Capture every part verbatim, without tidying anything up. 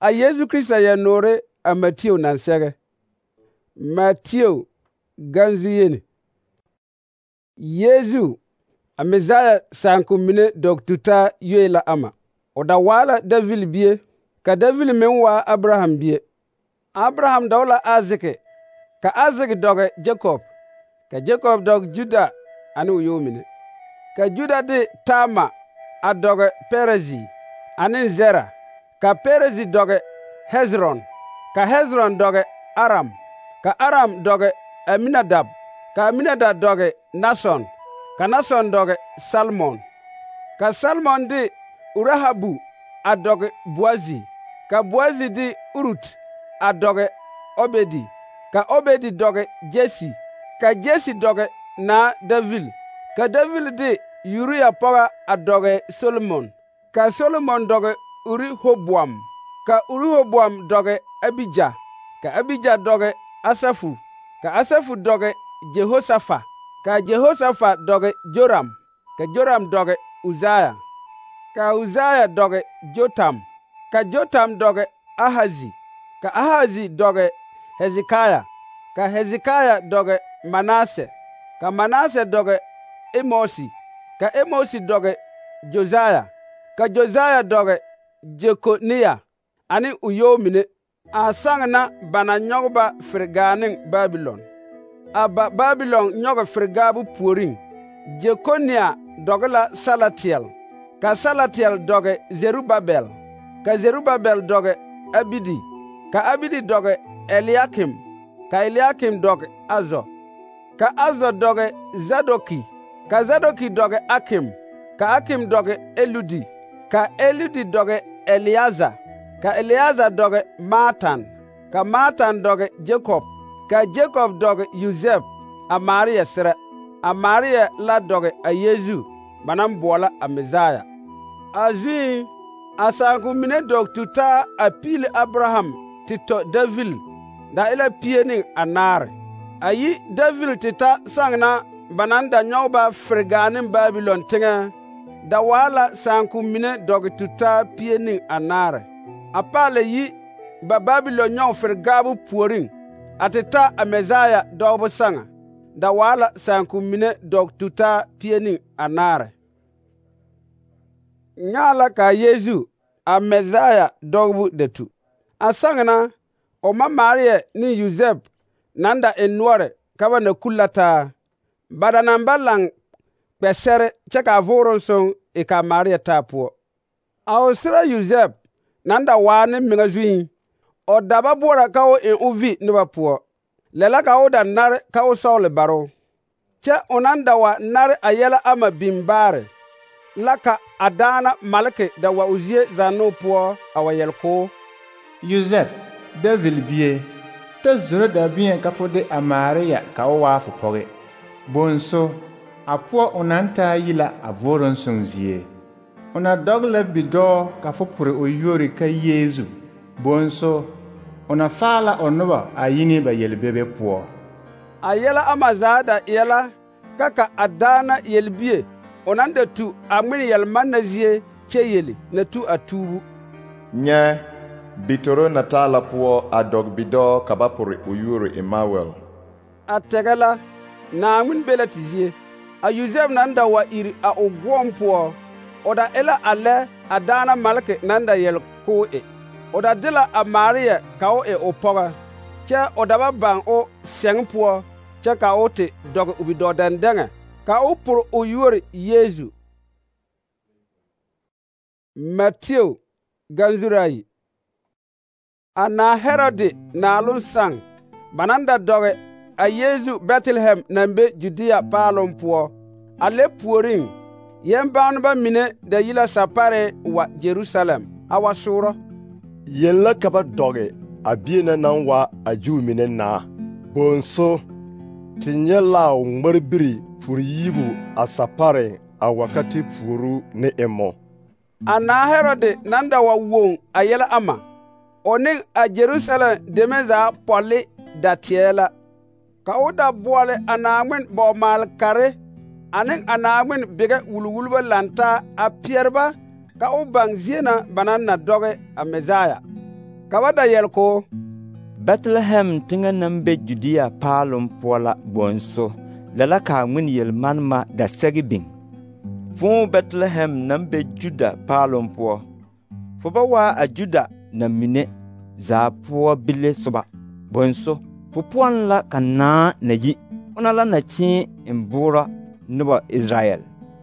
a Yesu Krista ya nore a Matthew nan sege. Matthew ganzu yeni. Yesu a Messiah sanku mine dog tuta yue la ama. O da wala David bie, ka David menwa Abraham bie. Abraham dawla Azeke, ka Azeke doge Jacob, ka Jacob dog Juda anu yomine. Ka Juda de Tama a doge Perezi anin Zera, ka Perezi doge Hezron, ka Hezron doge Aram, ka Aram doge Aminadab, ka Aminadab doge Nason, ka Nason doge Salmon, ka Salmon de Urahabu a doge Boazi, ka Boazi de Urut a doge Obedi, ka Obedi doge Jesi, ka Jesi doge na David, ka David de Uriah poga a doge Solomon, ka Solomon doge Urihoboam, ka Urihoboam doge Abijah, ka Abijah doge Asafu, ka Asafu doge Jehoshaphat, ka Jehoshaphat doge Joram, ka Joram doge Uzziah, ka Uzziah doge Jotam, ka Jotam doge Ahazi, ka Ahazi doge Hezekiah, ka Hezekiah doge Manasseh, ka Manasseh doge Emosi, ka Emosi doge Josiah, ka Josiah doge Jekoniah ani uyomine. A sangna bana nyogba firganing Babylon. Aba Babylon nyoga firgabu puring. Jekoniah dogela Salatiel, ka Salatiel doge Zerubabel, ka Zerubabel doge Abidi, ka Abidi doge Eliakim, ka Eliakim doge Azo, ka Azo doge Zadoki, ka Zadoki doge Akim, ka Akim doge Eludi, ka Eludi doge Eliaza, ka Eliaza doge Matan, ka Matan doge Jacob, ka Jacob doge Yosef, a Maria sere, a Maria la doge a Yesu, banam bola a Messiah. Azui, a sanku mine dog tuta a pile Abraham tito David, da ila piening a nare. Ayi David tita sangna bananda nyoba freganin Babylon tinga, da wala sanku mine dog tuta piening a nare. A pale yi ba Babylon nyon fregabu puring, atita a Messiah dobo sanga, da wala sanku mine dog tuta piening a nare. Nyala ka Yesu a Messiah dogbu detu. A sangna o ma Maria ni Yosef nanda enware kaba na kulata badana balang pesere cheka voron son e ka Maria tapuo. A osira Yosef nanda wane minga zuin o daba bora ka o en uvi niba puo. Lela ka o da nare ka o sawle baro. Che onanda wa nare ayela ama bimbare. Laka adana malake da wa uzie zano puo awa yelko. Yosef, David bie, te zoro da bien ka fode a Maria ka o wa fupoge. Bonso, a puo onanta yila a voron sonzie. Ona dogle bido ka fopure o yori ka Yesu. Bonso, ona fala onoba a yini ba yelbebe puo. A yela amazada yela kaka adana yelbie. Onanda tu amini yalman na zie cheyeli na tu atubu. Nye, bitoro na tala puo adog bido kabapuri uyuru Emmanuel. Ategala na amin bela tizie. A Yosef nanda wa iri a ogwom puo. Oda ela ale adana malake nanda yel ko e. Oda dila a Maria ka o e opoga. Che odaba bang o seng puo. Che ka o te dog ubido dendenge. Ka o pur o yuri Yesu. Matthew ganzurayi. Ana Herode na alun sang. Bananda doge a Yesu Bethlehem nambe Judea palon puo. Ale puoring. Yembaanba mine da yila sapare wa Jerusalem. Awa suro. Yella kaba doge a biena nan wa a Jew mine na. Bonso. Tinyela ngmarbiri pur yibu a sapare a wakati puru ne emo. Ana Herode nanda wa wong a yela ama. Oning a Jerusalem demeza poli da tiela. Ka oda boale anagmen bo mal kare. Aning anagmen bege wulwulba lanta a pierba. Ka o bang ziena banan na doge a Messiah. ka ba da yɛl-ko: Bethlehem teŋɛ naŋ be Judia paaloŋ poɔ la bonso, lɛ la kaa ŋmen yel-manema da sɛge biŋ. Fõo Bethlehem naŋ be Juda paaloŋ poɔ, fo ba waa a Juda na mine zaa poɔ bile soba. Bonso, fo poɔŋ la ka naa na yi, ona la na kyeem en boorɔ noba Israyɛl.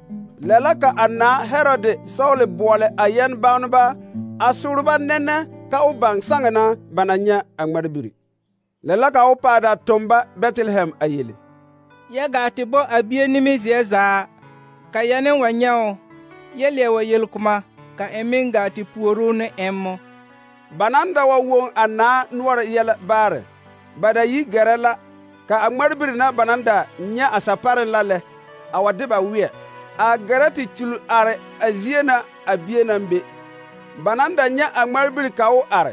Lɛ la ka a naa Herode sɔgele boɔle a yɛn-baaneba a sʋʋreba nɛnɛ ka o baŋ saŋena ba na nyɛ a ŋmarbiri. Lɛ la ka o paada tomba Bɛtlehem a yele: Ya gaa te bɔ a bie nimizeɛ zaa, ka ya ne wa nyɛ o, yɛ leɛ wa yel-kuma, ka e meŋ gaa te puori ne ɛmmɔ. Ba naŋ da wa woŋ a naa noɔre yɛlɛ baare, ba da yi gɛrɛ la, ka a ŋmarbiri na ba naŋ da nyɛ a sapareŋ la lɛ, a wa de ba weɛ, a gɛrɛ te kyul are a zie na a bie naŋ be. Ba naŋ da nyɛ a ŋmarbiri ka o are,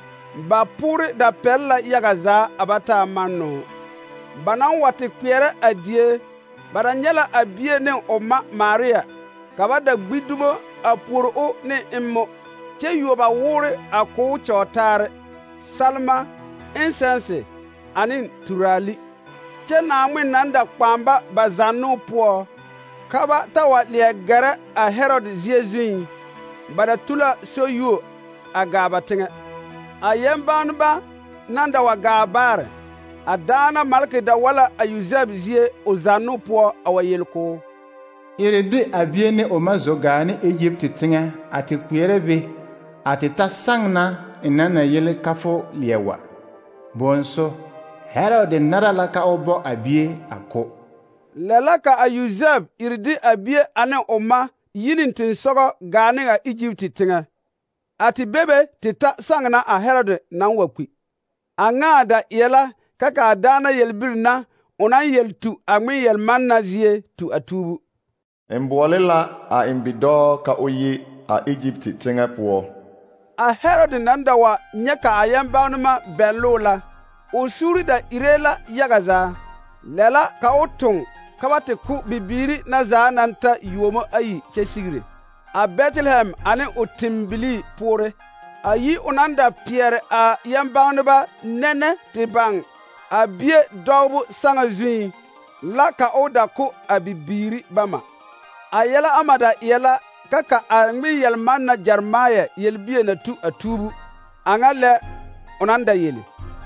ba poore da pɛl la yaga zaa a ba taa mannoo. Ba naŋ wa te kpeɛrɛ a die, ba da nyɛ la a bie ne o ma Maria, ka ba da gbi dumo a puori o ne emmo, kyɛ yuo ba woore a k'o kyɔɔtaare, salma, incense ane turaali. Kyɛ Naaŋmen naŋ da kpaamba ba zannoo poɔ, ka ba ta wa leɛ gɛrɛ a Herode zie zuŋ, ba da tu la soyuo a gaa ba teŋɛ. A yɛn-baaneba naŋ da wa gaa baare, a daana malke da wa la a Yosɛf zie o zannoo poɔ a wa yel-ko: iri de a bie ne o ma zo gaa ne Egypte teŋɛ a te kpeɛrɛ be a te ta saŋna ina na yele ka fo leɛ wa. Bonso, Herode nara la ka o bɔ a bie a ko. Lɛ la ka a Yosɛf iri de a bie ane o ma yini tensɔgɔ gaa ne a Egypte teŋɛ. A te bebe te ta saŋna a Herode naŋ wa kpi. A ŋaa da eɛ la ka ka a daana yelbiri na o naŋ yel tu a ŋmen yel-man na zie tu a tuubu. En boɔle la a en bidɔɔ ka o yi a Egypte teŋɛ poɔ. A Herode naŋ da wa nyɛ ka a yɛn-baanema bɛlloo la, o suuri da iree la yaga zaa. Lɛ la ka o toŋ ka ba te ko bibiiri na zaa naŋ ta yuomo ayi kyɛ sigire, a Bɛtlehem ane o timbilii poore. A yi o naŋ da peɛre a yɛn-baaneba nɛnɛ te baŋ a bie dɔgebo saŋa zuŋ, la ka o da ko a bibiiri bama. A yɛlɛ ama da eɛ la ka ka a ŋmen yel-man na Jeremaya yelbie na tu a tuubu, a ŋa lɛ o naŋ da yele: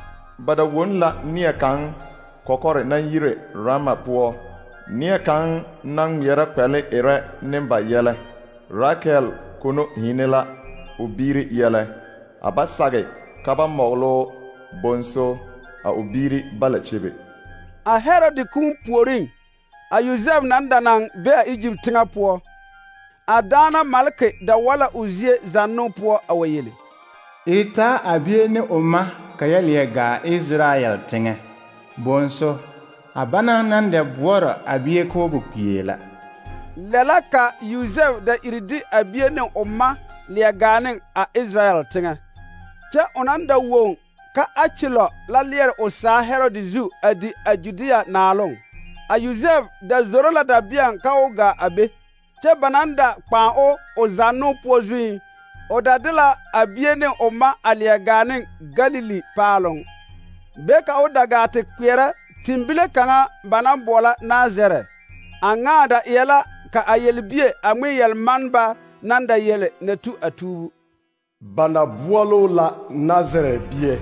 Ba da won la neɛ kaŋ kɔkɔre naŋ yire Rama poɔ, neɛ kaŋ naŋ ŋmeɛrɛ kpɛle erɛ ne ba yɛlɛ. Rakel kono hine la o biiri yɛlɛ, a ba sage ka ba mɔglo bonso a o biiri bala kyebe. A Herode kũũ puoriŋ, a Yosɛf naŋ da naŋ be a Egypte teŋɛ poɔ, a daana malke da wa la o zie zannoo poɔ a wa yele: iri taa a bie ne o ma ka ya leɛ gaa Israyɛl teŋɛ. Bonso, a bana naŋ da boɔrɔ a bie k'o bu kpie la. Lɛ la ka Yosɛf da iri de a bie ne o ma leɛ gaa ne a Israyɛl teŋɛ. Kyɛ o naŋ da woŋ ka Akilɔ la leɛre o saa Herode zu a di a Judea naaloŋ. A Yosɛf da zoro la dabeɛŋ ka o gaa a be, kyɛ ba naŋ da kpãã o o zannoo poɔ zuŋ, o da de la a bie ne o ma a leɛ gaa ne Galili paaloŋ. Be ka o da gaa te kpeɛrɛ timbile kaŋa ba naŋ boɔla Nazarɛ. A ŋaa da eɛ la ka a yelbie a ŋmen yel-maneba naŋ da yele na tu a tuubu. Ba na boɔloo la Nazarɛ bie.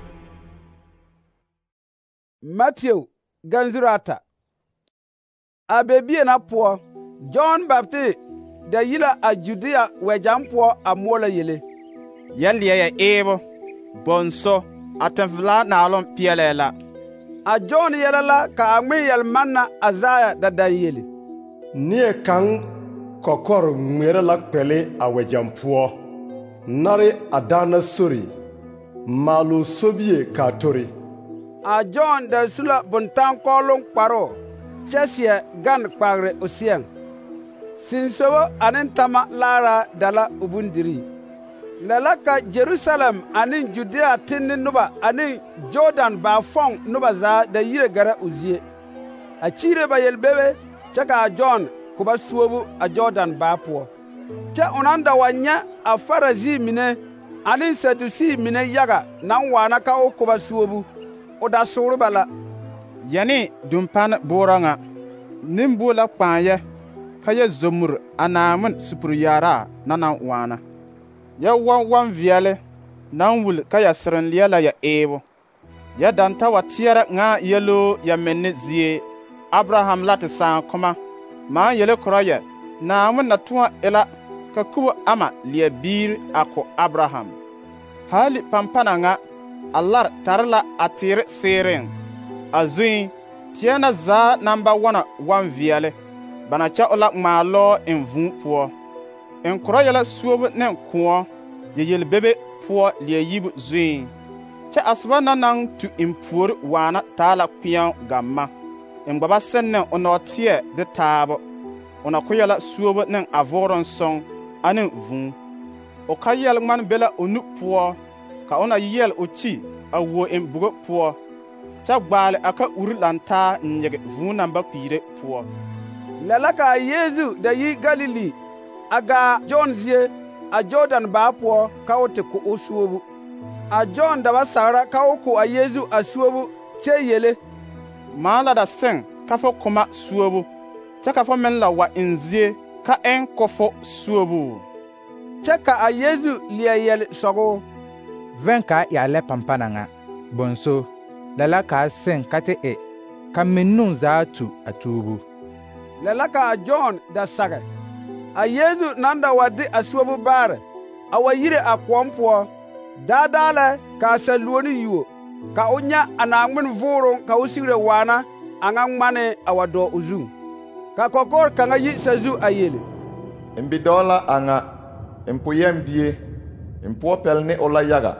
Matthew ganzuru ata. A be bie na poɔ, John Baptist da yi la a Judea wɛgyam poɔ a moɔla yele: Ya leɛ ya eebo, bonso, a tɛnfelaa naaloŋ peɛlɛɛ la. A John yɛlɛ la ka a ŋmen yel-man na Azaya da daŋ yele: Neɛ kaŋ kɔkɔre ŋmeɛrɛ la kpɛle a wɛgyam poɔ, nare a daana sori, maaloo sobie k'a tori. A John da su la bontankɔɔloŋ kparoo, kyɛ seɛ gan kpagre o seɛŋ. Sinsobo ane tama laara da la o bondirii. Lɛ la ka Jerusalem ane Judea tenne noba ane Jordan baafɔŋ noba zaa da yire gɛrɛ o zie. A kyiire ba yelbebe kyɛ ka a John ko ba suobu a Jordan baa poɔ. Kyɛ o naŋ da wa nyɛ a Farisi mine ane Sadusi mine yaga nan waana ka o koba suobu. O da suurba la. Yani dumpan booranga nimbola kpaanye ka ya zomur anamun supur yara nanan waana. Ya wan wan viale nan wul ka ya sirin liala ya eebo. Ya danta wa tiara nga yelo ya menne zie Abraham lati saan kuma ma yele kroya na mun na tuwa ela ka kubo ama liya biir ako Abraham. Hali pampana nga Allah tarla atir seren azui tiana za namba wana wan viale bana cha ola malo en vun puo en kroya la suob nen kuo yeyel bebe puo liya yibu zui cha asba nanan tu impur wana tala kwian gamma en baba senne ono tie de tabo ona koyala suob nen avoron song anen vun o kayel man bela onu puo ka ona yel ochi awo en bugo puo cha gbale aka urlanta nyege vun namba pire puo lalaka Yesu da yi Galili aga John zie a Jordan ba puo ka o te ko osuobu a John da basara ka o ko a Yesu asuobu che yele mala da sen ka fo koma suobu cha ka fo men la wa inzie ka en ko fo suobu che ka a Yesu liya yel sogo venka ya le pampananga bonso lala ka sen kate e ka minnun zatu atubu lalaka a John da sage a Yesu nanda wadi asuobu bare a wayire a kwompo dadale ka saluoni yuo ka onya anangmen voro ka usire wana angang mane awado uzung ka kokor kanga yi sazu ayele imbidola anga impuyem bie impo pelne ola yaga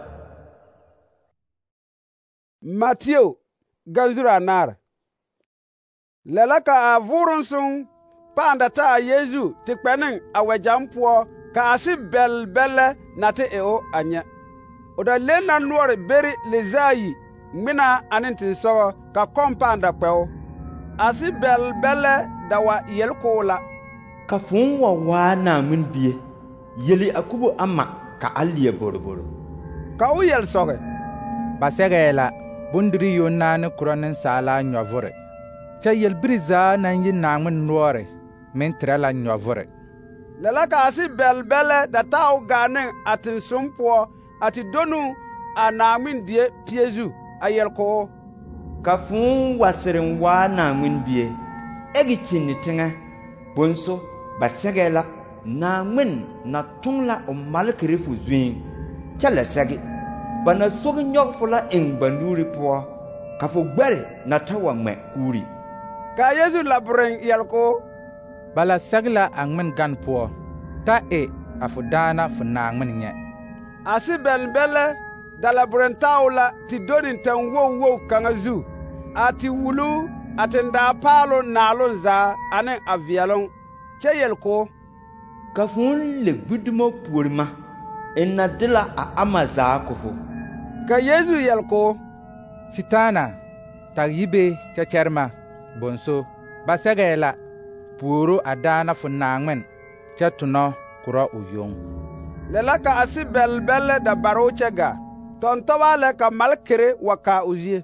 Matthew ganzura nar lalaka a voron sun panda ta Yesu ti kpenin awajampo ka asi bel belle nate eo anya oda lena nuore beri lezayi mina anintin so ka kompanda kweo asi bel belle dawa yel kola ka fun wa wana min biye yeli akubu amma ka alliye boroboro ka u yel soge basegela bundiri yonane kronen sala nyovore cha yel briza nan yin namun nuore men trela nyovore lalaka asi bel belle da taw ganen atin sumpo ati donu a namin die piezu ayel ko ka fun wasirin wa namin biye egi chinni tinga bonso basegela namin na tungla o malkiri fu zwin chala sagi bana sogi nyog fula ing banduri po ka fu gbere na tawa me kuri ka Yesu labren yel ko bala sagla angmen gan po ta e afudana funangmen nye asi bel belle dala brentaula ti donin tan wo wo kanga zu ati wulu ati nda palo nalo za ane avialon cheyel ko ka fun le gudmo purma enna dila a amaza ko fo ka Yesu yel ko sitana tagibe chacherma bonso basagela puru adana funangmen chatuno kura uyong lalaka asi bel belle da baro chega ton tawale ka malkere waka uzie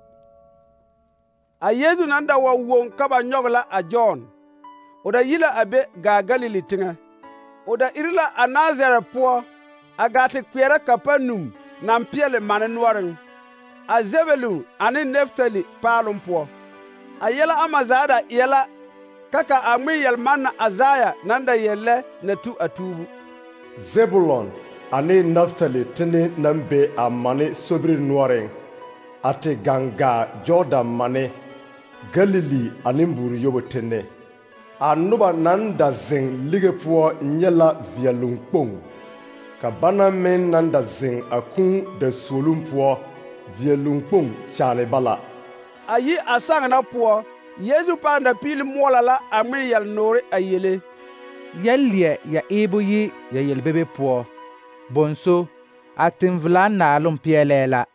a Yesu nanda wa won kaba nyogla a John oda yila abe ga Galili tinga oda irla a Nazare po agati kwera Kapanum nam piele manenwaren a Zebelun ani Neftali palum po a yela amazada yela kaka amin yel manna Azaya nanda yelle na tu atubu Zebulon ane Naftali tini nambe a mane sobri nuaren ate ganga Jordan mane Galili ane mburu yobo tene a nuba nanda zing lige puo nyela via lungpong ka bana men nanda zing akun de solum puo via lungpong chane bala ayi asang na puo Yesu panda pili mola la amin yel nore ayele yellie ya ebo yi ya yel bebe po bonso atin vla na lum pielela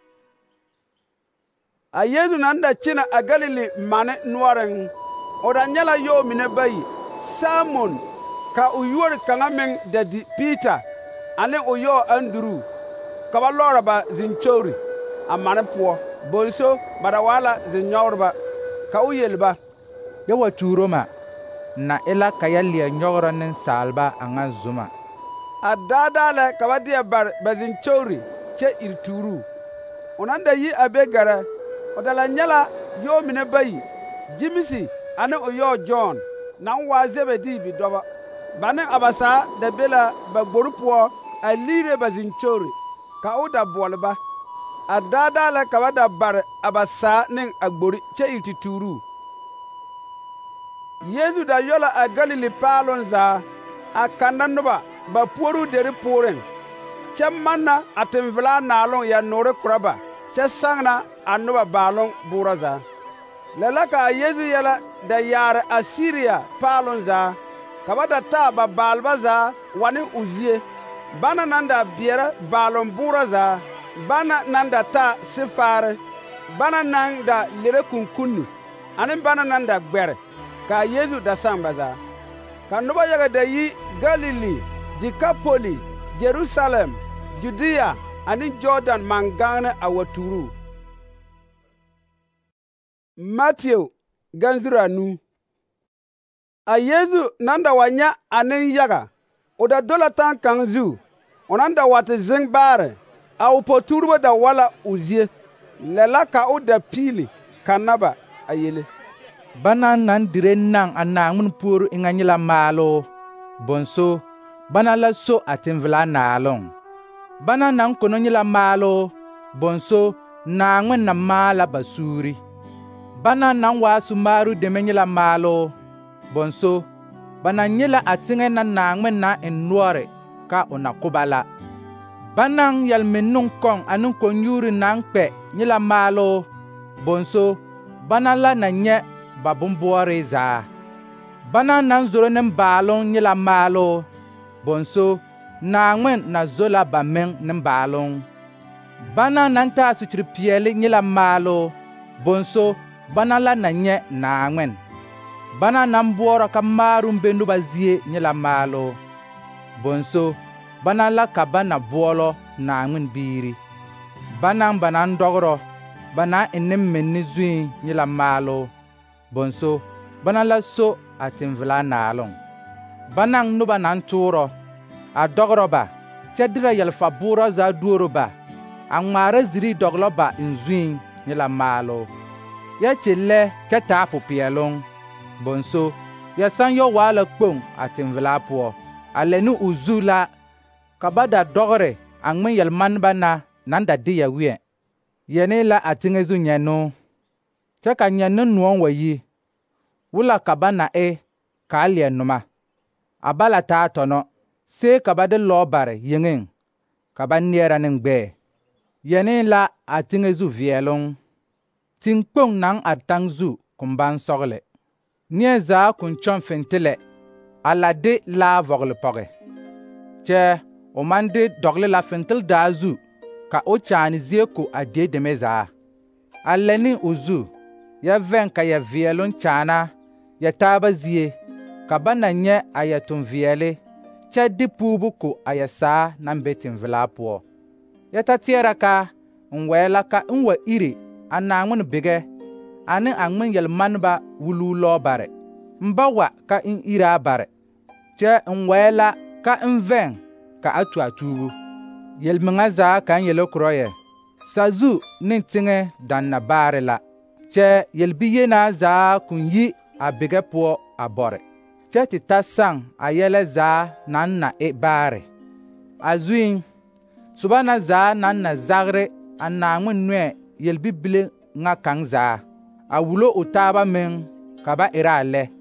a Yesu nanda china a Galili mane nuaren oda nyala yo mine bayi Simon ka uyur kanga men dadi Peter ane oyo Andrew ka ba lɔɔra ba zin-kyogri a mane poɔ. Bonso ba da waa la zin-nyɔgreba. Ka o yel ba: Ya wa tuuro ma, na e la ka ya leɛ nyɔgrɔ nensaalba a ŋa zuma. A daadaa lɛ ka ba deɛ bare ba zin-kyogri kyɛ iri tuuruu. O naŋ da yi a be gɛrɛ, o da la nyɛ la yɔɔ mine bayi, Jimisi ane o yɔɔ Jɔn, naŋ waa Zebedi bidɔbɔ. Ba ne a ba saa da be la ba gbori poɔ a liire ba zin-kyogri, ka o da boɔle ba. A daadaa lɛ ka ba da bare a ba saa ne a gbori kyɛ iri te tuuruu. Yeesu da yɔ la a Galili paaloŋ zaa a kanna noba ba puoruu deri pooreŋ, kyɛ manna a tenvelaa naaloŋ yɛ-noore korɔ ba, kyɛ saŋna a noba baaloŋ boorɔ zaa. Lɛ la ka a Yeesu yɛlɛ da yaare a Siriya paaloŋ zaa, ka ba da taa ba baalba zaa wa ne o zie, bana naŋ da beɛrɛ baaloŋ boorɔ zaa, bana naŋ da taa sefaare, bana naŋ da lere kunkunni, ane bana naŋ da gbɛre, ka a Yeesu da saŋ ba zaa. Ka noba yaga da yi Galili, Dikapoli, Jerusalem, Judiya ane Jordan mangaŋne a wa tuuruu. Matthew ganzuru anuu. A Yeesu naŋ da wa nyɛ a nenyaga, o da do la taŋ kaŋ zu, o naŋ da wa te zeŋ baare, a o potuurebo da wa la o zie. Lɛ la ka o da piili kanna ba a yele: Bana naŋ dire naŋ a Naaŋmen puori eŋa nyɛ la maalo, bonso bana la so a tenvelaa naaloŋ. Bana naŋ kono nyɛ la maalo, bonso Naaŋmen na maa la ba suuri. Bana naŋ waasu maaru deme nyɛ la maalo, bonso ba na nyɛ la a teŋɛ na Naaŋmen na eŋ noɔre ka o na ko ba la. Banaŋ yɛlmeŋnoŋ kɔŋ ane kɔnyuuri naŋ kpɛ nyɛ la maalo, bonso bana la na nyɛ ba bomboɔre zaa. Bana naŋ zoro ne baaloŋ nyɛ la maalo, bonso Naaŋmen na zo la ba meŋ ne baaloŋ. Bana naŋ taa sukiri peɛle nyɛ la maalo, bonso bana la na nyɛ Naaŋmen. Bana naŋ boɔrɔ ka maaroŋ be noba zie nyɛ la maalo, bonso bana la ka ba na boɔlɔ Naaŋmen biiri. Banaŋ ba naŋ dɔgrɔ, ba naŋ e nemmenni zuiŋ nyɛ la maalo, bonso bana la so a tenvelaa naaloŋ. Banaŋ noba naŋ toorɔ, a dɔgrɔ ba, kyɛ derɛ yɛlfa boorɔ zaa duoro ba, a ŋmaara ziri dɔglɔ ba eŋ zuiŋ nyɛ la maalo. Yɛ kyellɛ kyɛ taa popeɛloŋ, bonso yɛ saŋ yɔ waa la kpoŋ a tenvelaa poɔ. A lɛ ne o zu la ka ba da dɔgre a ŋmen yɛlmaneba na naŋ da de yɛ weɛ. Yɛne la a teŋɛ zu nyɛno, kyɛ ka nyɛno noɔŋ wa yi, wula ka ba na e kaa leɛ noma. A ba la taa tɔnɔ, see ka ba de lɔɔ bare yeŋeŋ, ka ba neɛra ne gbɛɛ. Yɛne la a teŋɛ zu veɛloŋ, teŋkpoŋ naŋ are taŋ zu kun baŋ sɔgle. Neɛ zaa kun kyɔŋ fentelɛ, a la de laa vɔgle pɔge. Kyɛ o maŋ de dɔgle la fenteldaa zu, ka o kyaane zie ko a die deme zaa. A lɛ ne o zu, yɛ vɛŋ ka yɛ veɛloŋ kyaana yɛ taaba zie, ka ba na nyɛ a yɛ tomveɛle, kyɛ de puubu ko a yɛ saa naŋ be tenvelaa poɔ. Yɛ ta teɛra ka n wɛɛ la ka n wa iri a Naaŋmen bigɛ ane a ŋmen yɛlmaneba wuluu lɔɔ bare. N ba wa ka n iraa bare, kyɛ n wɛɛ la ka n vɛŋ ka a tu a tuubu. Yelmeŋa zaa kaŋ yele korɔ yɛ, sazu ne teŋɛ danna baare la, kyɛ yelbi-yenaa zaa kun yi a bigɛ poɔ a bɔre, kyɛ te ta saŋ a yɛlɛ zaa naŋ na e baare. A zuiŋ, soba na zaa naŋ na zagre a Naaŋmen noɛ yelbibile ŋa kaŋ zaa, a wulo o taaba meŋ ka ba erɛ a lɛ,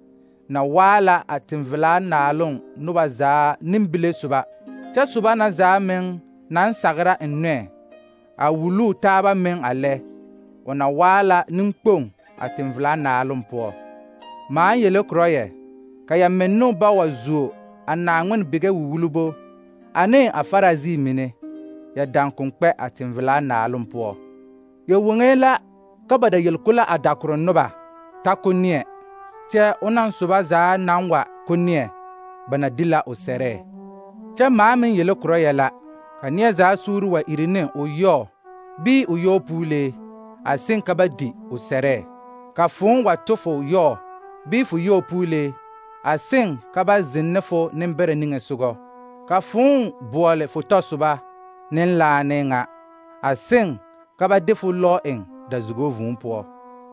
na waa la a tenvelaa naaloŋ noba zaa nembile soba, kyɛ soba na zaa meŋ naŋ sagra n noɛ, a wuluu taaba meŋ a lɛ, o na waa la nenkpoŋ a tenvelaa naaloŋ poɔ. Maa yele korɔ yɛ, ka yɛ mennoo ba wa zuo a Naaŋmen bigɛ wulwulbo, ane a Farazii mine, yɛ dankun kpɛ a tenvelaa naaloŋ poɔ. Yɛ woŋee la ka ba da yelko la a dakoro noba ta ko neɛ, kyɛ onaŋ soba zaa naŋ wa ko neɛ, ba na di la o sɛrɛɛ. Kyɛ maa meŋ yele korɔ yɛ la, ka neɛ zaa suuri wa iri ne o yɔɔ bii o yɔɔ puule a sɩng ka ba di o sɛrɛ, ka fõo wa tʋ fo yɔɔ bii fo yɔɔ puule a sɩng ka ba zĩnd ne fo nembɛrɛ niŋe sʋgɔ, ka fõo boɔle fo tɔsoba nen-laane ŋa a sɩng ka ba de fo lɔ eng dazugo vũu poɔ.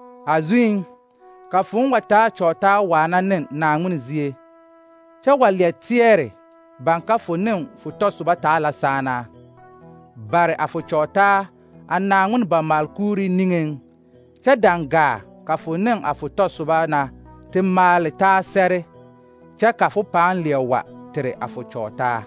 A zuɩ ka fõo wa taa kyɔɔtaa waana ne Naaŋmen zie, kyɛ wa leɛ tɩɛɛre baŋ ka fo ne fo tɔsoba taa la saana, bare a fo kyɔɔtaa a Naaŋmen ba maal-kuuri niŋeŋ, kyɛ daŋ gaa ka fo ne a fo tɔsoba na tɩ maale taa sɛre, kyɛ ka fo pãã leɛ wa tere a fo kyɔɔtaa.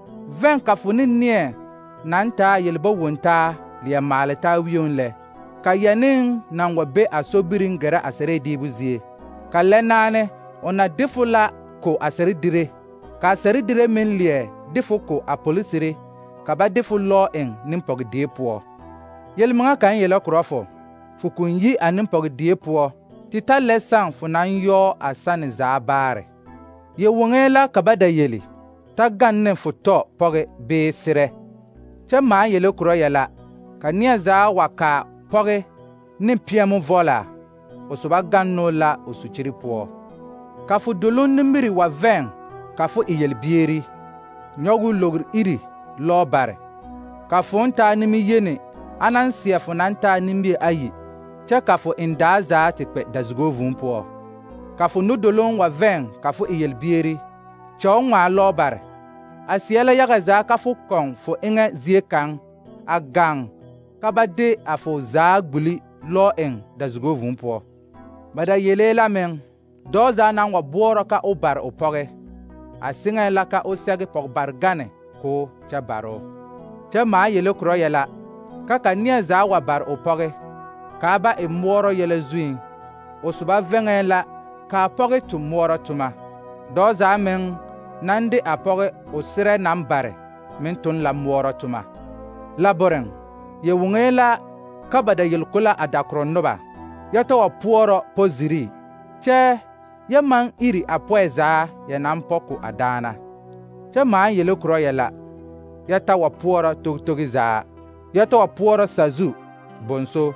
Vɛn ka fo ne neɛ naŋ taa yelba wʋntaa leɛ maale taa wioŋ lɛ, ka yɛniŋ naŋ wa be a sobiriŋ gɛrɛ a sɛrɛ diibu zie, ka lɛ naane o na de fo la ko a sɛrɛ dire, ka a sɛrɛ dire meŋ leɛ de fo ko a polisiri, ka ba de fo lɔ eŋ nempɔgedie poɔ. Yel-mɩŋa kaŋ yelɛ korɔ fo, fo kõn yi a nempɔgedie poɔ tɩ ta lɛ sãn fo naŋ yɔɔ a sanne zaa baare. Ye-woŋee la ka ba da yeli, ta gãn ne fo tɔ pɔge bee sɩrɛ. Kyɛ maa yele korɔ yɛ la, ka neɛ zaa wa kaa pɔge ne peɛmo vɔla, o soba gãnnoo la o sukyiri poɔ. Ka fo doloŋ nimiri wa vɛŋ ka fo e yelbieri, nyɔguu logr iri lɔɔ bare, ka fõn taa nimi-yene anaŋ seɛ fo naŋ taa nimie ayi, kyɛ ka fo en daa zaa tɩ kpɛ dazugo vũu poɔ. Ka fo nudoloŋ wa vɛŋ ka fo e yelbieri, kyɛo ŋmaa lɔɔ bare. A seɛ la yaga zaa ka fo kɔŋ fo eŋɛ zie kaŋ, a gaŋ ka ba de a fo zaa gbuli lɔɔ eŋ dazugo vũu poɔ. Ba da yelee la meŋ, dɔɔ zaa naŋ wa boɔrɔ ka o bare o pɔge, a sɩŋɛɛ la ka o sɛge pɔge-bare-gane k'o kyɛ bare-o. Kyɛ maa yele korɔ yɛ la, ka ka neɛ zaa wa bare o pɔge, kaa ba e moɔrɔ yɛlɛ zuiŋ, o soba vɛŋɛɛ la kaa pɔge tu moɔrɔ toma. Dɔɔ zaa meŋ naŋ de a pɔge o sɩrɛ naŋ bare meŋ tʋn la moɔrɔ toma. Laboreŋ, ye-woŋee la ka ba da yel-ko la a dakoro noba, yɛ tɔ wa poɔrɔ po-ziri, kyɛ yɛ maŋ iri a pɔɛ zaa yɛ naŋ pɔ ko a daana. Kyɛ maa yele korɔ yɛ la, yɛ ta wa poɔrɔ togtogi zaa, yɛ tɔ wa poɔrɔ sazu bonso,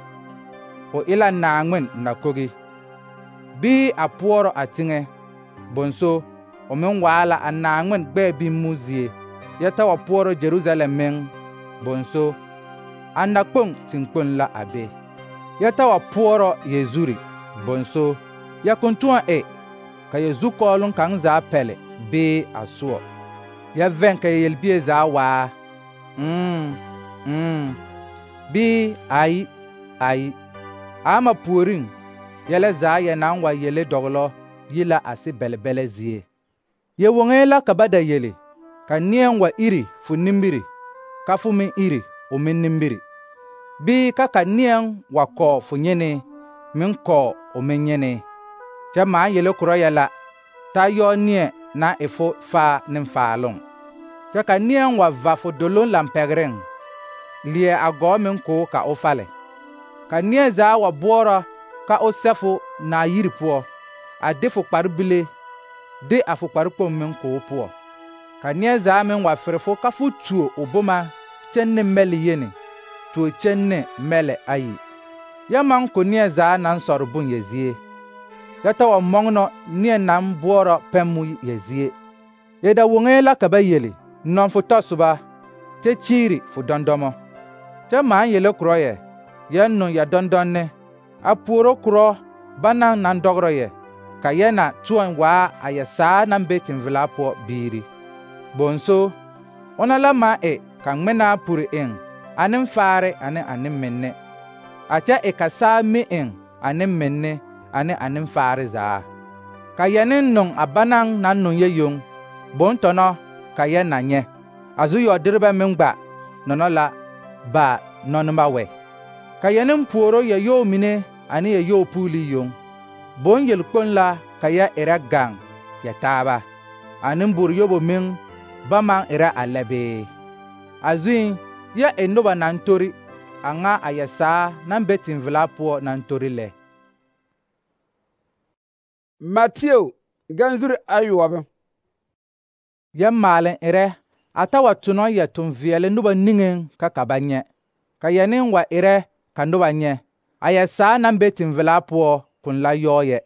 o e la Naaŋmen nakogi, bii a poɔrɔ a teŋɛ bonso, o meŋ waa la a Naaŋmen gbɛɛ bimmu zie, yɛ ta wa poɔrɔ Jerusalem meŋ bonso, a nakpoŋ teŋkpoŋ la a be. Yɛ ta wa poɔrɔ Yezuri bonso, yɛ kõn tõɔ e ka yɛ zukɔɔloŋ kaŋ zaa pɛle bee a soɔ. Yɛ vɛŋ ka yɛ yelbie zaa waa mm, mm, bii ayi, ayi. A ama puoriŋ, yɛlɛ zaa yɛ naŋ wa yele dɔglɔ yi la a sɩ bɛlɛ-bɛlɛ zie. Ye-woŋee la ka ba da yeli, ka neɛ wa iri fo nimiri, ka fo meŋ iri o meŋ nimiri, bii ka ka neɛ wa kɔɔ fo nyene, meŋ kɔɔ o meŋ nyene. Kyɛ maa yele korɔ yɛ la, ta yɔɔ neɛ naŋ e fo faa nenfaaloŋ. Kyɛ ka neɛ wa va fo doloŋ lampɛgreŋ, leɛ a gɔɔ meŋ k'o ka o fale. Ka neɛ zaa wa boɔrɔ ka o sɛ fo naayiri poɔ, a de fo kpare-bile, de a fo kpare-kpoŋ meŋ k'o poɔ. Ka neɛ zaa meŋ wa fere fo ka fo tuo o boma kyɛn ne mɛle yene, tuo kyɛn ne mɛlɛ ayi. Yɛ maŋ ko neɛ zaa naŋ sɔre bon yɛ zie, yɛ ta wa mɔŋnɔ neɛ naŋ boɔrɔ pɛmmo yɛ zie. Yɛ da woŋee la ka ba yeli, nɔŋ fo tɔsoba, kyɛ kyiiri fo dɔndɔmɔ. Kyɛ maa yele korɔ yɛ, yɛ nɔŋ yɛ dɔndɔnne, a puoro korɔ banaŋ naŋ dɔgrɔ yɛ, ka yɛ na tʋɔn waa a yɛ saa naŋ be tẽn-velaa poɔ biiri. Bonso, ona la maa e ka ŋmenaa puri eŋ a nenfaare ane a nemmenne, a kyɛ e ka saa mi eŋ a nemmenne ane a nenfaare zaa. Ka yɛ ne nɔŋ a banaŋ naŋ nɔŋ yɛ yoŋ, bontɔnɔ ka yɛ na nyɛ, a zu-yɔɔderebɛ meŋ gba nɔnɔ la ba nɔnema wɛ. Ka yɛ ne puoro yɛ yɔɔ mine ane yɛ yɔɔ puuli yoŋ, bon yel-kpoŋ la ka yɛ erɛ gaŋ yɛ taaba, a nembor yobo meŋ ba maŋ erɛ a lɛ bee. A zuiŋ, yɛ e noba naŋ tori, a ŋa a yɛ saa naŋ be tẽn-velaa poɔ naŋ tori lɛ. Matthew ganzuri ayoɔbo. Yɛ maaleŋ erɛ Atawa tuno ya tun viele nuba ningen ka kabanye. Ka yenin wa ire ka nuba nye. Aya saa nan betin vila puo kun la yoye.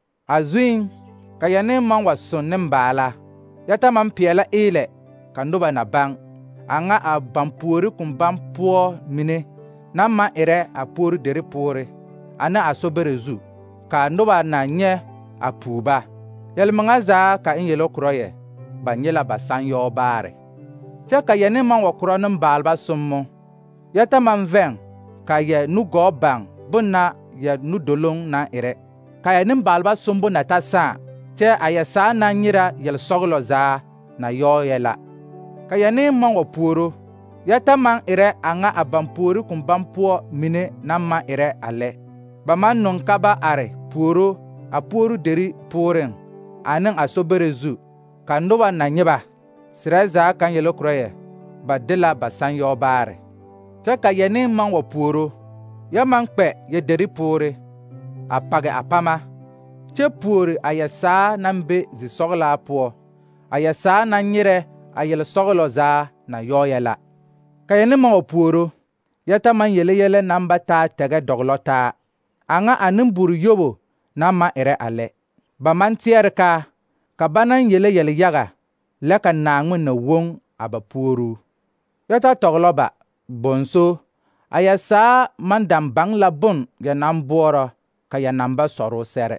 Azuin ka yenin man wa sun nin bala. Yata man piela ile ka nuba na bang. Anga a bampuori kun bampuo mine. Na ma ire a puori deri puori. Ana a sobere zu. Ka nuba na nye a puba. Yelmanga za ka in yelo kroye. Banyela basan yo bare. Tia ka yenin man wa kuro nin balba summo. Yata man ven ka ye nu go bang bunna ye nu dolong na ire. Ka yenin balba sumbo na ta sa. Tia aya sa na nyira yel soglo za na yo yela. Ka yenin man wa puoro. Yata man ire anga abampuri kun bampuo mine na ma ire ale. Ba man nun kaba are puoro a puoro deri puoren. Anin asobere zu. Ka nuba na nyeba. Sireza kan yelo kroye. Ba dila basan yo bare. Tia ka yenin man wa puoro. Ya man kpe ye deri puore. Apage apama. Che puori aya saa nan be zi sogla puo. Aya saa nan nyire ayel soglo za na yo yela. Ka yenin man wa puoro. Yata man yele yele namba ta tege doglo ta. Anga anin buru yobo na ma ere ale. Ba man tiere ka. Ka banan yele yele yaga. Leka naangu na wong aba puoru. Yata toglo ba. Bonso. Aya saa man dam bang la bun ya nan buoro. Ka ya namba soro sere.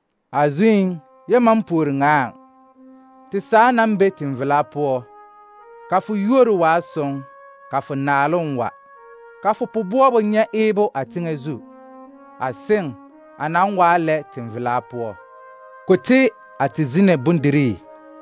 Azuin ye man puori ngang. Ti saa nan be tin vila puo. Ka fu yoru wa song. Ka fu naalun wa. Ka fu pubuobo nye ebo atinge zu. Asing anan wa le tin vila puo. Kote ati zine bundiri.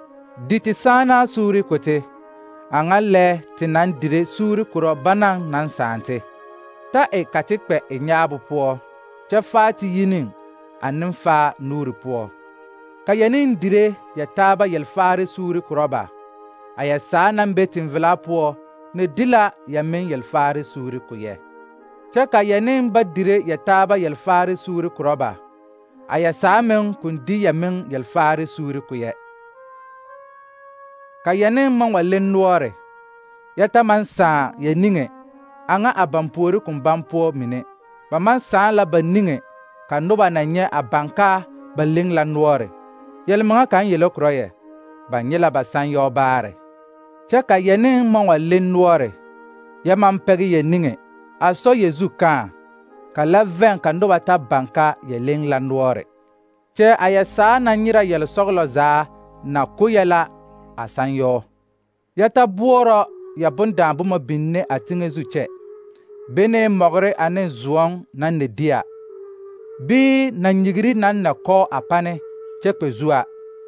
Diti sana suri kote. Anga le tinan dire suri kuro banang nan sante. Ta e katikpe e nyabu puo. Che fati yinin anin fa nuri puo. Ka yenin dire ya taba yel fari suri kuro ba. Aya sanan betin vila puo. Ne dila ya min yel fari suri kuye. Che ka yenin ba dire ya taba yel fari suri kuro ba. Aya samen kun di ya min yel fari suri kuye. Ka yenin man wa len nuore. Yata man sa ye ninge. Anga abampori kun bampo mine. Ba man sa la ba ninge. Ka nuba na nye abanka ba ling la nuore. Yel mga kan yelo kroye. Ba nyela ba san yo bare. Tia ka yenin man wa len nuore. Ya man pegi ye ninge. Aso yezu kan. Ka la ven ka nuba ta banka ye ling la nuore. Tia aya sa na nyira yel soglo za na kuyela asan yo. Yata buoro ya bundan buma binne atinge zuche. Bene mogre ane zuong nan ne dia. Bi na nyigiri nan na ko apane chekpe zua.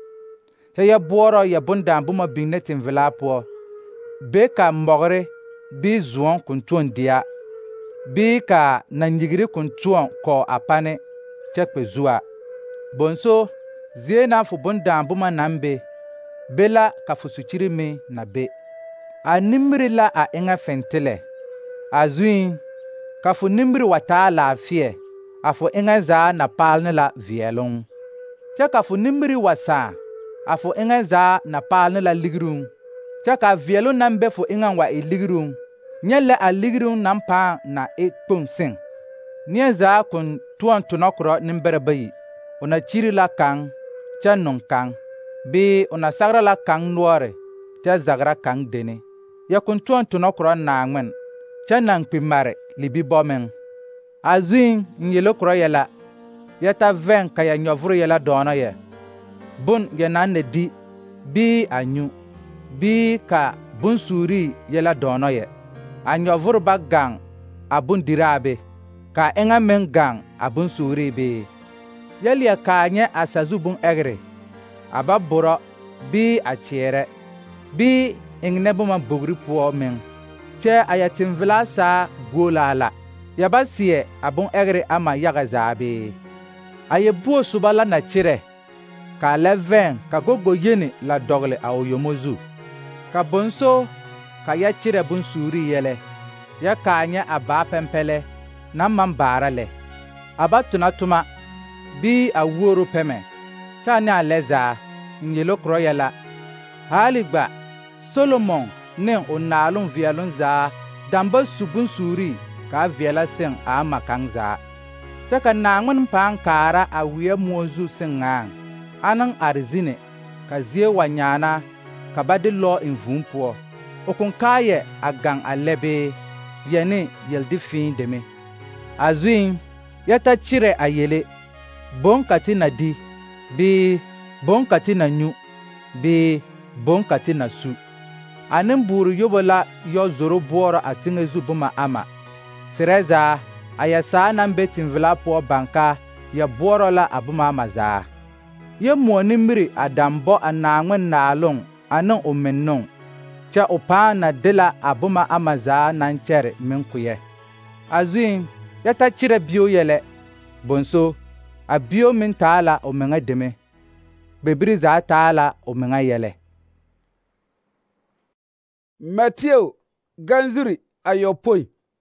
Te ya buoro ya bundan buma binne tin vila puo. Be ka mogre bi zuong kuntuon dia. Bi ka na nyigiri kuntuon ko apane chekpe zua. Bonso zie na fu bundan buma nambe. Bela ka fusuchiri mi na be. A nimri la a inga fentile. A zuin, ka fu nimri wata la fie. A fu inga za na palne la vielong. Tia ka fu nimri wasa. A fu inga za na palne la ligrung. Tia ka vielong nambe fu inga wa i ligrung. Nyele a ligrung nampa na e kpung sing. Nye za kun tuan tunokro nimbere bayi. Una chiri la kang, tia nung kang. Bi una sagra la kang nuore. Tia zagra kang dene. Ya kun tuan tunokro na ngmen. Tia nang pimare libi bomen. Azuin nyelo kro yela. Yata ven kaya nyovuru yela dono ye. Bun ye nan di. Bi anyu. Bi ka bun suri yela dono ye. A nyovuru ba gang. Abun dirabe. Ka enga men gang. Abun suri be. Yeli ya ka nye asazu bun egre. Aba buro. Bi a tiere. Bi ingne buma bugri puo men. Che ayatin vila sa gola la. Yaba siye abun egre ama yaga zabe. Aye buo subala na chire. Ka le ven ka gogo yeni la dogle a oyomozu. Ka bonso ka ya chire bun suri yele. Ya kanya aba pempele na mambara le. Aba tunatuma bi a woro peme. Cha ni aleza nyelo kroyela. Haligba Solomon ne o naalum viɛlum zaa damba subun suuri ka a viɛla seŋ a ama kaŋ zaa. Kyɛ ka Naaŋmen pãã kaara a weɛ moɔ zu seŋ ŋaaŋ, anaŋ are zine ka zie wa nyaana ka ba de lɔ en vũũ poɔ. O kõn kaayɛ a gaŋ a lɛ bee yɛne yel de fĩĩ deme. A zuiŋ yɛ ta kyerɛ a yele, boŋ ka ti na di, bɩɩ boŋ ka ti na nyu, bɩɩ boŋ ka ti na su. A nembuuru yobo la yɔ zoro boɔrɔ a teŋɛ zu boma ama. Serɛ zaa a yɛ saa naŋ be tẽn-velaa poɔ bãnka yɛ boɔrɔ la a boma ama zaa. Yɛ moɔ nimiri a dãmbɔ a Naaŋmen naaloŋ ane o mennoŋ, kyɛ o pãã na de la a boma ama zaa naŋ kyɛre meŋ koyɛ. A zuiŋ yɛ ta kyerɛ bio yɛlɛ, bonso a bio meŋ taa la o meŋa deme. Bebiri zaa taa la o meŋa yɛlɛ. Matthew ganzuri ayɔpoi.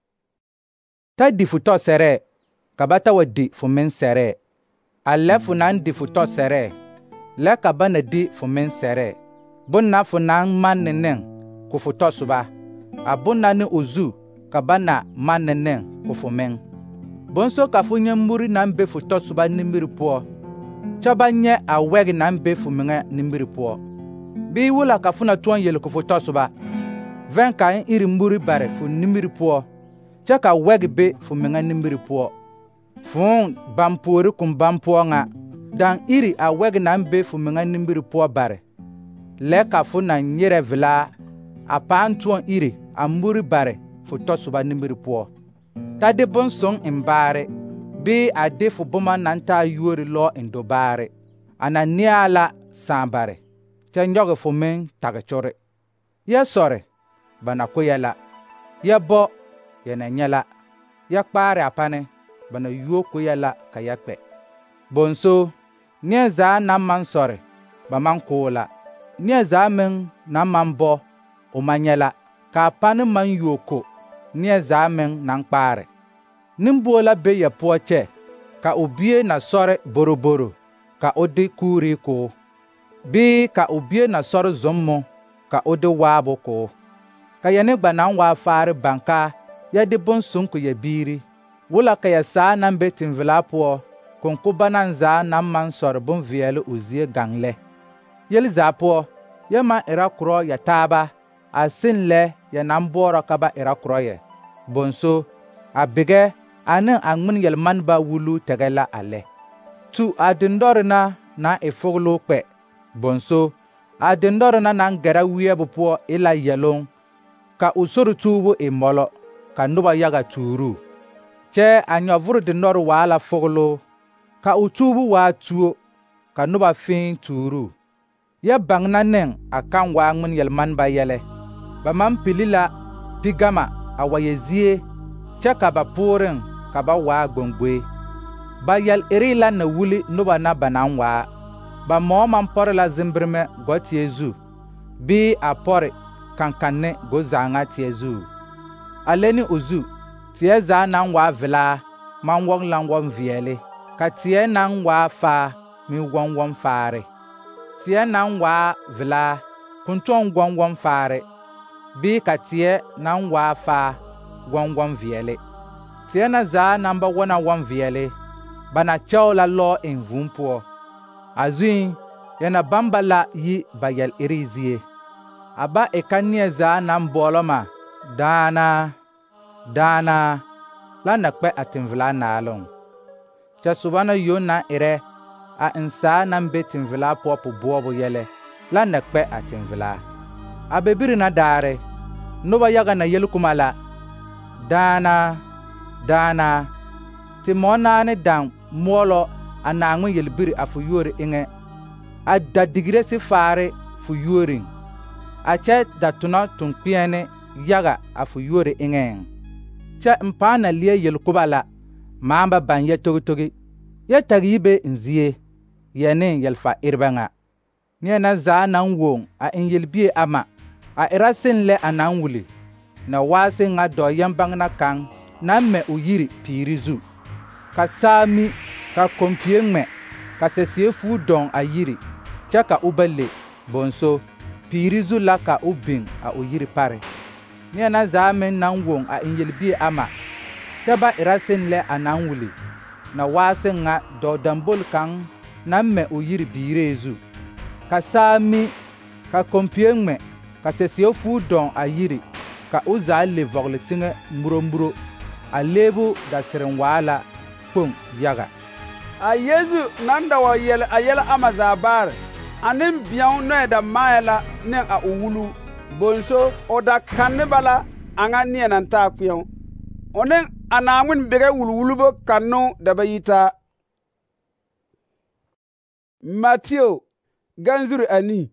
Ta di fu tɔ sɛrɛ, ka ba ta wa di fu meŋ sɛrɛ. A lɛ fu naŋ di fu tɔ sɛrɛ, lɛ ka ba na di fu meŋ sɛrɛ. Bon na fu naŋ manne neŋ ko fu tɔ soba, a bon na ne o zu ka ba na manne neŋ ko fu meŋ. Bonso ka fu nyɛ muri naŋ be fu tɔ soba nimiri poɔ, kyɛ ba nyɛ a wɛge naŋ be fu meŋa nimiri poɔ. Bii wula ka fu na tõɔ yele ko fu tɔ soba, vɛn ka n iri muri bare fu nimiri poɔ, kyɛ ka wɛge be fu meŋa nimiri poɔ. Fũũ bãmpuori kõn bãmb poɔ ŋa, daŋ iri a wɛge naŋ be fu meŋa nimiri poɔ bare, lɛ ka fu na nyerɛ velaa a pãã tõɔ iri a muri bare fu tɔ soba nimiri poɔ. Ta de bonsoŋ en baare, bii a de fu boma naŋ taa yuori lɔ en do baare. A na neaa la sãã bare, kyɛ nyɔge fu meŋ tage kyore. Yɛ sɔre, ba na ko yɛ la. Yɛ bɔ, yɛ na nyɛ la. Yɛ kpaare a pane, ba na yuo ko yɛ la ka yɛ kpɛ. Bonso, neɛ zaa naŋ maŋ sɔre, ba maŋ koo la. Neɛ zaa meŋ naŋ maŋ bɔ, o ma nyɛ la. Ka a pane maŋ yuo ko, neɛ zaa meŋ naŋ kpaare. Nembuo la be yɛ poɔ kyɛ, ka o bie na sɔre boroboro, ka o de kuuri koo. Bii ka o bie na sɔre zommo, ka o de waabo koo. Ka yɛ ne gba naŋ waa faare bãnka yɛ de bonsoŋ ko yɛ biiri. Wula ka yɛ saa naŋ be tẽn-velaa poɔ, konko banan zaa naŋ maŋ sɔre bonveɛle o zie gaŋ lɛ. Yel zaa poɔ, yɛ maŋ erɛ korɔ yɛ taaba, a sen lɛ yɛ naŋ boɔrɔ ka ba erɛ korɔ yɛ. Bonso, a bigɛ ane a ŋmen yel-maneba wulu tɛgɛ la a lɛ. Tu a dendɔre na naŋ e fogloo kpɛ. Bonso, a dendɔre na naŋ gɛrɛ weɛbo poɔ e la yɛloŋ, ka o sori tuubo e mɔlɔ, ka noba yaga tuuruu. Kyɛ a nyɔvore dendɔre waa la fogloo, ka o tuubo waa tuo, ka noba fĩĩ tuuruu. Yɛ baŋ na neŋ a kaŋ waa ŋmen yel-maneba yɛlɛ. Ba maŋ pili la pigama a wa yɛ zie, kyɛ ka ba pʋʋreŋ ka ba waa gboŋgboe. Ba yɛl-ere la na wuli noba na ba naŋ waa. Ba mɔɔ maŋ pɔre la zemberemɛ gɔ-teɛ zu, bii a pɔre kankanne go-zaaŋa teɛ zu. A lɛ ne o zu, teɛ zaa naŋ waa velaa maŋ wɔŋ la wɔŋ veɛle, ka teɛ naŋ waa faa meŋ wɔŋ wɔŋ faare. Teɛ naŋ waa velaa kõn tõɔ wɔŋ wɔŋ faare, bii ka teɛ naŋ waa faa wɔŋ wɔŋ veɛle. Teɛ na zaa naŋ ba wɔna wɔŋ veɛle, ba na kyɛo la lɔ eŋ vũũ poɔ. A zuiŋ, yɛ na bãmba la yi ba yɛl-ere zie. A ba e ka neɛ zaa naŋ bɔɔlɔ ma, daana, daana, la na kpɛ a tẽn-velaa naaloŋ. Kyɛ soba na yoŋ naŋ erɛ a eŋ saa naŋ be tẽn-velaa poɔ pu-boɔbo yɛlɛ, la na kpɛ a tẽn-velaa. A bebiri na daare, noba yaga na yel kuma la, daana, daana, tɩ mɔɔ naane daŋ moɔlɔ a Naaŋmen yelbiri a fo yuori eŋɛ, a da digirɛ sifaare fo yuoriŋ, a kyɛ da tona toŋkpeɛne yaga a fo yuori eŋɛŋ. Kyɛ n pãã na leɛ yel-koba la, maŋ ba baŋ yɛ togitogi, yɛ tag yi be n zie, yɛ ne yɛlfa-erebɛ ŋa. Neɛ na zaa naŋ woŋ a eŋ yelbie ama, a erɛ sen lɛ a naŋ wuli, na waase ŋa dɔɔ yɛmbaŋna kaŋ naŋ mɛ o yiri piiri zu. Ka saa mi, ka kompie ŋmɛ, ka sɛseɛ fuu dɔŋ a yiri, kyɛ ka o ba le. Bonso, piiri zu la ka o biŋ a o yiri pare. Neɛ na zaa meŋ naŋ woŋ a eŋ yelbie ama, kyɛ ba erɛ seŋ lɛ a naŋ wuli, na waa seŋ ŋa dɔɔ-dambol kaŋ naŋ mɛ o yiri biiree zu. Ka saa mi, ka kompie ŋmɛ, ka sɛseɛ fuu dɔn a yiri, ka o zaa le vɔgele teŋɛ muro muro. A leebu da sereŋ waa la kpoŋ yaga. A Yesu naŋ da wa yɛlɛ a yɛlɛ ama zaa baare, ane beɛŋ nɔɛ da maɛ la ne a o wulu. Bonso o da kanne ba la a ŋa neɛ naŋ taa kpeɛŋ. O ne a Naaŋmen bigɛ wulwulubo kannoo da ba yi taa. Mateo ganzuri anii.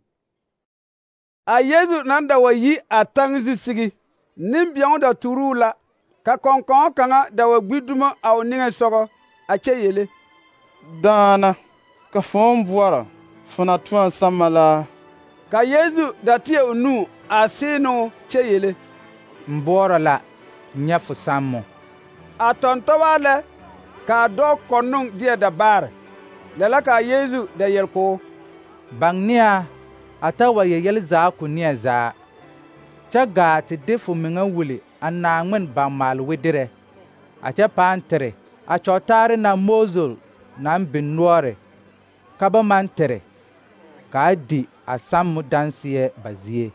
A Yesu naŋ da wa yi a taŋ zu sigi, nembeɛŋ da turuu la, ka kɔnkɔŋ kaŋa da wa gbi dumo a o niŋe sɔgɔ, a kyɛ yele: Daana, ka fõõ boɔrɔ, fo na tõɔ samma la. Ka Yesu da teɛ o nu a sɩɩnoo kyɛ yele: N boɔrɔ la, nyɛ fo sammo. A tɔntɔba lɛ k'a dɔɔ kɔnnoŋ deɛ da baare. Lɛ la k'a Yesu da yɛl k'o: Baŋ neɛ a ta wa yɛyɛl zaa ko neɛ zaa, kyɛ gaa te de fo meŋa wuli a Naaŋmen baŋmaal wedirɛ, a kyɛ pãã tere a kyɔgtaare na Moose naŋ biŋ noɔre, ka ba maŋ tere, k'a di a sammo danseɛ ba zie.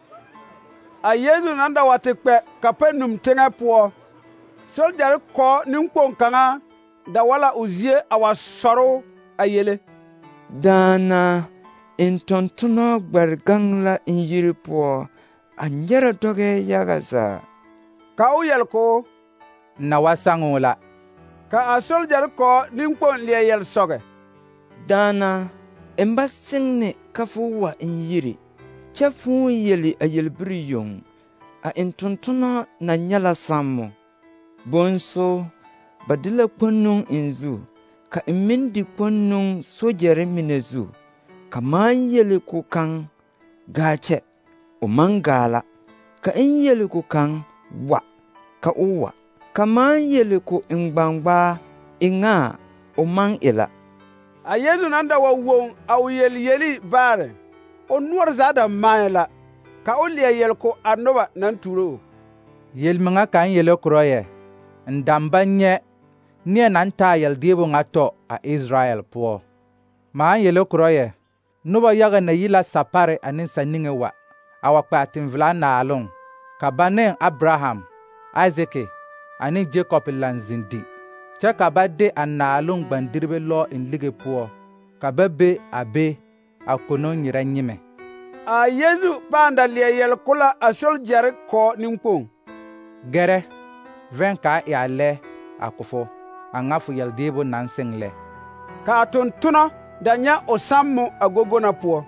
A Yesu naŋ da wa te kpɛ Kapanum teŋɛ poɔ, sogyare kɔɔ nenkpoŋ kaŋa da wa la o zie a wa sɔroo a yele: Daana, n tontonɔ gbɛre gaŋ la n yiri poɔ, a nyɛrɛ dɔgɛɛ yaga zaa. Ka o yɛl k'o: Na wa saŋoo la. Ka a sogyare kɔɔ nenkpoŋ leɛ yɛl sɔgɛ: Daana, n ba seŋne ka fo wa n yiri, kyɛ fõõ yeli a yelbiri yoŋ, a n tontonɔ na nyɛ la sammo. Bonso, ba de la kponnoo n zu, ka n meŋ di kponnoo sogyare mine zu, ka maa yeli ko kaŋ: gaa kyɛ, o maŋ gaa la. Ka n yeli ko kaŋ: wa, ka o wa. Ka maa yeli ko n gbangbaa: eŋaa, o maŋ e la. A Yesu naŋ da wa woŋ a o yelyeli baare, o noɔre zaa da maɛ la, ka o leɛ yɛl ko a noba naŋ turo o: Yelmeŋa kaŋ yele korɔ yɛ, n dam ba nyɛ neɛ naŋ taa yɛldeebo ŋa tɔ a Israɛl poɔ. Maa yele korɔ yɛ, noba yaga na yi la sapare ane saniŋe wa, a wa kpɛ a tenvelaa naaloŋ, ka ba ne Abraham, Isake ane Jakob laŋ zeŋ di, kyɛ ka ba de a naaloŋ gbandirbe lɔ eŋ lige poɔ, ka ba be a be a kono nyerɛ nyemɛ. A Yesu pãã da leɛ yɛl ko la a sogyare kɔɔ nenkpoŋ: Gɛrɛ, vɛn k'a e a lɛ a ko fo, a ŋa fo yɛldeebo naŋ seŋ lɛ. K'a tontonɔ da nyɛ o sammo a gogona poɔ.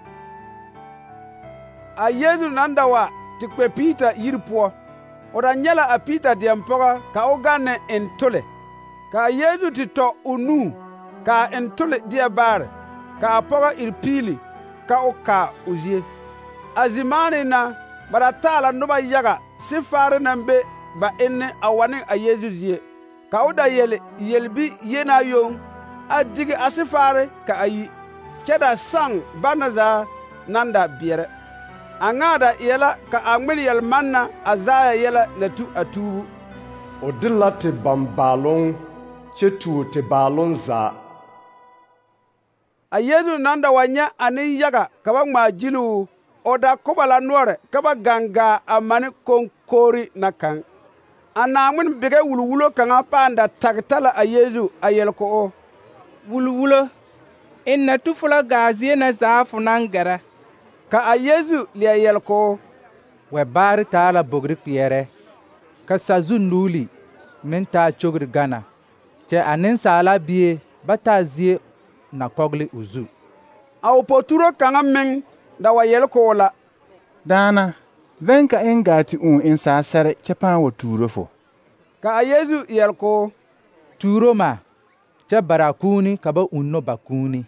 A Yesu naŋ da wa te kpɛ Piita yiri poɔ, o da nyɛ la a Piita deɛm pɔgɔ ka o gaŋ ne eŋ tole. K'a Yesu te tɔ o nu k'a eŋ tole deɛ baare, k'a pɔgɔ iri piili ka o kaa o zie. A zimaane na ba da taa la noba yaga sifaare naŋ be ba enne a wa ne a Yesu zie, ka o da yele yelbi yenaa yoŋ, a digi a sifaare ka a yi, kyɛ da saŋ bana zaa naŋ da beɛrɛ. A ŋaa da eɛ la ka a ŋmen yɛlmanna a Azaya yɛlɛ na tu a tuubu: O de la te bambaaloŋ kyɛ tuo te baaloŋ zaa. A Yesu naŋ da wa nyɛ a nenyaga ka ba ŋmaa gyiluu, o da ko ba la noɔre ka ba gaŋ gaa a mane koŋkogri na kaŋ. A Naaŋmen bigɛ wulwulo kaŋa pãã da tag ta la a Yesu a yɛl ko o: Wulwulo, n na tu fo la gaa zie na zaa fo naŋ gɛrɛ. Ka a Yesu leɛ yɛl ko: Wɛbaare taa la bogri kpeɛrɛ, ka sazu nuuli meŋ taa kyogri gana, kyɛ a Nensaala Bie ba taa zie na kɔgli o zu. A o poturo kaŋa meŋ da wa yɛl k'o la: Daana, vɛn ka en gaa ti ũ en saa sɛre kyɛ pãã wa tuuro fo. Ka a Yesu yɛl k'o: Tuuro ma, kyɛ bara kuuni ka ba unno ba kuuni.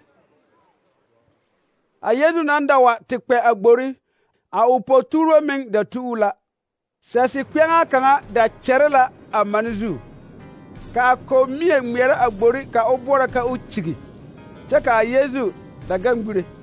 A Yesu naŋ da wa te kpɛ a gbori, a o poturo meŋ da tu'u la. Sɛse kpɛŋa kaŋa da kyɛre la a mane zu, ka a kommie ŋmeɛrɛ a gbori ka o boɔrɔ ka o kyigi, kyɛ ka a Yesu da gaŋ gbire.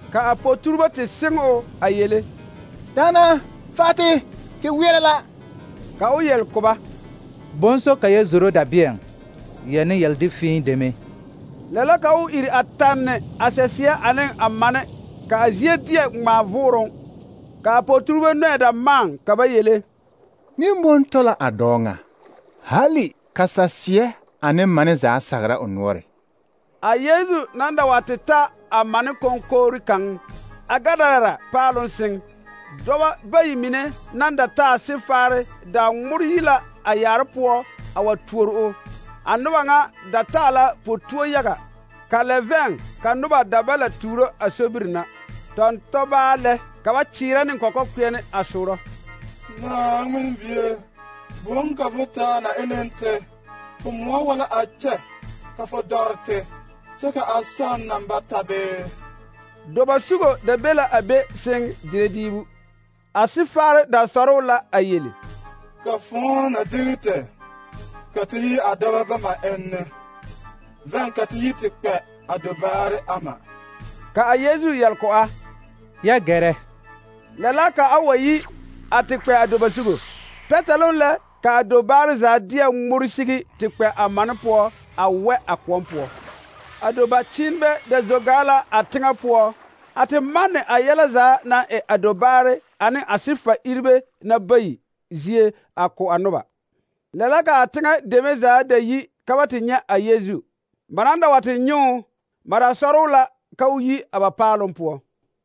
ka a poturbo te sẽng-o a yele: Dana, fati, ti wɩɛra la. Ka o yel kʋba: Bõn-so ka ya zoro dabiɛŋ, ya ne yɛl-dɩ fĩig deme. Lɛ la ka o iri a tanne a sɛsɩɛ ane a mane, ka a zie deɛ ŋmaa vʋʋrʋŋ. Ka a poturbo noɛ da maaŋ ka ba yele: Nimbõn tɔ la a dɔɔ ŋa, hali ka sɛsɩɛ ane mane zaa sagra o noɔre. A Yeezu nan da wa te ta a mane konkogri kaŋ a Gadarara paaloŋ sɩng. Dɔbɔ bayi mine nan da taa sɩfaare da ŋmʋr yi la a yaare poɔ a wa tuori o. A noba ŋa da taa la po-tuo yaga, ka lɛ vɛŋ ka noba da ba la tuuro a sobiri na. Tɔn-tɔbaa lɛ ka ba kyeerɛ ne kɔkɔ-kpeɛne a soorɔ: Naaŋmen bie, bõn ka fo taa na enente, fo moɔ wala a kyɛ ka fo dɔrete, kyɛ ka a sãn nan ba tabe. Doba sugo da be la a be sɩng dire diibu. A sɩfaare da sɔrɔ la a yele: Ka fõo na digite, ka ti yi a dɔbɔ bama enne, vɛn ka ti yi ti kpɛ a dobaare ama. Ka a Yeezu yɛl kɔ a: Ya gɛrɛ. Lɛ la ka a wa yi a te kpɛ a doba sugo. Pɛtɛloŋ lɛ ka a dobaare zaa deɛ ŋmʋr sigi te kpɛ a mane poɔ a wɛ a kõɔ poɔ. A doba kyiinbɛ da zo gaa la a teŋɛ poɔ a te manne a yɛlɛ zaa naŋ e a dobaare ane a sɩfa iribe na bayi zie a ko a noba. Lɛ la ka a teŋɛ deme zaa da yi ka ba te nyɛ a Yeezu. Ba nan da wa te nyõ, ba da sɔrɔ la ka o yi a ba paaloŋ poɔ.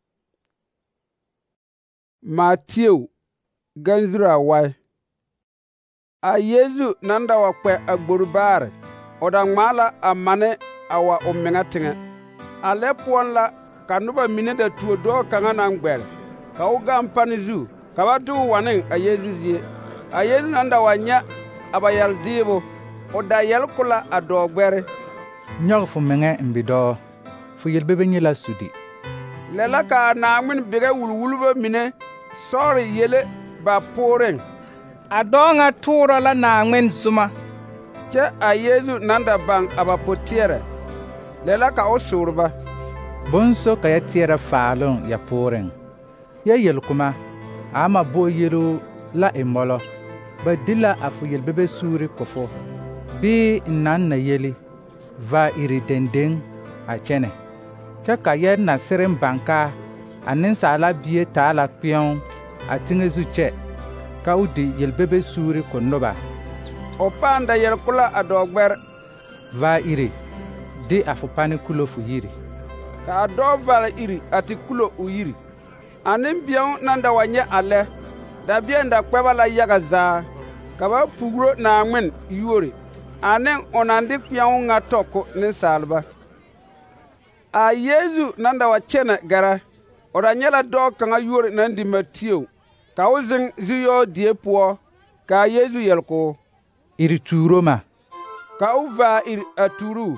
Matthew ganzuru awai. A Yeezu nan da wa kpɛ a gbori baare, o da ŋmaa la a mane a wa o meŋa teŋɛ. A lɛ poɔŋ la ka noba mine da tuo dɔɔ kaŋa naŋ gbɛre, ka o gaŋ pane zu, ka ba de o wa ne a Yeezu zie. A Yeezu nan da wa nyɛ a ba yɛl-dɩɩbo, o da yɛl ko la a dɔɔ gbɛre: Nyɔg fo meŋɛ n bidɔɔ, fo yel-bebe nyɛ la sudi. Lɛ la ka a Naaŋmen bɩgɛ wulwulbɔ mine sɔɔre yele ba pʋʋreŋ: A dɔɔ ŋa tʋʋrɔ la Naaŋmen zuma. Kyɛ a Yeezu nan da baŋ a ba po-tɩɛrɛ. Lɛ la ka o soor ba: Bõn-so ka ya tɩɛrɛ faaloŋ ya pʋʋreŋ. Ya yel-kʋma, a ama bo yelo la e mɔlɔ. Ba di la a fo yel-bebe suuri ko fo. Bɩ n nan na yeli, va iri dendeŋ a kyɛnɛ. Kyɛ ka yɛl na sɩrem bãnka a nensaala bie taa la kpɛ̃o a teŋɛ zu kyɛ, ka o di yel-bebe suuri ko noba. O pãan da yɛl ko la a dɔɔ gbɛr: Va iri, di a fo pane kulo fo yiri. Ka a dɔɔ val iri a te kulo o yiri. A nembeɛo nan da wa nyɛ a lɛ, dabeɛn da kpɛba la yaga zaa, ka ba pugro Naaŋmen yuori, ane o naŋ de kpɛ̃o ŋa tɔ ko nensaalba. A Yeezu nan da wa kyɛnɛ gara, o da nyɛ la dɔɔ kaŋa yuori naŋ di Matio, ka o zeŋ zu-yɔɔ die poɔ, ka a Yeezu yɛl ko: Iri tuuro ma. Ka o vaa iri a tuuruu.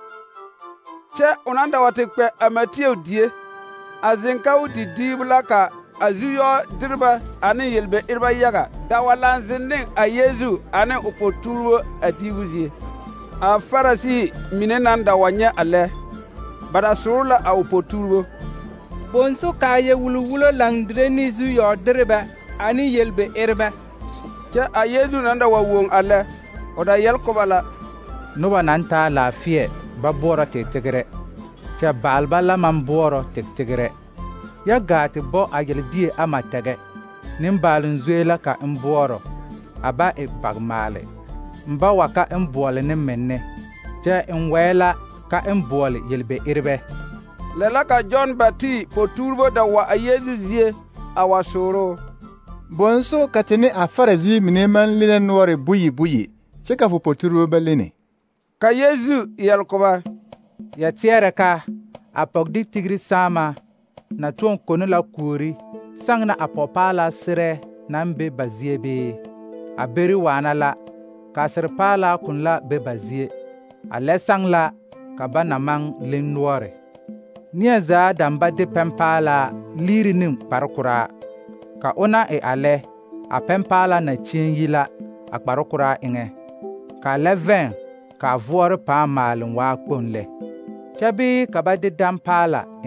Kyɛ o nan da wa te kpɛ a Matio die, a zeŋ ka o di diibu la ka a zu-yɔɔ dereba ane yelbe-ereba yaga da wa laŋ zeŋ ne a Yeezu ane o po-tuurbo a diibu zie. A Farisi mine nan da wa nyɛ a lɛ, ba da soor la a o po-tuurbo: Bõn-so kaa yɛ wulwulo laŋ dire ne zu-yɔɔ dereba ane yelbe-ereba. Kyɛ a Yeezu nan da wa woŋ a lɛ, o da yɛl ko ba la: Noba naŋ taa laafɩɛ ba boɔrɔ tegtegirɛ, kyɛ baalba la maŋ boɔrɔ tegtegirɛ. Ya gaa te bɔ a yel-bie ama tɛgɛ. Nembaaloŋ zoe la ka n boɔrɔ, a ba e pagmaale. N ba wa ka n boɔle ne menne, kyɛ n wɛɛ la ka n boɔle yelbe-erebɛ. Lɛ la ka Jɔn Bati po-tuurbo da wa a Yeezu zie a wa sooro: Bõn-so ka te ne a Farisi mine maŋ lenɛ noɔre buyi buyi, kyɛ ka fo po-tuurbo ba lene. Ka Yeezu yɛl ko ba: Ya tɩɛrɛ ka a pɔgde tigri sãama na tõog kono la kuori sãng na a pɔgpaalaa sɩrɛ naŋ be ba zie bee? A beri waana la, ka sɩrpaalaa kõn la be ba zie. A lɛ sãng la ka ba na maŋ len noɔre. Neɛ zaa dãmb ba de pɛmpaalaa liiri ne kparekoraa. Ka o na e a lɛ, a pɛmpaalaa na kyẽen yi la a kparekoraa eŋɛ. Ka a lɛ vɛŋ ka a voɔre pãã maale n waa kpoŋ lɛ. Kyɛ bɩ ka ba de dãmpaala eŋ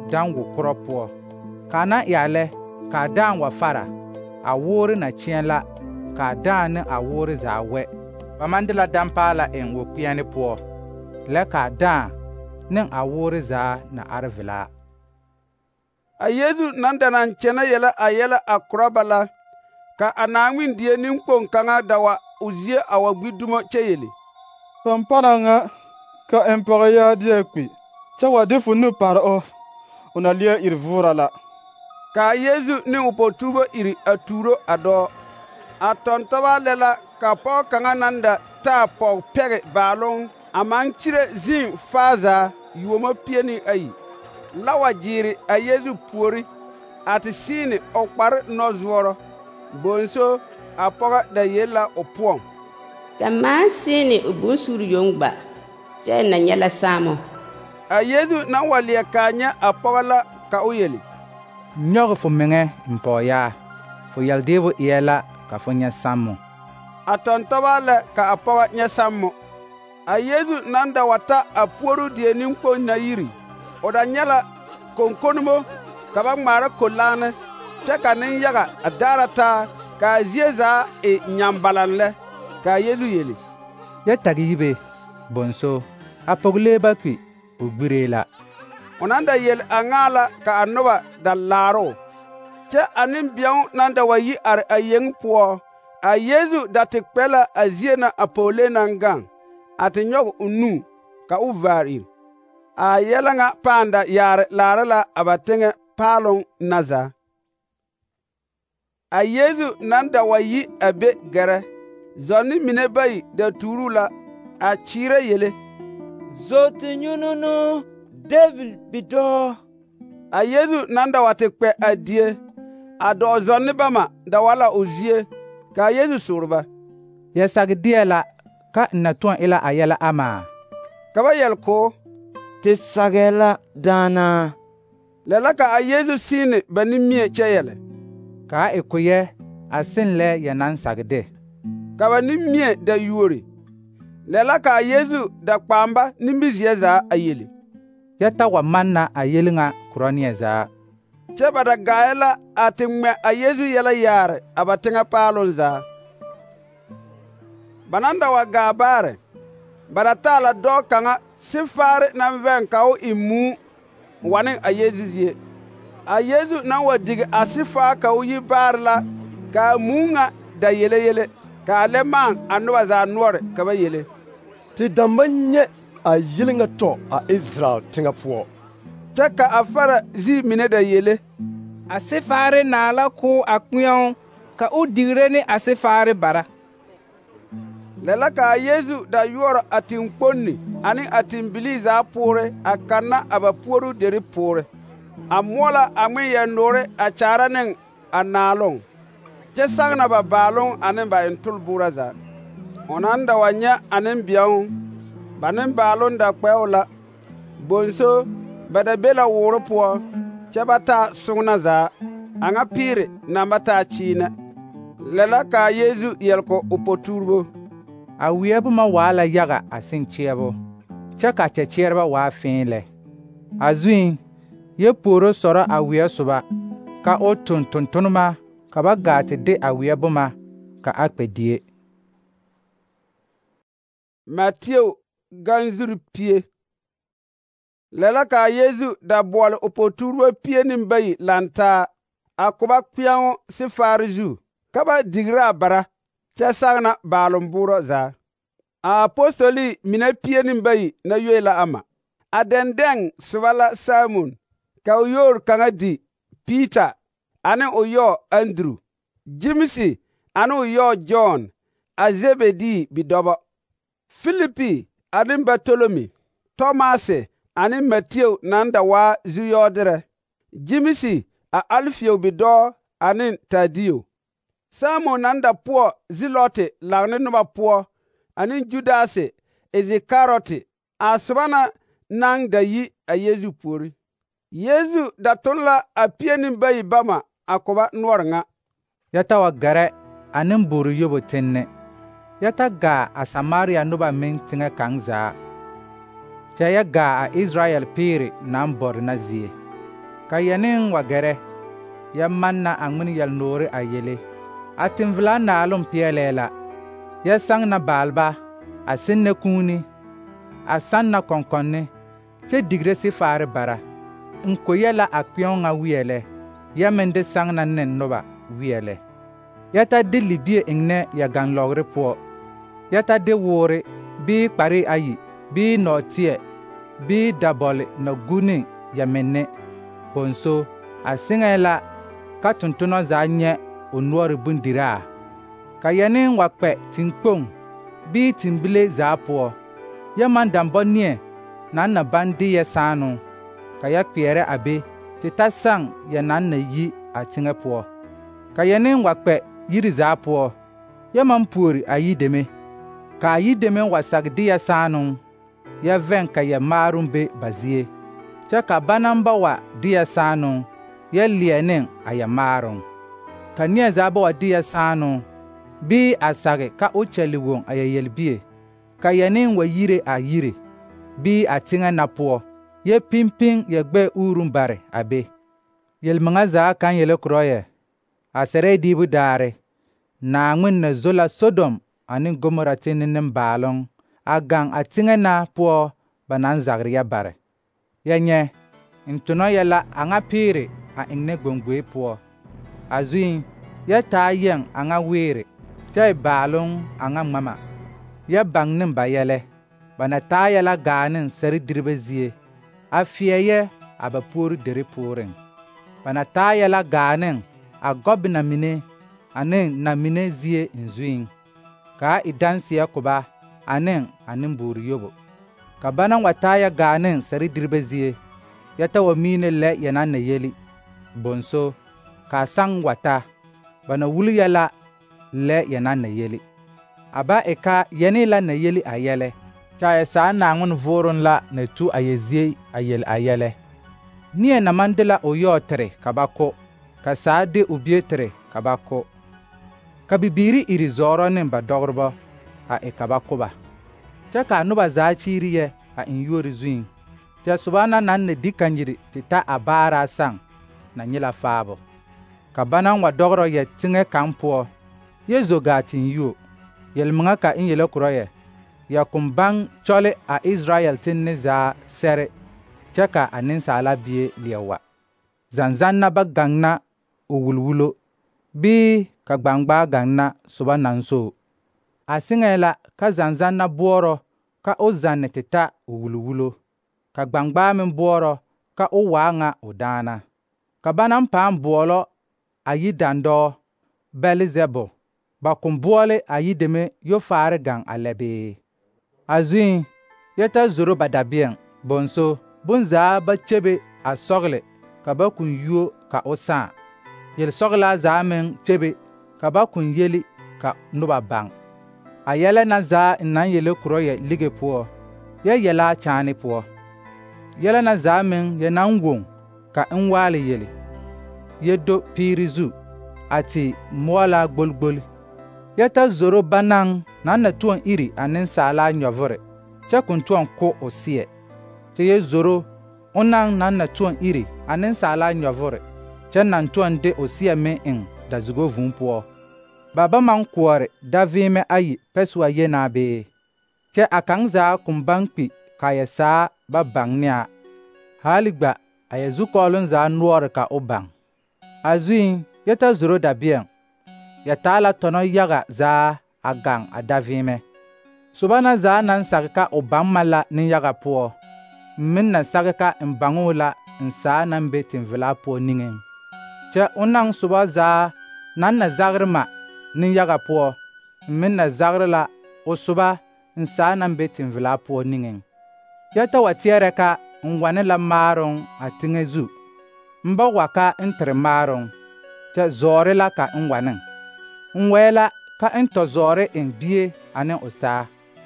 dan wʋkrɔ poɔ. Kaa na yaale kaa daan wa fara, a woore na kyeɛ la, kaa daan ne a woore zaa wɛ. Ba man de la dampaala eŋ wɔ-kpeɛne poɔ, lɛ kaa daan ne a woore zaa na are velaa. A Yesu nan da nan kyɛnɛ yɛlɛ a yɛlɛ a korɔ ba la, ka a Naaŋmen die nenkpoŋ kaŋa da wa o zie a wa gbi dumo kyɛ yele: Pampana ŋa ka eŋ pɔgɔ yaa deɛ kpi, kyɛ wa de fo nu pare o, o na leɛ iri voora la. Ka Yesu ne o poturbo iri a tuuro a dɔɔ. A tɔntɔba lɛ la ka pɔgɔ kaŋa nan da taa pɔg pɛge baaloŋ a maŋ kyire zĩĩ faa zaa yuomo pie ne ayi, la wa gyeere a Yesu puori a te siine o kpare nɔzoɔrɔ. Bonso a pɔgɔ da yel la o poɔŋ: Ka maa siine o bonsuuri yoŋ gba, kyɛ na nyɛ la saamo. A Yesu nan wa leɛ kaa nyɛ a pɔgɔ la ka o yele: Nyɔge fo meŋɛ n pɔgyaa, fo yɛldeebo eɛ la ka fo nyɛ sammo. A tɔntɔba lɛ ka a pɔgɔ nyɛ sammo. A Yesu nan da wa ta a puoru die nenkpoŋ na yiri, o da nyɛ la konkonmo ka ba ŋmaara kolaane, kyɛ ka nenyaga a daara taa, ka a zie zaa e nyambalaŋ lɛ. Ka a Yesu yele: Yɛ tag yibe, bonso, a pɔglee ba kpi, o gbiree la. O nan da yel a ŋaa la ka a noba da laaroo. Kyɛ a nembeɛŋ nan da wa yi are a yeŋ poɔ. A Yesu da te kpɛ la a zie na a pɔglee naŋ gaŋ, a te nyɔge o nu ka o vaar iri. A yɛlɛ ŋa pãã da yaare laare la a ba teŋɛ paaloŋ na zaa. A Yesu nan da wa yi a be gɛrɛ, zɔnne mine bayi da tuuruu la a kyeerɛ yele: Zote nyununu David bidɔɔ. A Yesu nan da wa te kpɛ a die, a dɔɔ zɔnne bama da wa la o zie. Ka a Yesu sore ba: Yɛ sag deɛ la ka n na tõɔ e la a yɛlɛ amaa? Ka ba yɛl koo: Te sagɛ la daana. Lɛ la ka a Yesu siine ba nimie kyɛ yɛlɛ: Kaa e ko yɛ a sen lɛ yɛ naŋ sagde. Ka ba nimie da yuori. Lɛ la ka a Yesu da kpaamba nimizeɛ zaa a yele: Yɛ ta wa manna a yeli ŋa korɔ neɛ zaa. Kyɛ ba da gaɛ la a te ŋmɛ a Yesu yɛlɛ yaare a ba teŋɛ paaloŋ zaa. Ba nan da wa gaa baare, ba da taa la dɔɔ kaŋa sefaare naŋ vɛŋ ka o e muu wane a Yesu zie. A Yesu nan wa digi a sefaa ka o yi baare la, ka a muu ŋa da yele yele, ka a lɛ maan a noba zaa noɔre ka ba yele: Te da maŋ nyɛ a yeli ŋa tɔ a Israel teŋɛ poɔ. Kyɛ ka a fara ziir mine da yele: A sefaare naa la ko a kpeɛŋ ka o digire ne a sefaare bara. Lɛ la ka a Yesu da yɔɔrɔ a teŋkponni ane a teŋbilii zaa poore a kanna a ba puoru deri poore. A moɔ la a ŋmen yɛ-noore a kyaara ne a naaloŋ, kyɛ sagna ba baaloŋ ane ba entolboorɔ zaa. O nan da wa nyɛ a nembeɛŋ, ba nembaaloŋ da kpɛ o la. Bonso ba da be la woore poɔ, kyɛ ba taa soŋna zaa, a ŋa piire naŋ ba taa kyiinɛ. Lɛ la ka a Yesu yɛlkɔ o poturbo: A weɛ boma waa la yaga a seŋ kyeɛbo, kyɛ ka kyɛkyɛreba waa fẽe lɛ. A zuŋ, yɛ puoro sɔrɔ a weɛ soba, ka o toŋ tontonema ka ba gaa te de a weɛ boma ka a kpɛ die. Mateo ganzuri pie. Lɛ la ka a Yesu da bɔɔle o poturbo pie ne bayi lantaa a ko ba kpeɛŋo sefaare zu, ka ba digire a bara, kyɛ sagna baaloŋ boorɔ zaa. A apostoli mine pie ne bayi na yoe la ama. A dɛndɛŋ soba la Simon, ka o yoor kaŋa di Piita ane o yɔɔ Anduru, Jimisi ane o yɔɔ Jɔn, a Zebedi bidɔbɔ, Filipi ane Bartolomi, Tɔmaasi ane Mateo naŋ da waa zu-yɔɔderɛ, Jimisi a Alfio bidɔɔ ane Tadiyo, Simon naŋ da poɔ Zilɔte laŋne noba poɔ, ane Judasi Isikarɔte, a soba na naŋ da yi a Yesu puori. Yesu da toŋ la a pie ne bayi bama a ko ba noɔre ŋa: Yɛ ta wa gɛrɛ a nemboore yobo tenne. Yɛ ta gaa a Samaria noba meŋ teŋɛ kaŋ zaa, kyɛ yɛ gaa a Israɛl peere naŋ bɔre na zie. ka yenin wa gere ya manna a ŋmin yɛl-noore a yele a tɩ-n-vela naalem peɛlɛ la ya sãng na baalba a sẽn ne kũuni a sãn na kõn-kõnne kyɛ digre sɩ-faare bara n ko yɛla a kpɛõngã wɩɛlɛ ya meŋ de sãng na ne noba wɩɛlɛ ya ta de libie eng ne ya gãn-lɔgre poɔ ya ta de woore bɩ kpare ayi bɩ nɔɔtɩɛ bɩ dabɔle na gu ne ya menne bõnso a sɩngẽ la ka tʋntʋnɔ zaa nyɛ o noɔre bondiraa ka ya ne wa kpɛ tɩn-kpong bɩ tɩn-bile zaa poɔ ya man dãmbɔ neɛ nan na bãn dɩ ya sãano ka ya kpeɛrɛ a be tɩ ta sãng ya nan na yi a tɩŋɛ poɔ ka ya ne wa kpɛ yiri zaa poɔ ya man puori a yideme ka a yideme wa sag dɩ ya sãano ya vẽn ka ya maarum be ba zie kyɛ ka bãnam ba wa dɩ ya sãano ya lɩɛ ne a ya maarum ka neɛ zaa ba wa dɩ ya sãano bɩ a sage ka o kyɛle wʋng a ya yel-bie ka ya ne wa yire a yire bɩ a tɩŋɛ na poɔ ya piŋpiŋ ya gbɛɛ uurum bare a be yel-mengã zaa kan yele kurɔ yɛ a sɛrɛ diibu daare Naaŋmen na zo la Sodom ani Gomora tẽnd nimbaaloŋ a gaŋ a tɩŋɛ na poɔ ba nan zagr ya bare ya nyɛ n tʋnɔ ya la a ŋa pɩɩre a eng ne gbõngoe poɔ a zuɩ ya taa yɛng a ŋa weere kyɛ y baaloŋ a ŋa ŋmama ya bãng ne ba yɛlɛ ba na taa ya la gaa ne sɛr-dirba zie a fɩɛ yɛ a ba puori dere pʋʋreŋ ba na taa ya la gaa ne a gɔbena mine ane na mine zie n zuɩŋ ka a y danseɛ koba ane a nembuur yobo ka ba na wa taa ya gaa ne sɛr-dirba zie ya ta wa miine lɛ ya nan na yeli bõnso ka a sãng wa ta ba na wul ya la lɛ ya nan na yeli a ba y ka yɛne la na yeli a yɛlɛ kyɛ a ya saa Naaŋmen vʋʋrem la na tu a ya zie a yel a yɛlɛ neɛ na man de la o yaoɔ tere ka ba ko ka saa de o bie tere ka ba ko ka bibiiri iri zɔɔrɔ ne ba dɔgrebɔ a e ka ba ko ba kyɛ ka a noba zaa kyiiri yɛ a en yuori zuiŋ kyɛ soba na nan na di kanyiri tɩ ta a baara a sãng na nyɩla faabo ka ba nan wa dɔgrɔ yɛ tɩŋɛ kaŋ poɔ yɛ zo gaa tɩ n yuo yel-meŋa ka n yele kurɔ yɛ ya kõn bãng kyɔle a Israyɛl tẽnd ne zaa sɛre kyɛ ka a nensaala bie leɛ wa zãn-zãnna ba gaŋ na o wulwulo bɩ ka gbãngbaa gaŋ na soba nan so a sɩngẽ la ka zãn-zãnna boɔrɔ ka o zãnne tɩ ta o wulwulo ka gbãngbaa meŋ boɔrɔ ka o waa ŋa o daana ka ba nan pãã boɔlɔ a yi-dãndɔɔ Bɛlzɛbul ba kõn boɔle a yideme yofaare gaŋ a lɛ bee a zuɩ ya ta zoro ba dabeɛŋ bõnso bonzaa ba cebe a sɔgle ka ba kõn yuo ka o sãã yel-sɔglaa zaa meŋ cebe ka ba kõn yeli ka noba bãng a yɛlɛ na zaa n nan yele kurɔ yɛ lige poɔ ya yɛla a kyaane poɔ yɛlɛ na zaa meŋ ya nan woŋ ka n waale yele ya do piiri zu a tɩ moɔlaa gbol-gbol ya ta zoro ba naŋ nan na tʋɔn iri a nensaala nyɔvere kyɛ kõn tʋɔn ko o seɛ tɩ ya zoro o naŋ nan na tʋɔn iri a nensaala nyɔvere kyɛ nan tʋɔn de o seɛ meŋ eŋ dazugo vũu poɔ ba ba man koɔre da-vɩɩmɛ ayi pɛsua yenaa bee kyɛ a kaŋ zaa kõn baŋ kpi ka ya saa ba bãng ne a haali gba a ya zukɔɔlem zaa noɔre ka o bãng a zuɩ ya ta zoro dabeɛŋ ya taa la tɔnɔ yaga zaa a gaŋ a da-vɩɩmɛ soba na zaa nan sag ka o bãng ma la nen-yaga poɔ n meŋ na sag ka n bãngoo la n saa nan be tẽn-velaa poɔ niŋeŋ kyɛ o naŋ soba zaa nan na zagre ma nen-yaga poɔ n meŋ na zagre la o soba n saa nan be tẽn-velaa poɔ niŋeŋ ya ta wa tɩɛrɛ ka n wane la maaroŋ a teŋɛ zu n ba wa ka n tere maaroŋ kyɛ zɔɔre la ka n waneŋ n wɛɛ la ka n tɔ zɔɔre eŋ bie ane o saa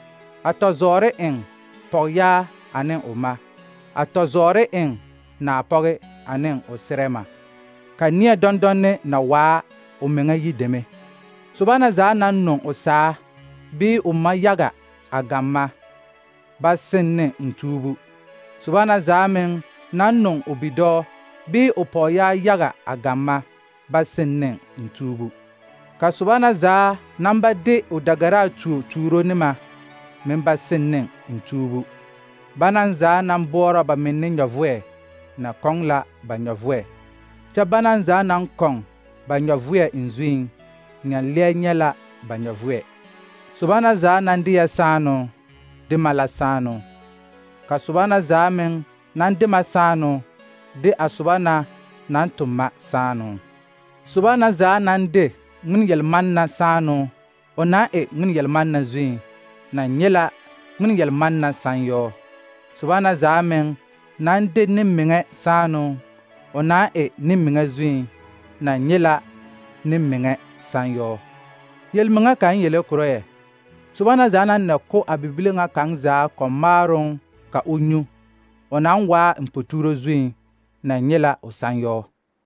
a tɔ zɔɔre eŋ pɔgyaa ane o ma a tɔ zɔɔre eŋ naapɔge ane o serɛma ka neɛ dɔndɔnne na waa o meŋa yideme soba na zaa nan noŋ o saa bɩ o ma yaga a gamma ba sen ne n tuubu soba na zaa meŋ nan noŋ o bidɔɔ bii o pɔg yaa yaga a gamma ba sẽn ning n tuubu. Ka soba na zaa nan ba de o dagara tuo tuuro nima meŋ ba sẽn ning n tuubu. Ba nan zaa nan boora ba meŋ ne nyɔvʋɛ na kõng la ba nyɔvʋɛ. Kyɛ ba nan zaa nan kõng ba nyɔvʋɛ n zuiŋ nya lɛ nyɛ la ba nyɔvʋɛ. Soba na zaa nan dɩya sãano dɩ ma la sãano. Ka soba na zaa meŋ nan dɩ ma sãano dɩ a soba na nan tʋm ma sãano. Soba na zaa nan dɩ ŋmen yel-man na sãano, o na n e ŋmen yel-man na zuiŋ na nyɛ la ŋmen yel-man na sãn-yaoɔ. Soba na zaa meŋ nan dɩ nin-miŋɛ sãano, o na n e nin-miŋɛ zuiŋ na nyɛ la nin-miŋɛ sãn-yaoɔ. Yel-miŋɛ kaŋ yele kʋrɔ yɛ, soba na zaa nan na ko a bibile ŋa kaŋ zaa kɔm-maaroŋ ka o nyu, o na n waa n po-tuuro zuiŋ na nyɛ la o sãn-yaoɔ.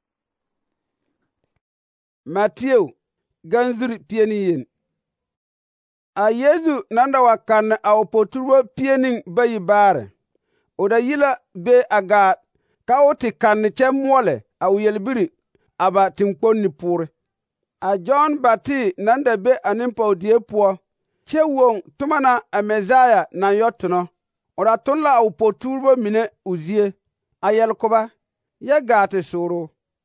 Matthew ganzuri pieni yen. A Yesu nan da wa kanne a o poturbo piening bayi baare. O da yila be a gaa ka o ti kanne kyɛ moɔle a o yelbiri a ba tinkponni poore. A John Bati nan da be a nimpɔɔdie poɔ kyɛ woŋ toma na a Mesaya nan yɔ tonɔ. O da ton la a o poturbo mine o zie a yɛl koba yɛ gaa te sooro.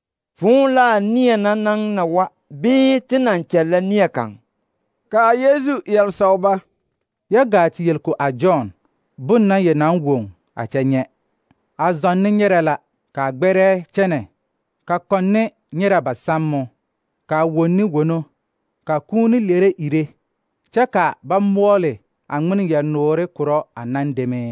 Fũu la a neɛ na naŋ na wa bɩ tɩ nan kyɛllɛ neɛ kaŋ? Ka a Yesu yɛl sao ba. Yɛ gaa tɩ yel-ko a John bõn na ye nan woŋ a kyɛ nyɛ. A zɔn ne nyɛrɛ la, ka a gbɛrɛ kyɛnɛ, ka kõn ne nyɛrɛ ba sammo, ka a won ne wono, ka kũu ne lere ire, kyɛ ka ba moɔle a ŋmen yel-noore kʋrɔ a nan deme.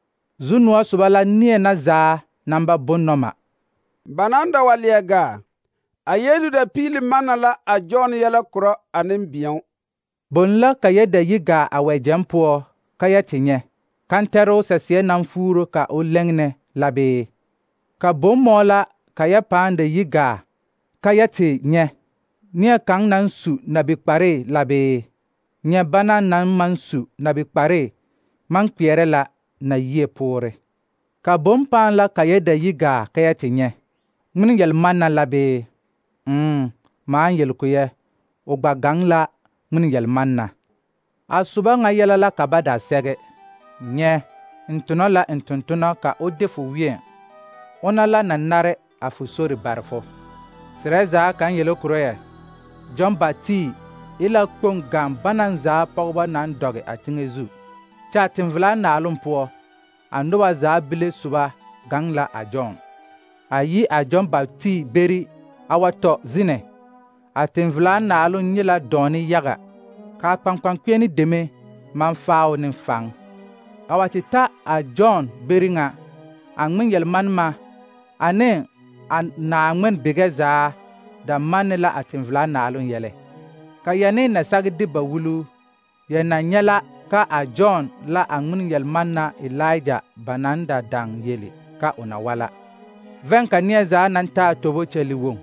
Zu-noɔ soba la neɛ na zaa nan ba bõn nɔma. Ba nan da wa leɛ gaa, a Yesu da piili manna la a John yɛlɛ kʋrɔ a nembɛɛo. Bon la ka yɛ da yi gaa a wɛgyɛm poɔ ka yɛ tɩ nyɛ, kãntɛrʋ sɛsɩɛ nan fuuro ka o lɛŋnɛ la bee. Ka bõn-mɔɔ la ka yɛ pãã da yi gaa ka yɛ tɩ nyɛ, neɛ kaŋ nan su nabi-kpare la bee. Nyɛ bana nan man su nabi-kpare man kpeɛrɛ la na yie poore. Ka bõn pãã la ka yɛ da yi gaa ka yɛ tɩ nyɛ, ŋmen yel-manna la bee. Mm, maan yel-ko yɛ, o gba gaŋ la ŋmen yel-manna. A soba ŋa yɛlɛ la ka ba da sɛge. Nyɛ, n tonɔ la n tontonɔ ka o de fo wɩɛ, ona la na nare a fo sori bare fo. Sɩrɛ zaa kaŋ yele kʋrɔ yɛ, John Bati y la kpoŋ gaŋ banan zaa pɔgbɔ nan dɔge a teŋɛ zu. Kyɛ a tẽn-velaa naaloŋ poɔ, a noba zaa bile soba gaŋ la a John. A yi a John Bati beri a wa tɔ zinɛ. A tẽn-velaa naaloŋ nyɛ la dɔɔne yaga, ka a kpankpankpeɛne deme man faao ne faŋ. A wa tɩ ta a John beri ŋa, a ŋmen yel-manema ane a naa-ŋmen bigɛ zaa da manne la a tẽn-velaa naaloŋ yɛlɛ. Ka yɛ ne na sag de ba wulu, yɛ na nyɛ la ka a John la a ŋmen yel-manna Elija ba nan da daŋ yele ka o na wala. Vɛn ka neɛ zaa nan taa tobo kyɛli woŋ.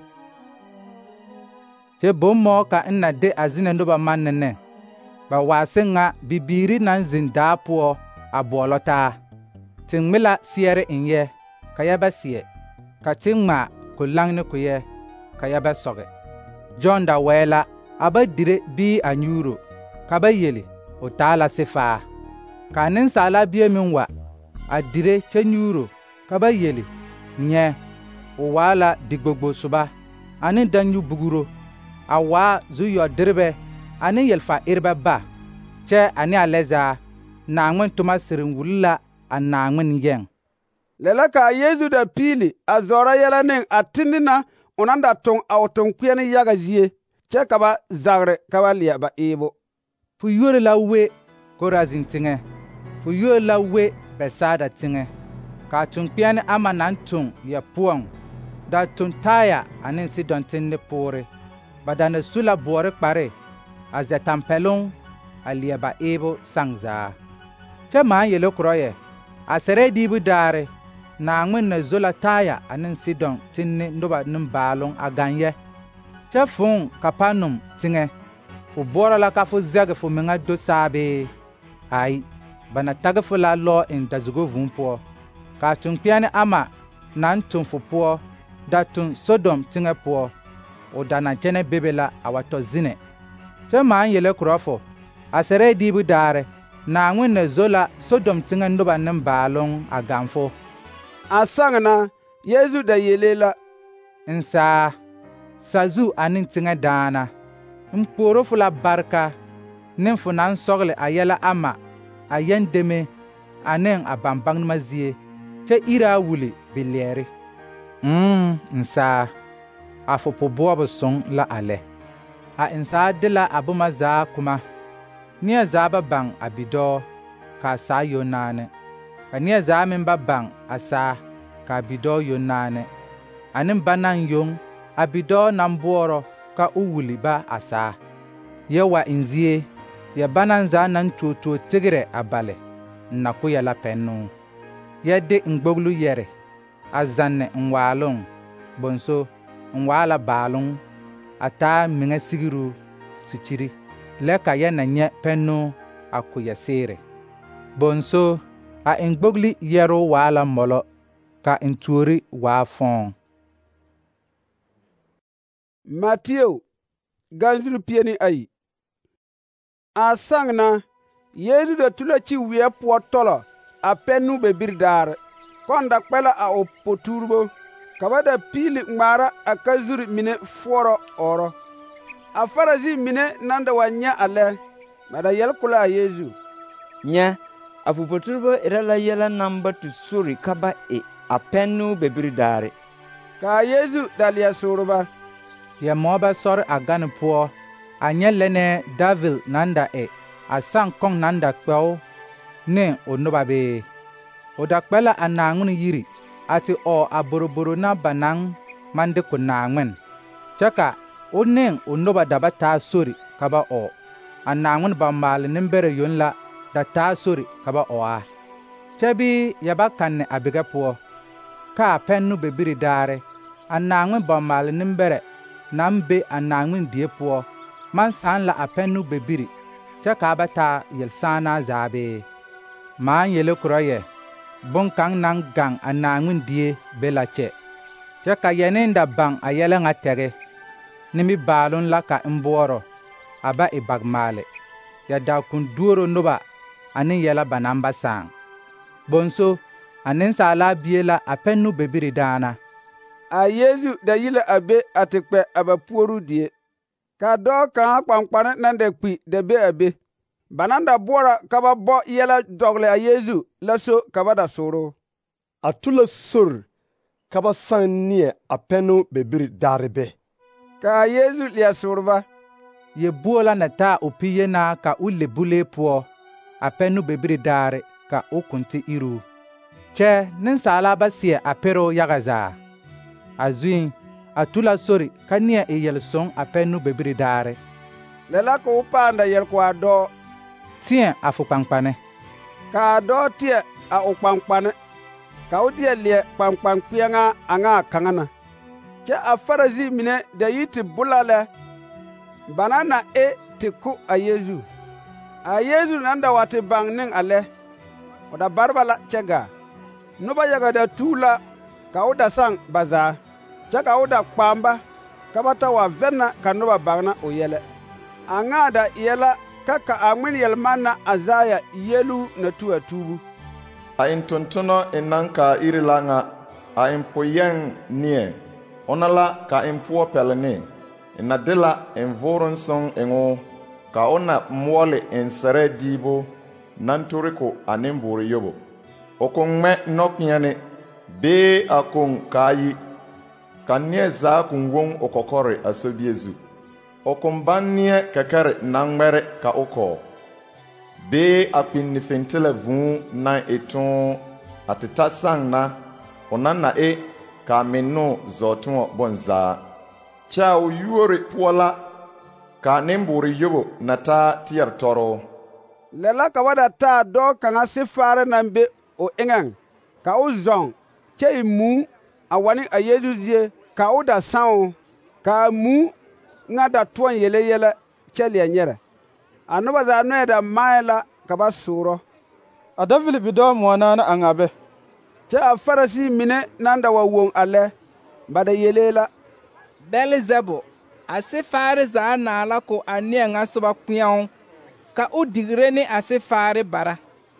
Kyɛ bõn-mɔɔ ka n na de a zinɛ noba manne ne, ba waase ŋa bibiiri nan zeŋ daa poɔ a boɔlɔ taa. Tɩ ŋme la seɛre n yɛ, ka yɛ bɛ seɛ, ka tɩ ŋma ko-laŋ ne ko yɛ, ka yɛ bɛ sɔge. John da wɛɛ la, a ba dire bii a nyuuro, ka ba yele, o taa la sɩfaa. Ka a nensaala bie meŋ wa, a dire kyɛ nyuuro, ka ba yele, nyɛ, o waa la digbogbo soba, ane danyu-buguro, a waa zu-yɔ-derbɛ ane yelfa-erbɛ ba, kyɛ ane a lɛ zaa, naa-ŋmen toma sɩrem wuli la a naa-ŋmen yɛŋ. Lɛ la ka a Yesu da piili a zɔɔrɔ yɛlɛ ne a tɩndi na o nan da tʋŋ a o tʋŋ-kpeɛne yaga zie, kyɛ ka ba zagre ka ba leɛ ba eebo. Fo yuori la we Korazin teŋɛ, fo yuori la we Bɛsaada teŋɛ. Ka a tʋŋ-kpeɛne ama nan tʋŋ yɛ poɔŋ da tʋŋ Taya ane Sidɔn tẽnde poore. Ba da na su la boɔre kpare, a zɛ tampɛloŋ a leɛ ba eebo saŋ zaa. Kyɛ maan yele kʋrɔ yɛ, a sɛrɛ diibu daare, naa-ŋmen na zo la Taya ane Sidɔn tẽnne noba nembaaloŋ a gaŋ yɛ. Kyɛ fõõ Kapanum teŋɛ, fo boɔrɔ la ka fo zɛge fo meŋa do saa bee? Ai, ba na tag fo la lɔɔ eŋ dazugo vũũ poɔ. Ka a tʋŋ-kpeɛne ama nan tʋm fo poɔ da tun Sodom tiŋɛ poɔ, o da na kyɛnɛ bebe la a wa tɔ zine. Kyɛ maa n yele korɔ fo, a sɛrɛɛ diibu daare, Naaŋmen na zo la Sodom tiŋɛ noba nembaaloŋ a gaŋ fo. A sãŋ na, Yeezu da yelee la: N saa, sazu ane tiŋɛ daana, n puoro fo la barka, ne fo naŋ sɔgele a yɛlɛ ama, a yɛn deme, ane a bambaŋnema zie, kyɛ ira a wuli bilɛɛre. Mm, n saa, a fo poboɔbo soŋ la a lɛ. A n saa de la a boma zaa kuma. Neɛ zaa ba baŋ a bidɔɔ, ka a saa yoŋ naane, ka neɛ zaa meŋ ba baŋ a saa, ka a bidɔɔ yoŋ naane, ane ba naŋ yoŋ, a bidɔɔ naŋ boɔrɔ ka o wuli ba a saa. Yɛ wa n zie, yɛ banaŋ zaa naŋ tuo tuo tigirɛ a bale, n na ko yɛ la pɛnnoo. Yɛ de n gboglu yɛre, a zanne n waaloŋ, bonso, n waa la baaloŋ, a taa miŋɛ sigiru sikyiri, lɛ ka yɛ na nyɛ pɛnnoo a ko yɛ seere. Bonso, a n gbogli yɛro waa la mɔlɔ, ka n tuori waa fɔɔŋ. Matthew ganzuru pieni ayi. A sãŋ na, Yeezu da tu la kyi weɛ poɔ tɔlɔ a pɛnnu be biri daare, kɔn da kpɛ la a o potuurbo, ka ba da piili ŋmaara a kazuri mine foɔrɔ ɔɔrɔ. A Farisi mine naŋ da wa nyɛ a lɛ, ba da yɛl ko la a Yeezu: Nyɛ, a fo poturbo erɛ la yɛlɛ naŋ ba tu sori ka ba e a pɛnnu be biri daare. Ka a Yeezu da leɛ sooro ba: Yɛ mɔɔ ba sɔre a gane poɔ, a nyɛ lɛnɛ David naŋ da e a sãn kɔŋ naŋ da kpɛo ne o noba bee. O da kpɛ la a Naaŋmen yiri, a te ɔɔ a boroboro na ba naŋ maŋ de ko Naaŋmen, kyɛ ka o ne o noba da ba taa sori ka ba ɔɔ. A Naaŋmen bambaale nembɛrɛ yoŋ la da taa sori ka ba ɔɔ a. Kyɛ bɩ yɛ ba kanne a bigɛ poɔ, ka a pɛnnu be biri daare, a Naaŋmen bambaale nembɛrɛ naŋ be a Naaŋmen die poɔ, man sãan la a pɛnnu be biri, kyɛ kaa ba taa yel-sãanaa zaa bee. Maa n yele korɔ yɛ, boŋkaŋ naŋ gaŋ a Naaŋmen die be la kyɛ. Kyɛ ka yɛne da baŋ a yɛlɛ ŋa tɛge, nimibaaloŋ la ka n boɔrɔ, a ba e bagmaale, yɛ da kun duoro noba ane yɛlɛ ba naŋ ba sããŋ. Bonso, a Nensaalaa Bie la a pɛnnu be biri daana. A Yeezu da yi la a be a te kpɛ a ba puoruu die, ka dɔɔ kaŋa kpankpane naŋ da kpi da be a be. Ba naŋ da boɔrɔ ka ba bɔ yɛlɛ dɔgele a Yeezu la so ka ba da sooro. A tu la sori ka ba sãŋ neɛ a pɛnnu be biri daare be. Ka a Yeezu leɛ sooro ba: Yɛ buo la na taa o piye na ka o le bulee poɔ, a pɛnnu be biri daare ka o kunti iruu. Kyɛ nensaala ba seɛ a pero yaga zaa. A zuiŋ, a tu la sori ka neɛ e yel-soŋ a pɛnnu be biri daare. Lɛ la ka o pãã da yɛl ko a dɔɔ: Tẽɛ a fo kpankpane. Ka a dɔɔ teɛ a o kpankpane, ka o deɛ leɛ kpankpan-kpeɛŋaa a ŋa a kaŋa na. Kyɛ a Farisi mine da yi te bula lɛ, ba na na e te ko a Yeezu. A Yeezu naŋ da wa te baŋ ne a lɛ, o da bare ba la kyɛ gaa. Noba yaga da tuu la ka o da sãŋ ba zaa, kyɛ ka o da kpaam ba ka ba ta wa vɛnna ka noba bagna o yɛlɛ. A ŋa da eɛ la ka ka a ŋmen yelmanna Azaya yeluu na tu a tuubu: A en tontonɔ en naŋ ka iri la ŋa, a en po-yɛŋ neɛ, ona la ka en poɔ pɛle ne, en na de la en vooroŋ soŋ eŋo, ka o na moɔle en sɛrɛɛ diibo naŋ tori ko a nemboore yobo. O ko ŋmɛ nɔkpeɛne, bee a koŋ kaa yi, ka neɛ zaa koŋ woŋ o kɔkɔre a sobie zu. O koŋ baŋ neɛ kɛkɛre naŋ ŋmɛre ka o kɔɔ, bee a kpinni fentelɛ vūū naŋ e tõõ a te ta sãŋ na, o naŋ na e ka a mennoo zɔɔ tõɔ bonzaa. Kyɛ a o yuori poɔ la ka a nemboore yobo na taa teɛre tɔroo. Lɛ la ka ba da taa dɔɔ kaŋa sefaare naŋ be o eŋɛŋ, ka o zɔŋ kyɛ e muu a wa ne a Yeezu zie, ka o da sã o, ka a muu ŋa da toɔŋ yele yɛlɛ kyɛ leɛ nyɛrɛ. A noba zaa nɔɛ da mae la ka ba soorɔ: A da vili bidɔɔ moɔ naana a ŋa be. Kyɛ a Farisi mine naŋ da wa woŋ a lɛ, ba da yele la: Belzebu, a sifaare zaa naa la ko a neɛ ŋa soba kpɛɛŋ, ka o digire ne a sifaare bara.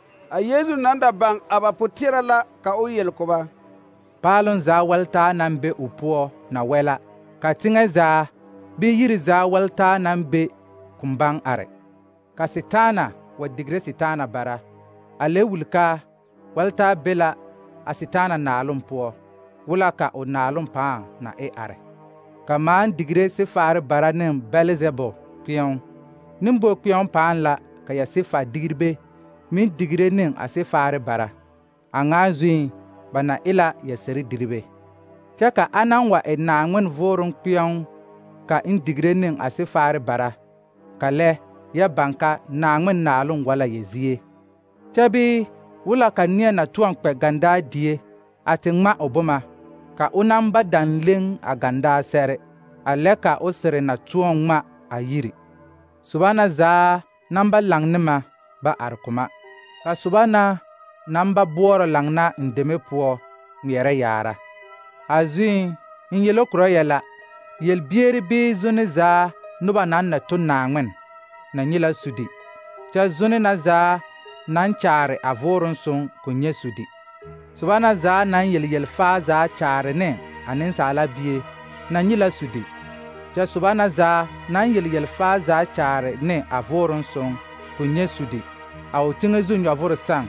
A Yesu naŋ da baŋ a ba poteɛrɛ la ka o yel ko ba: Paaloŋ zaa wɛltaa naŋ be o poɔ na wɛ la, ka teŋɛ zaa bɩ yiri zaa wɛltaa naŋ be kumbaŋ are. Ka Setaana wa digire Setaana bara. A le wilkaa wɛltaa be la a Setaana naaloŋ poɔ, wula ka o naaloŋ pãã na e are. Ka maan digire sifaare bara ne Belzebu kpɛɛŋ. Nimbo kpɛɛŋ pãã la ka ya sifa digirbe meŋ digire ne a sifaare bara. A ŋa zuiŋ ba na e la ya seri diribe. Kyɛ ka a naŋ wa e Naaŋmen vʋʋrʋŋ kpɛɛŋ ka n digire ne a sifaare bara, ka lɛ ya baŋ ka Naaŋmen naaloŋ wala ya zie. Kyɛ bɩ wula ka neɛ na tʋɔŋ kpɛ gandaa die a tɩ ŋma o boma, ka o naŋ ba daŋ leŋ a gandaa sɛre, a lɛ ka o sere na tʋɔŋ ŋma a yiri. Soba na zaa naŋ ba laŋ ne ma ba are koma, ka soba na naŋ ba boɔrɔ laŋ na n deme poɔ ŋmeɛrɛ yaara. A zuiŋ n yele korɔ yɛ la, yelbieri bɩ zʋne zaa noba naŋ na tʋ Naaŋmen na nyɛ la sudi, kyɛ zʋne na zaa naŋ kyaare a vʋʋrʋŋ sõŋ ko nyɛ sudi. Soba na zaa naŋ yel yelfaa zaa kyaare ne a Nensaala Bie na nyɛ la sudi, kyɛ soba na zaa naŋ yel yelfaa zaa kyaare ne a vʋʋrʋŋ sõŋ ko nyɛ sudi a o teŋɛ zu nyɔvʋre sãŋ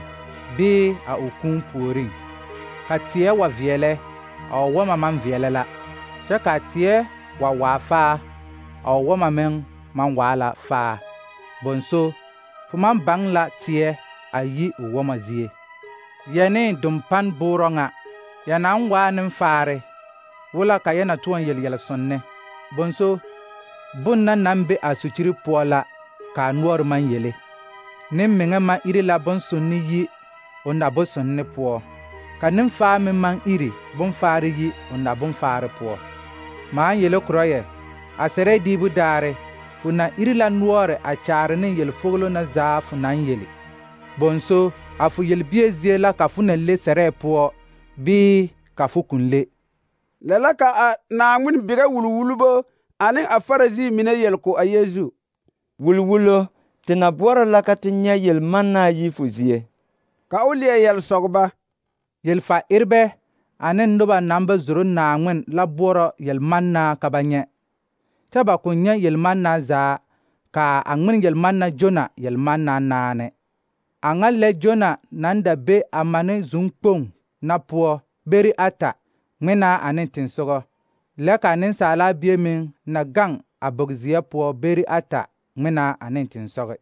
bɩ a o kũũ puoriŋ. Ka teɛ wa veɛlɛ, a o wɔma maŋ veɛlɛ la, kyɛ ka a teɛ wa waa faa, a o wɔma meŋ maŋ waa la faa. Bonso, fo maŋ baŋ la teɛ a yi o wɔma zie. Yɛ ne dumpan boorɔ ŋa, ya naŋ waa nenfaare, wula ka yɛ na tʋɔŋ yel yɛlsõnne. Bonso, bon na naŋ be a sukyiri poɔ la ka a noɔre maŋ yele. Nemmeŋɛ maŋ iri la bonsonne yi o na bonsonne poɔ, ka nenfaa meŋ maŋ iri bonfaare yi o na bonfaare poɔ. Maan yele korɔ yɛ, a sɛrɛ diibu daare, fo na iri la noɔre a kyaare ne yelfoglo na zaa fo naŋ yeli. Bonso, a fo yelbie zie la ka fo na le sɛrɛɛ poɔ, bɩ ka fo kun le. Lɛ la ka a Naaŋmen bɩgɛ wulwulbo ane a Farisi mine yel ko a Yezu: Wulwulo, tɩ na boɔrɔ la ka tɩ nyɛ yel-mannaa yi fo zie. Ka o leɛ yɛl sɔgba: Yelfa-irbɛ ane noba naŋ ba zoro Naaŋmen la boɔrɔ yel-mannaa ka ba nyɛ. Kyɛ ba kõ nyɛ yel-mannaa zaa, ka a ŋmen yel-manna Jona yel-mannaa naane. A ŋa lɛ Jona naŋ da be a mane zuŋkpoŋ na poɔ beri ata ŋmenaa ane tensogɔ, lɛ ka Nensaala Bie meŋ na gaŋ a bogzeɛ poɔ beri ata ŋmenaa ane tensɔge.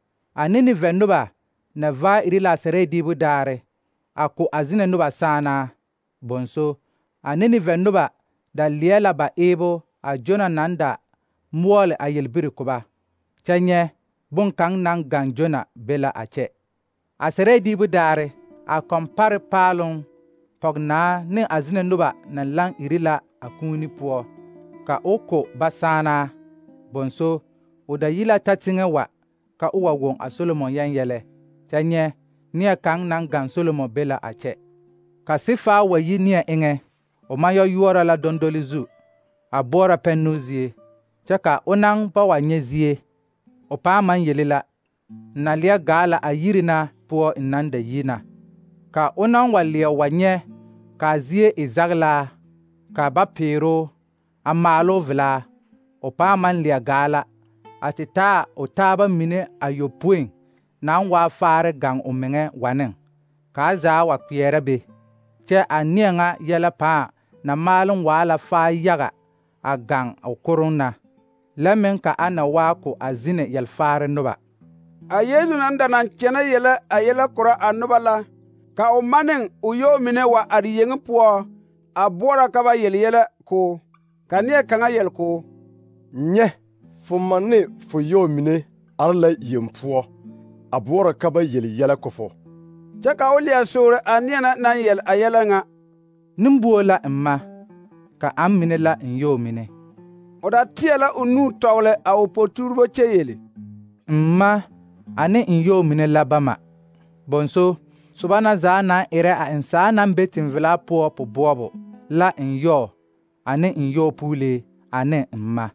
A Ninivɛ noba na vaa iri la a sɛrɛɛ diibu daare a ko a zine noba sããnaa. Bonso, a Ninivɛ noba da leɛ la ba eebo a Jona naŋ da moɔle a yelbiri ko ba. Kyɛ nyɛ, boŋkaŋ naŋ gaŋ Jona be la a kyɛ. A sɛrɛɛ diibu daare, a kɔmpare paaloŋ pɔgenaa ne a zine noba na laŋ iri la a kũuni poɔ, ka o ko ba sããnaa. Bonso, o da yi la ta teŋɛ wa ka o wa woŋ a Solomon yɛŋ yɛlɛ. Kyɛ nyɛ, neɛ kaŋ naŋ gaŋ Solomon be la a kyɛ. Ka sifaa wa yi neɛ eŋɛ, o maŋ yɔ yoɔrɔ la dondoli zu, a boɔrɔ pɛnnoo zie, kyɛ ka o naŋ ba wa nyɛ zie, o pãã maŋ yele la, n na leɛ gaa la a yiri na poɔ n naŋ da yi na. Ka o naŋ wa leɛ wa nyɛ ka a zie e zagelaa, ka ba peeroo, a maaloo velaa, o pãã maŋ leɛ gaa la, a te taa o taaba mine ayopoi naŋ waa faare gaŋ o meŋɛ waneŋ, ka a zaa wa kpeɛrɛ be. Kyɛ a neɛ ŋa yɛlɛ pãã na maaleŋ waa la faa yaga a gaŋ o koroŋ na, lɛ meŋ ka a na waa ko a zine yɛlfaare noba. A Yesu naŋ da naŋ kyɛnɛ yɛlɛ a yɛlɛ korɔ a noba la, ka o ma ne o yɔɔ mine wa are yeŋe poɔ a boɔrɔ ka ba yel yɛlɛ ko. Ka neɛ kaŋa yel ko: Nyɛ, fo ma ne fo yɔɔ mine are la yeŋ poɔ a boɔrɔ ka ba yel yɛlɛ ko fo. Kyɛ ka o leɛ soore a neɛ na naŋ yel a yɛlɛ ŋa: Nembuo la n ma, ka aŋ mine la n yɔɔ mine. O da teɛ la o nu tɔgele a o poturebo kyɛ yele: N ma ane n yɔɔ mine la ba ma. Bonso, soba na zaa naŋ erɛ a n saa naŋ be tenvelaa poɔ po boɔbo la n yɔɔ, ane n yopule ane n ma.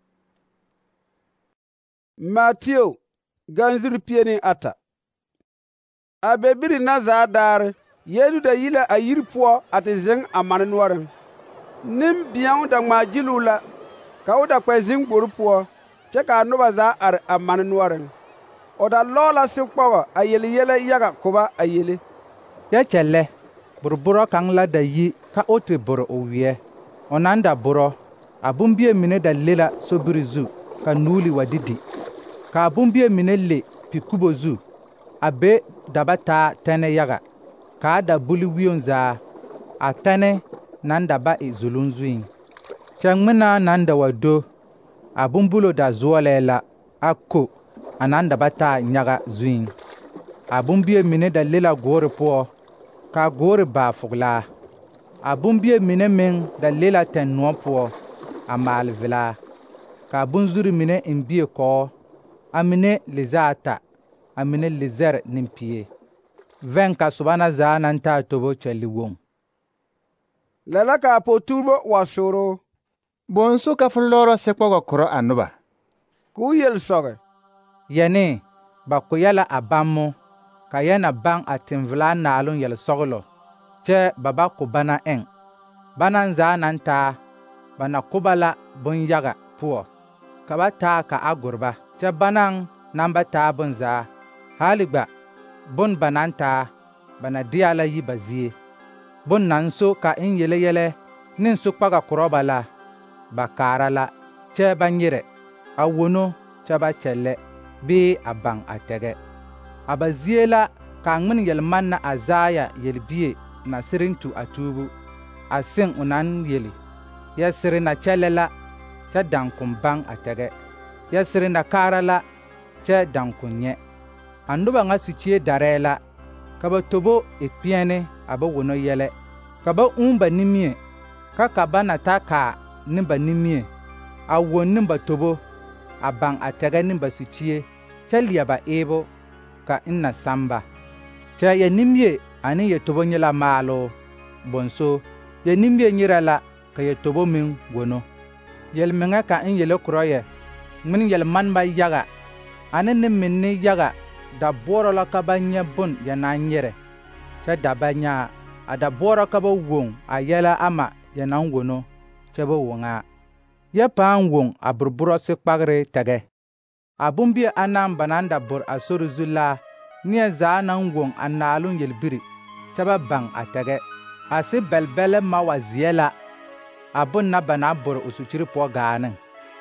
Matthew ganzur pieni ata. A bebiri na zaa daare, Yesu da yi la a yiri poɔ a te zeŋ a mane noɔreŋ. Nembeɛo da ŋmaa gyiluu la, ka o da kpɛ zeŋ gbori poɔ, kyɛ ka a noba zaa are a mane noɔreŋ. O da lɔɔ la sekpɔgɔ a yele yɛlɛ yaga ko ba a yele. Yɛ kyɛllɛ, borborɔ kaŋ la da yi ka o te bore o weɛ. O naŋ da borɔ, a bombie mine da le la sobiri zu ka nuuli wa didi. Ka a bombie mine le pikubo zu, a be da ba taa tɛne yaga, ka a da buli wioŋ zaa, a tɛne naŋ da ba e zuluŋ zuiŋ. Kyɛ ŋmenaa naŋ da wa do, a bombulo da zoɔlɛɛ la a ko a naŋ da ba taa nyaga zuiŋ. A bombie mine da le la goore poɔ, ka a goore baa fogelaa. A bombie mine meŋ da le la tɛnnoɔ poɔ, a maale velaa. Ka a bonzuri mine eŋ bie kɔɔ, a mine lizɛ ata, a mine lizɛre ne pie. Vɛŋ ka soba na zaa naŋ taa tobo kyɛlli woŋ. Lɛ la ka a pɔtuurbo wa sooro. Bonso ka fo lɔɔrɔ sekpɔgɔ korɔ a noba. K'o yel sɔgɛ. Yɛne, ba ko yɛ la a bammo, ka yɛ na baŋ a tenvelaa naaloŋ yɛlsɔgelɔ, kyɛ ba ba ko bana eŋ. Banaŋ zaa naŋ taa, ba na ko ba la bonyaga poɔ, ka ba taa ka a gɔreba. Kyɛ banaŋ naŋ ba taa bonzaa, haali gba, bon ba naŋ taa, ba na deɛ la yi ba zie. Bon naŋ so ka en yele yɛlɛ ne sokpaga korɔ ba la, ba kaara la, kyɛ ba nyerɛ, a wono kyɛ ba kyɛllɛ, bee a baŋ a tɛgɛ. A ba zie la ka a ŋmen yelman na Azaya yelbie na sereŋ tu a tuubu, a seŋ o naŋ yeli, yɛ sere na kyɛllɛ la, kyɛ daŋkon baŋ a tɛgɛ. Yɛ sere na kaara la, kyɛ daŋkon nyɛ. A noba ŋa sukyie darɛɛ la, ka ba tobo e kpeɛne a ba wono yɛlɛ, ka ba ũũ ba nimie, ka ka ba na ta kaa ne ba nimie, a won ne ba tobo, a baŋ a tɛgɛ ne ba sukyie, kyɛ leɛ ba eebo, ka en na samba. Kyɛ yɛ nimie ane yɛ tobo nye la maalo, bonso, yɛ nimie nyerɛ la, ka yɛ tobo meŋ wono. Yelmeŋa ka en yele korɔ yɛ, ŋmen yelmanba yaga, ane nembinne yaga da boɔrɔ la ka ba nyɛ bon yɛ naŋ nyerɛ, kyɛ da ba nyaa, a da boɔrɔ ka ba woŋ a yɛlɛ ama yɛ naŋ wono, kyɛ ba woŋaa. Yɛ pãã woŋ a borborɔ sekpagre tɛgɛ. A bombie anaŋ ba naŋ da bor a sori zu la, neɛ zaa naŋ woŋ a naaloŋ yelbiri, kyɛ ba baŋ a tɛgɛ. A se bɛlbɛlɛ ma wa zeɛ la, a bon na ba na bor o sukyiri poɔ gaaneŋ.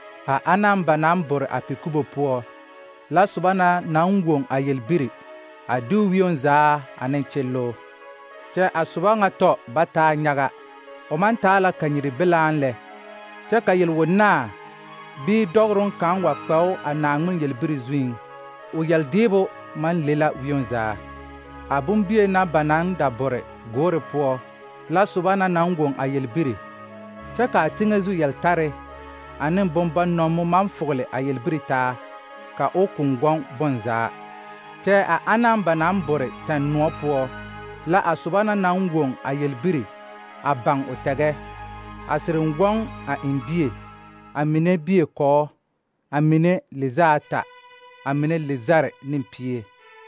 A anaŋ ba naŋ bor a pikubo poɔ, la soba na naŋ woŋ a yelbiri, a de o wioŋ zaa ane kyelloo. Kyɛ a soba ŋa tɔ ba taa nyaga, o maŋ taa la kanyiri belaaŋ lɛ, kyɛ ka yelwonnaa bii dɔgroŋ kaŋ wa kpɛo a Naaŋmen yelbiri zuiŋ, o yeldeebo maŋ le la wioŋ zaa. A bombie na ba naŋ da bore goore poɔ, la soba na naŋ woŋ a yelbiri, kyɛ ka a teŋɛ zu yeltare ane bombannɔmmo maŋ fogele a yelbiri taa, ka o koŋgɔŋ bonzaa. Kyɛ a anaŋ ba naŋ bore tɛnnoɔ poɔ, la a soba na naŋ woŋ a yelbiri, a baŋ o tɛgɛ, a sereŋgɔŋ a eŋ bie, a mine bie kɔɔ, a mine lizɛ ata, a mine lizɛre ne pie.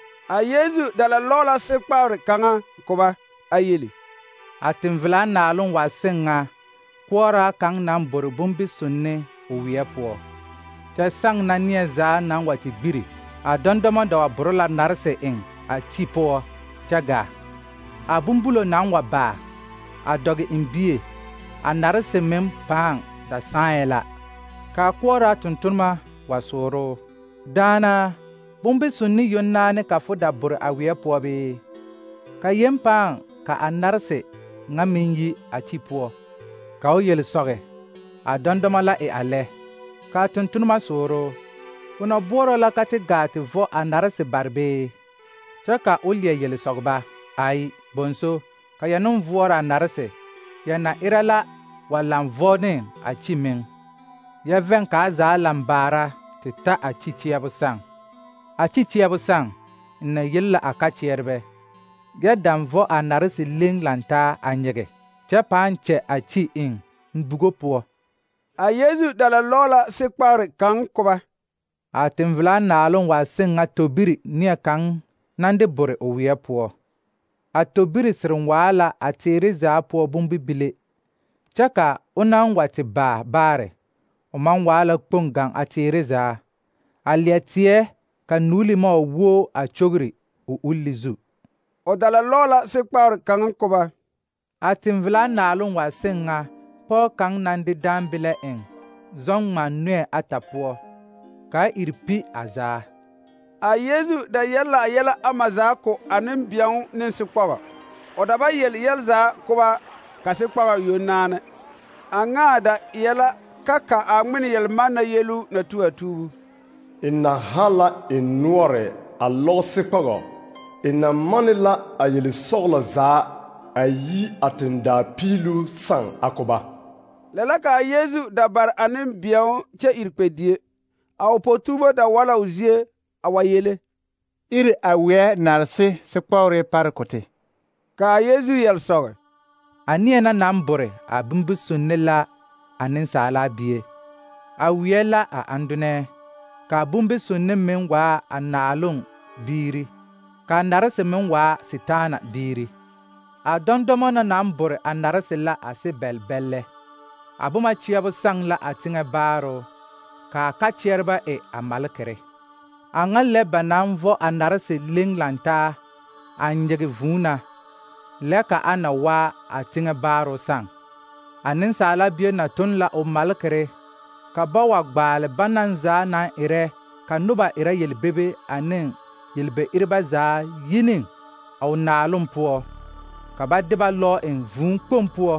A Yesu da la lɔɔ la sekpagre kaŋa ko ba a yeli. A tenvelaa naaloŋ waa seŋ ŋa, koɔraa kaŋ naŋ bore bombisonne o weɛ poɔ. Kyɛ saŋ na neɛ zaa naŋ wa te gbiri, a dɔndɔmɔ da wa boro la narese eŋ a kyi poɔ, kyɛ gaa. A bombulo naŋ wa baa, a dɔge eŋ bie, a narese meŋ pãã da sããɛ la, ka a koɔraa tontonema wa sooro. Daana, bombisonne yonnaane ka fo da bore a weɛ poɔ bee? Ka yen pãã ka a narese ŋa meŋ yi a kyi poɔ. Ka o yel sɔge, a dɔndɔmɔ la e a lɛ, ka a tontonema sooro. Fo na boɔrɔ la ka te gaa te vɔ a narese bare bee? Kyɛ ka o leɛ yel sɔge ba, ai, bonso, ka yɛ neŋ voɔrɔ a narese, yɛ na erɛ la wa laŋ vɔ ne a kyi meŋ. Yɛ vɛŋ ka a zaa laŋ baara te ta a kyi kyeɛbo saŋ. A kyi kyeɛbo saŋ, n na yel la a ka kyeɛrebɛ. Yɛ daŋ vɔ a narese leŋ lantaa a nyege, kyɛ pãã kyɛ a kyi eŋ, bugo poɔ. A Yesu da la lɔɔ la sekpagre kaŋ koba. A tẽn-velaa naaloŋ waa sẽn ŋa tobiri neɛ kaŋ naŋ de bore o weɛ poɔ. A tobiri serem waa la a teere zaa poɔ bombibile, kyɛ ka o naŋ wa te baa baare, o maŋ waa la kpoŋ gaŋ a teere zaa. A leɛ teɛ ka nuuli ma wa wuo a kyogri o ulli zu. O da la lɔɔ la sekpagre kaŋ koba. A tẽn-velaa naaloŋ waa sẽn ŋa pɔge kaŋ naŋ de dãã-bilɛ eŋ zɔŋ ŋmaan nɔɛ ata poɔ, kaa iri pi a zaa. A Yesu da yɛl la a yɛlɛ ama zaa ko a nembɛŋ ne sekpɔgɔ. O da ba yel yɛl zaa koba ka sekpɔgɔ yoŋ naanɛ. A ŋaa da eɛ la ka ka a ŋmen yel-manna yelu na tu a tuubu. E na ha la e noɔre a lɔg sekpɔgɔ, e na manne la a yel-sɔglɔ zaa a yi a tendaa piilu sãn a koba. Lɛ la ka a Yesu da bare a nembɛŋ kyɛ iri kpɛ-die. A o po-tuubo da wa la o zie a wa yele: Iri a weɛ narse sekpɔgre pare kote. Ka a Yesu yɛl sɔge: A neɛ na naŋ bore a bombisonne la a Nensaala Bie. A weɛ la a andonɛɛ, ka a bombisonne meŋ waa a naaloŋ biiri, ka a narese meŋ waa Setaana biiri. A dɔndɔmɔ na naŋ bore a narese la a se bɛl-bɛllɛ. A boma kyeɛbo saŋ la a teŋɛ baaroo, ka a ka-kyeɛrebɛ e a malekere. A ŋa lɛ ba naŋ vɔ a narese leŋ lantaa a nyege vũũ na, lɛ ka a na waa a teŋɛ baaroo saŋ. A Nensaala Bie na tun la o malekere, ka ba wa gbaale banaŋ zaa naŋ erɛ ka noba erɛ yelbebe ane yelbe-ereba zaa yi ne a o naaloŋ poɔ, ka ba de ba lɔɔ eŋ vũũ kpoŋ poɔ,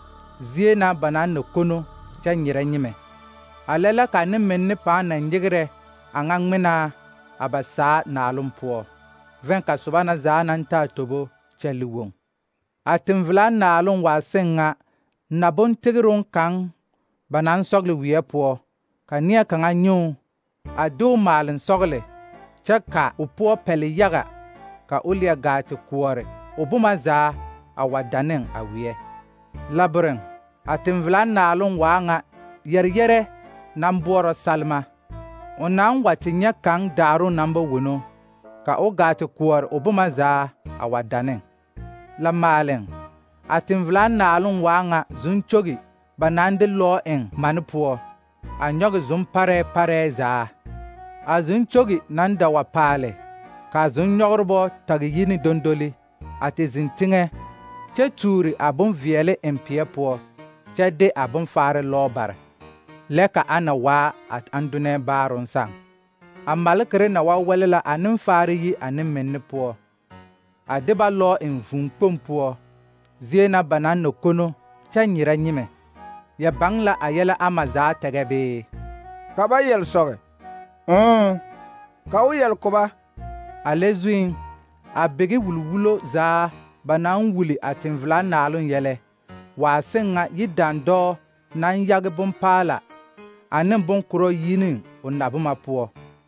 zie na ba naŋ na kono kyɛ nyerɛ nyemɛ. A lɛ la ka nemenne pãã na nyegerɛ a ŋa ŋmenaa a ba saa naaloŋ poɔ, vɛn ka soba na zaa naŋ taa tobo kyɛ li-woŋ. A tẽn-velaa naaloŋ waa sẽn ŋa nabontegeroŋ kaŋ ba naŋ sɔgle weɛ poɔ, ka neɛ kaŋa nyoo a de o maalen-sɔgle kyɛ ka o poɔ pɛle yaga, ka o leɛ gaa te koɔre o boma zaa a wa da ne a weɛ. Labireŋ, a tẽn-velaa naaloŋ waa ŋa yɛreyɛrɛ naŋ boɔrɔ salma. O naŋ wa te nyɛ kaŋ daaroŋ naŋ ba wono, ka o gaa te koɔre o boma zaa a wa da ne. La maaleŋ, a tẽn-velaa naaloŋ waa ŋa zun-kyogi ba naŋ de lɔɔ eŋ mane poɔ, a nyɔge zun-parɛɛ parɛɛ zaa. A zun-kyogi naŋ da wa paale, ka a zun-nyɔgerebɔ tage yi ne dondoli, a te zeŋ teŋɛ, kyɛ tuuri a bonveɛle eŋ peɛ poɔ, kyɛ de a bonfaare lɔɔ bare, lɛ ka a na waa a andonɛɛ baaroŋ saŋ. A malekere na wa wɛle la a nenfaare yi a nemmenne poɔ, a de ba lɔɔ eŋ vũũ kpoŋ poɔ, zie na ba naŋ na kono kyɛ nyerɛ nyemɛ. Ya baŋ la a yɛlɛ ama zaa tɛgɛ bee? Ka ba yɛl sɔge: Mm. Ka o yɛl koba. A lɛ zuiŋ, a bege wulwulo zaa ba naŋ wuli a tẽn-velaa naaloŋ yɛlɛ waa sẽn ŋa yidandɔɔ naŋ yage bompaala ane bonkorɔ yi ne o naboma poɔ.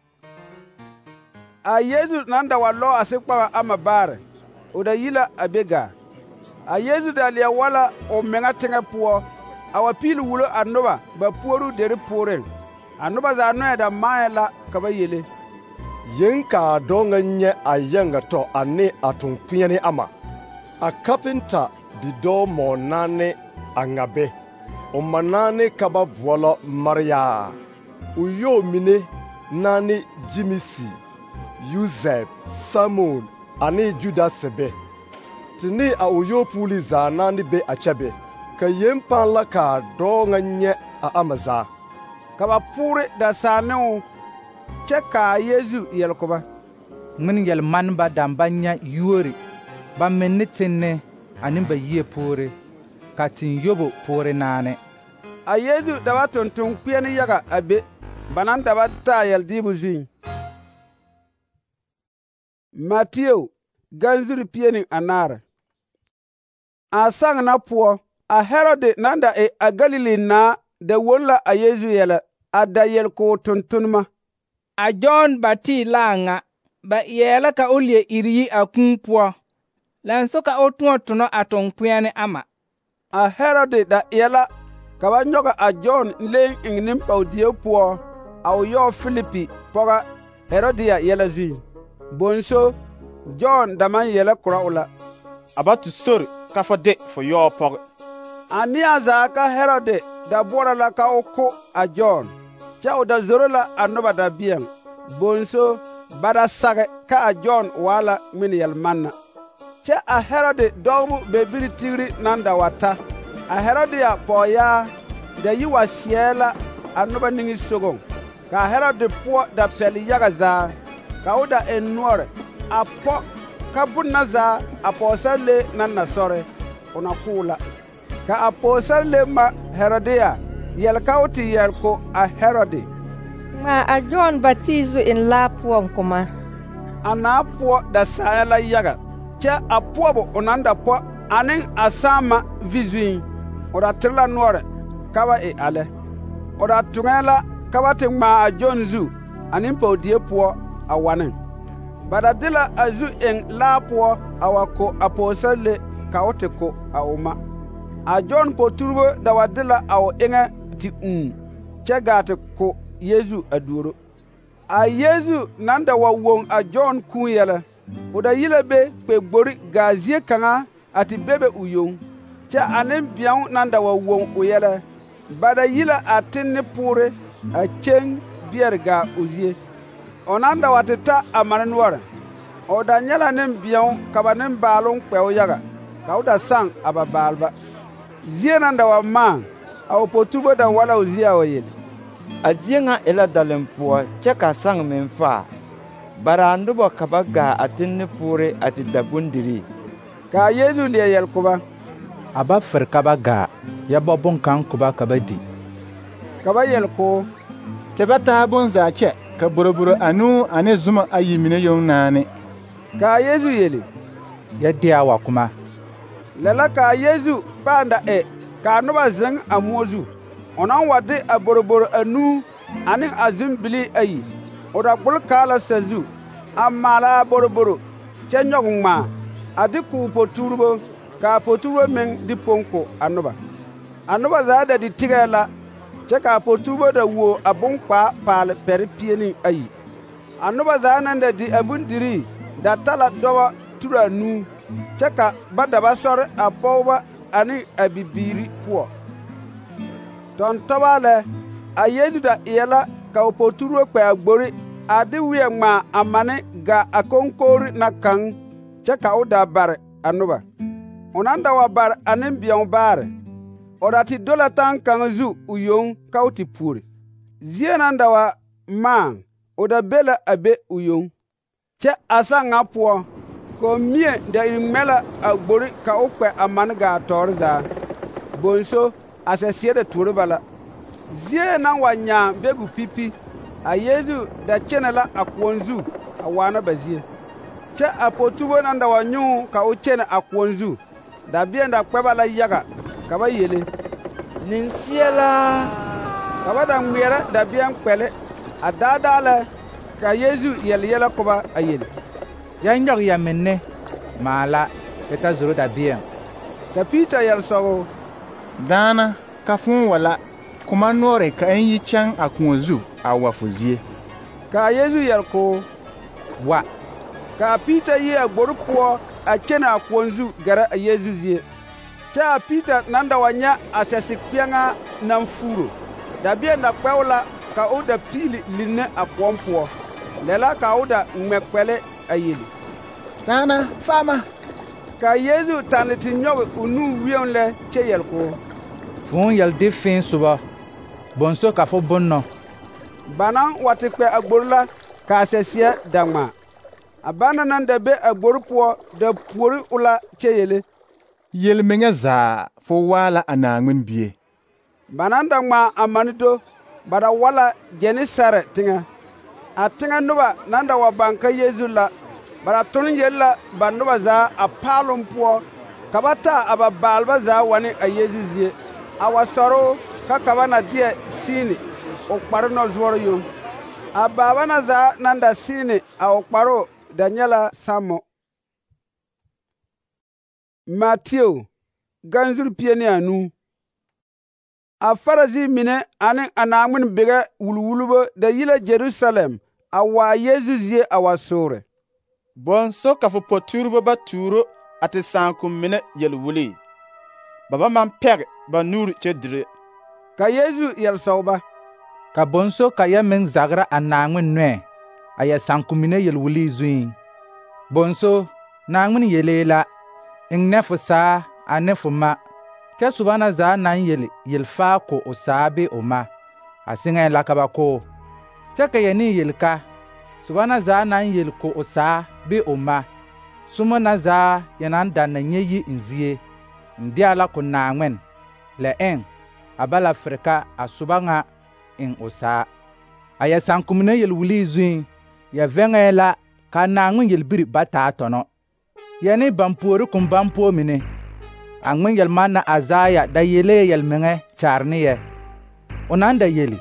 A Yesu naŋ da wa lɔɔ a sekpagã ama baare, o da yi la a be gaa. A Yesu da leɛ wa la o meŋa teŋɛ poɔ, a wa piili wulo a noba ba puoruu deri pooreŋ. A noba zaa nɔɛ da maɛ la ka ba yele: Yeŋ ka a dɔɔ ŋa nyɛ a yaŋa tɔ ane a toŋkpeɛne ama. A kapenta bidɔɔ mɔɔ naane a ŋa be. O ma naane ka ba boɔlɔ Mariyaa. O yoo mine naane Jimisi, Yusɛf, Samun ane Judase be. Te ne a o yoopuuli zaa naane be a kyɛ be. Ka yen pãã la ka a dɔɔ ŋa nyɛ a ama zaa. Ka ba poore da saa ne o, kyɛ ka a Yesu yɛl ko ba: Ŋmen yɛl-maneba dãmb ba nyɛ yuori, ba menne tenne ane ba yie poore, ka ten-yobo poore naane. A Yesu da ba tonton kpeɛne yaga a be, ba naŋ da ba taa yɛl-deebo zuiŋ. Mateo ganzuri pie ne anaare. A saŋ na poɔ, a Herode naŋ da e a Galili naa da won la a Yesu yɛlɛ, a da yel ko tontonema: A Jɔn Bati la a ŋa, ba eɛɛ la ka o leɛ iri yi a kũũ poɔ, laŋ so ka o tõɔ tonɔ a toŋkpeɛne ama. A Herode da eɛ la ka ba nyɔge a John len eŋ nimpao-die poɔ a o yɔɔ Filipi pɔga Herodia yɛlɛ zuiŋ. Bonso, John da maŋ yɛlɛ korɔ o la: a ba tu sori ka fo de fo yɔɔ pɔge. A neɛ zaa ka Herode da boɔrɔ la ka o ko a John, kyɛ o da zoro la a noba da beɛŋ. Bonso, ba da sage ka a John waa la ŋmen yɛlmanna. Kyɛ a Herode dɔgebo bebiri tigiri naŋ da wa ta. A Herodia pɔɔyaa da yi wa seɛ la a noba niŋe sogoŋ. Ka a Herode poɔ da pɛle yaga zaa, ka o da eŋ noɔre a pɔ ka bon na zaa a pɔɔsarelee naŋ na sɔre, o na koo la. Ka a pɔɔsarelee ma Herodia yɛl ka o te yɛl ko a Herode: ŋmaa a John batiiso eŋ laa poɔŋ koma. A naa poɔ da sãã la yaga, kyɛ a poɔbo o naŋ da pɔ ane a sããma vi zuiŋ, o da tere la noɔre ka ba e a lɛ. O da toŋɛɛ la ka ba te ŋmaa a John zu a nimpao-die poɔ a wa ne. Ba da de la a zu eŋ laa poɔ a wa ko a pɔɔsarelee ka o te ko a o ma. A John poturbo da wa de la a o eŋɛ te ũũ, kyɛ gaa te ko Yesu a duoro. A Yesu naŋ da wa woŋ a John kũũ yɛlɛ, o da yi la be kpe-gbori gaa zie kaŋa a te bebe o yoŋ. Kyɛ a nembɛõo naŋ da wa woŋ o yɛlɛ, ba da yi la a ten ne poore a kyeŋ beɛre gaa o zie. O naŋ da wa te ta a mane noɔre, o da nyɛ la nembɛõo ka ba nembaaloŋ kpɛo yaga, ka o da saŋ a ba baalba. Zie naŋ da wa maaŋ, a o poturbo da wa la o zie a wa yele: A zie ŋa e la dalen poɔ kyɛ ka saŋ meŋ faa. Bara a noba ka ba gaa a tenne poore a te da bondirii. Ka a Yesu leɛ yɛl ko ba: A ba fere ka ba gaa, yɛ bɔ boŋkaŋ ko ba ka ba di. Ka ba yɛl ko: Te ba taa bonzaa kyɛ ka boroboro anuu ane zuma ayi mine yoŋ naane. Ka a Yesu yele: Yɛ de a wa kuma. Lɛ la ka a Yesu pãã da e ka a noba zeŋ a moɔ zu. O naŋ wa de a boroboro anuu ane a zumbilii ayi, o da gbol kaa la sazu, a maala a boroboro, kyɛ nyɔge ŋmaa, a de ko o poturbo, ka a poturbo meŋ de poŋ ko a noba. A noba zaa da di tigɛɛ la, kyɛ ka a poturbo da wuo a bonkpaa paale pɛre pie ne ayi. A noba zaa naŋ da di a bondirii da ta la dɔbɔ turo anuu, kyɛ ka ba da ba sɔre a pɔgeba ane a bibiiri poɔ. Tɔntɔba lɛ, a Yesu da eɛ la ka o poturbo kpɛ a gbori a de weɛ ŋmaa a mane gaa a koŋkogri na kaŋ, kyɛ ka o da bare a noba. O naŋ da wa bare a nembɛõo baare, o da te do la taŋ kaŋ zu o yoŋ ka o te puori. Zie naŋ da wa maaŋ, o da be la a be o yoŋ. Kyɛ a saŋ ŋa poɔ, kommie da iri ŋmɛ la a gbori ka o kpɛ a mane gaa tɔɔre zaa. Bonso, a sɛseɛ da tuoro ba la. Zie naŋ wa nyaa begu pipi, a Yesu da kyɛnɛ la a koɔŋ zu a waana ba zie. Kyɛ a poturbo naŋ da wa nyuu ka o kyɛnɛ a koɔŋ zu, dabeɛŋ da kpɛ ba la yaga, ka ba yele: Nenseɛ la! Ka ba da ŋmeɛrɛ dabeɛŋ kpɛle. A daadaa lɛ, ka Yesu yɛle yɛlɛ ko ba a yele: Yɛ nyɔge ya menne, maala, yɛ ta zoro dabeɛŋ. Ka Piita yɛle sɔgɔ: Daana, ka fõõ wa la, koma noɔre ka n yi kyɛŋ a kõɔ zu a wa fo zie. Ka a Yesu yɛle ko: Wa. Ka a Piita yi a gbori poɔ a kyɛnɛ a koɔŋ zu gɛrɛ a Yesu zie. Kyɛ a Piita naŋ da wa nyɛ a sɛse kpeɛŋaa naŋ fuuro, dabeɛŋ da kpɛo la ka o da piili linne a koɔŋ poɔ. Lɛ la ka o da ŋmɛ kpɛle a yele: Daana, faama! Ka Yesu tane te nyɔge o nu wieŋ lɛ kyɛ yɛle ko: Fõõ yɛl de fẽe soba, bonso ka fo bonnɔ. Ba naŋ wa te kpɛ a gbori la ka a sɛseɛ da ŋmaa. A bana naŋ da be a gbori poɔ da puori o la kyɛ yele: Yelmeŋɛ zaa, fo waa la a Naaŋmen bie. Ba naŋ da ŋmaa a mane do, ba da wa la Genesare teŋɛ. A teŋɛ noba naŋ da wa baŋ ka Yesu la, ba da tone yel la ba noba zaa a paaloŋ poɔ, ka ba taa a ba baalba zaa wa ne a Yesu zie, a wa sɔrɔ ka ka ba na deɛ siine o kpare nɔzoɔre yoŋ. A baaba na zaa naŋ da siine a o kparoo da nyɛ la Samo. Mateo, ganzuri pie ne anuu. A Farisi mine ane a Naaŋmen bigɛ wulwulbo da yi la Jerusalem a waa Yeezu zie a wa soore. Bõnso ka fo poturbo ba tuuro a te sãakʋm mine yel-wulli, ba ba man pɛg ba nuuri kyɛ dire. Ka Yeezu yel-sɔg ba: Ka bõnso ka yɛ meŋ zagra a Naaŋmen noɛ a yɛ sãakʋm mine yel-wulli zuiŋ. Bõnso, Naaŋmen yelee la, eŋ ne fo saa ane fo ma, kyɛ soba na zaa naŋ yel yel-faa ko o saa bɩ o ma, a sɩŋɛɛ la ka ba ko. Kyɛ ka yɛ ne yel-ka, soba na zaa naŋ yel ko o saa bɩ o ma, somɔ na zaa yɛ naŋ da na nyɛ yi n zie, n dɩa la ko Naaŋmen, lɛ ẽn a bala ferka a soba ŋa eŋ o saa. A yɛ sãakʋm mine yel-wulli zuiŋ, yɛ vɛŋɛɛ la ka Naaŋmen yelbiri ba taa tɔnɔ. Yɛ ne ban puori kʋm ban puo mine, a ŋmen yel-manna Azaya da yelee yel-meŋɛ kyaare ne yɛ. O naŋ da yeli: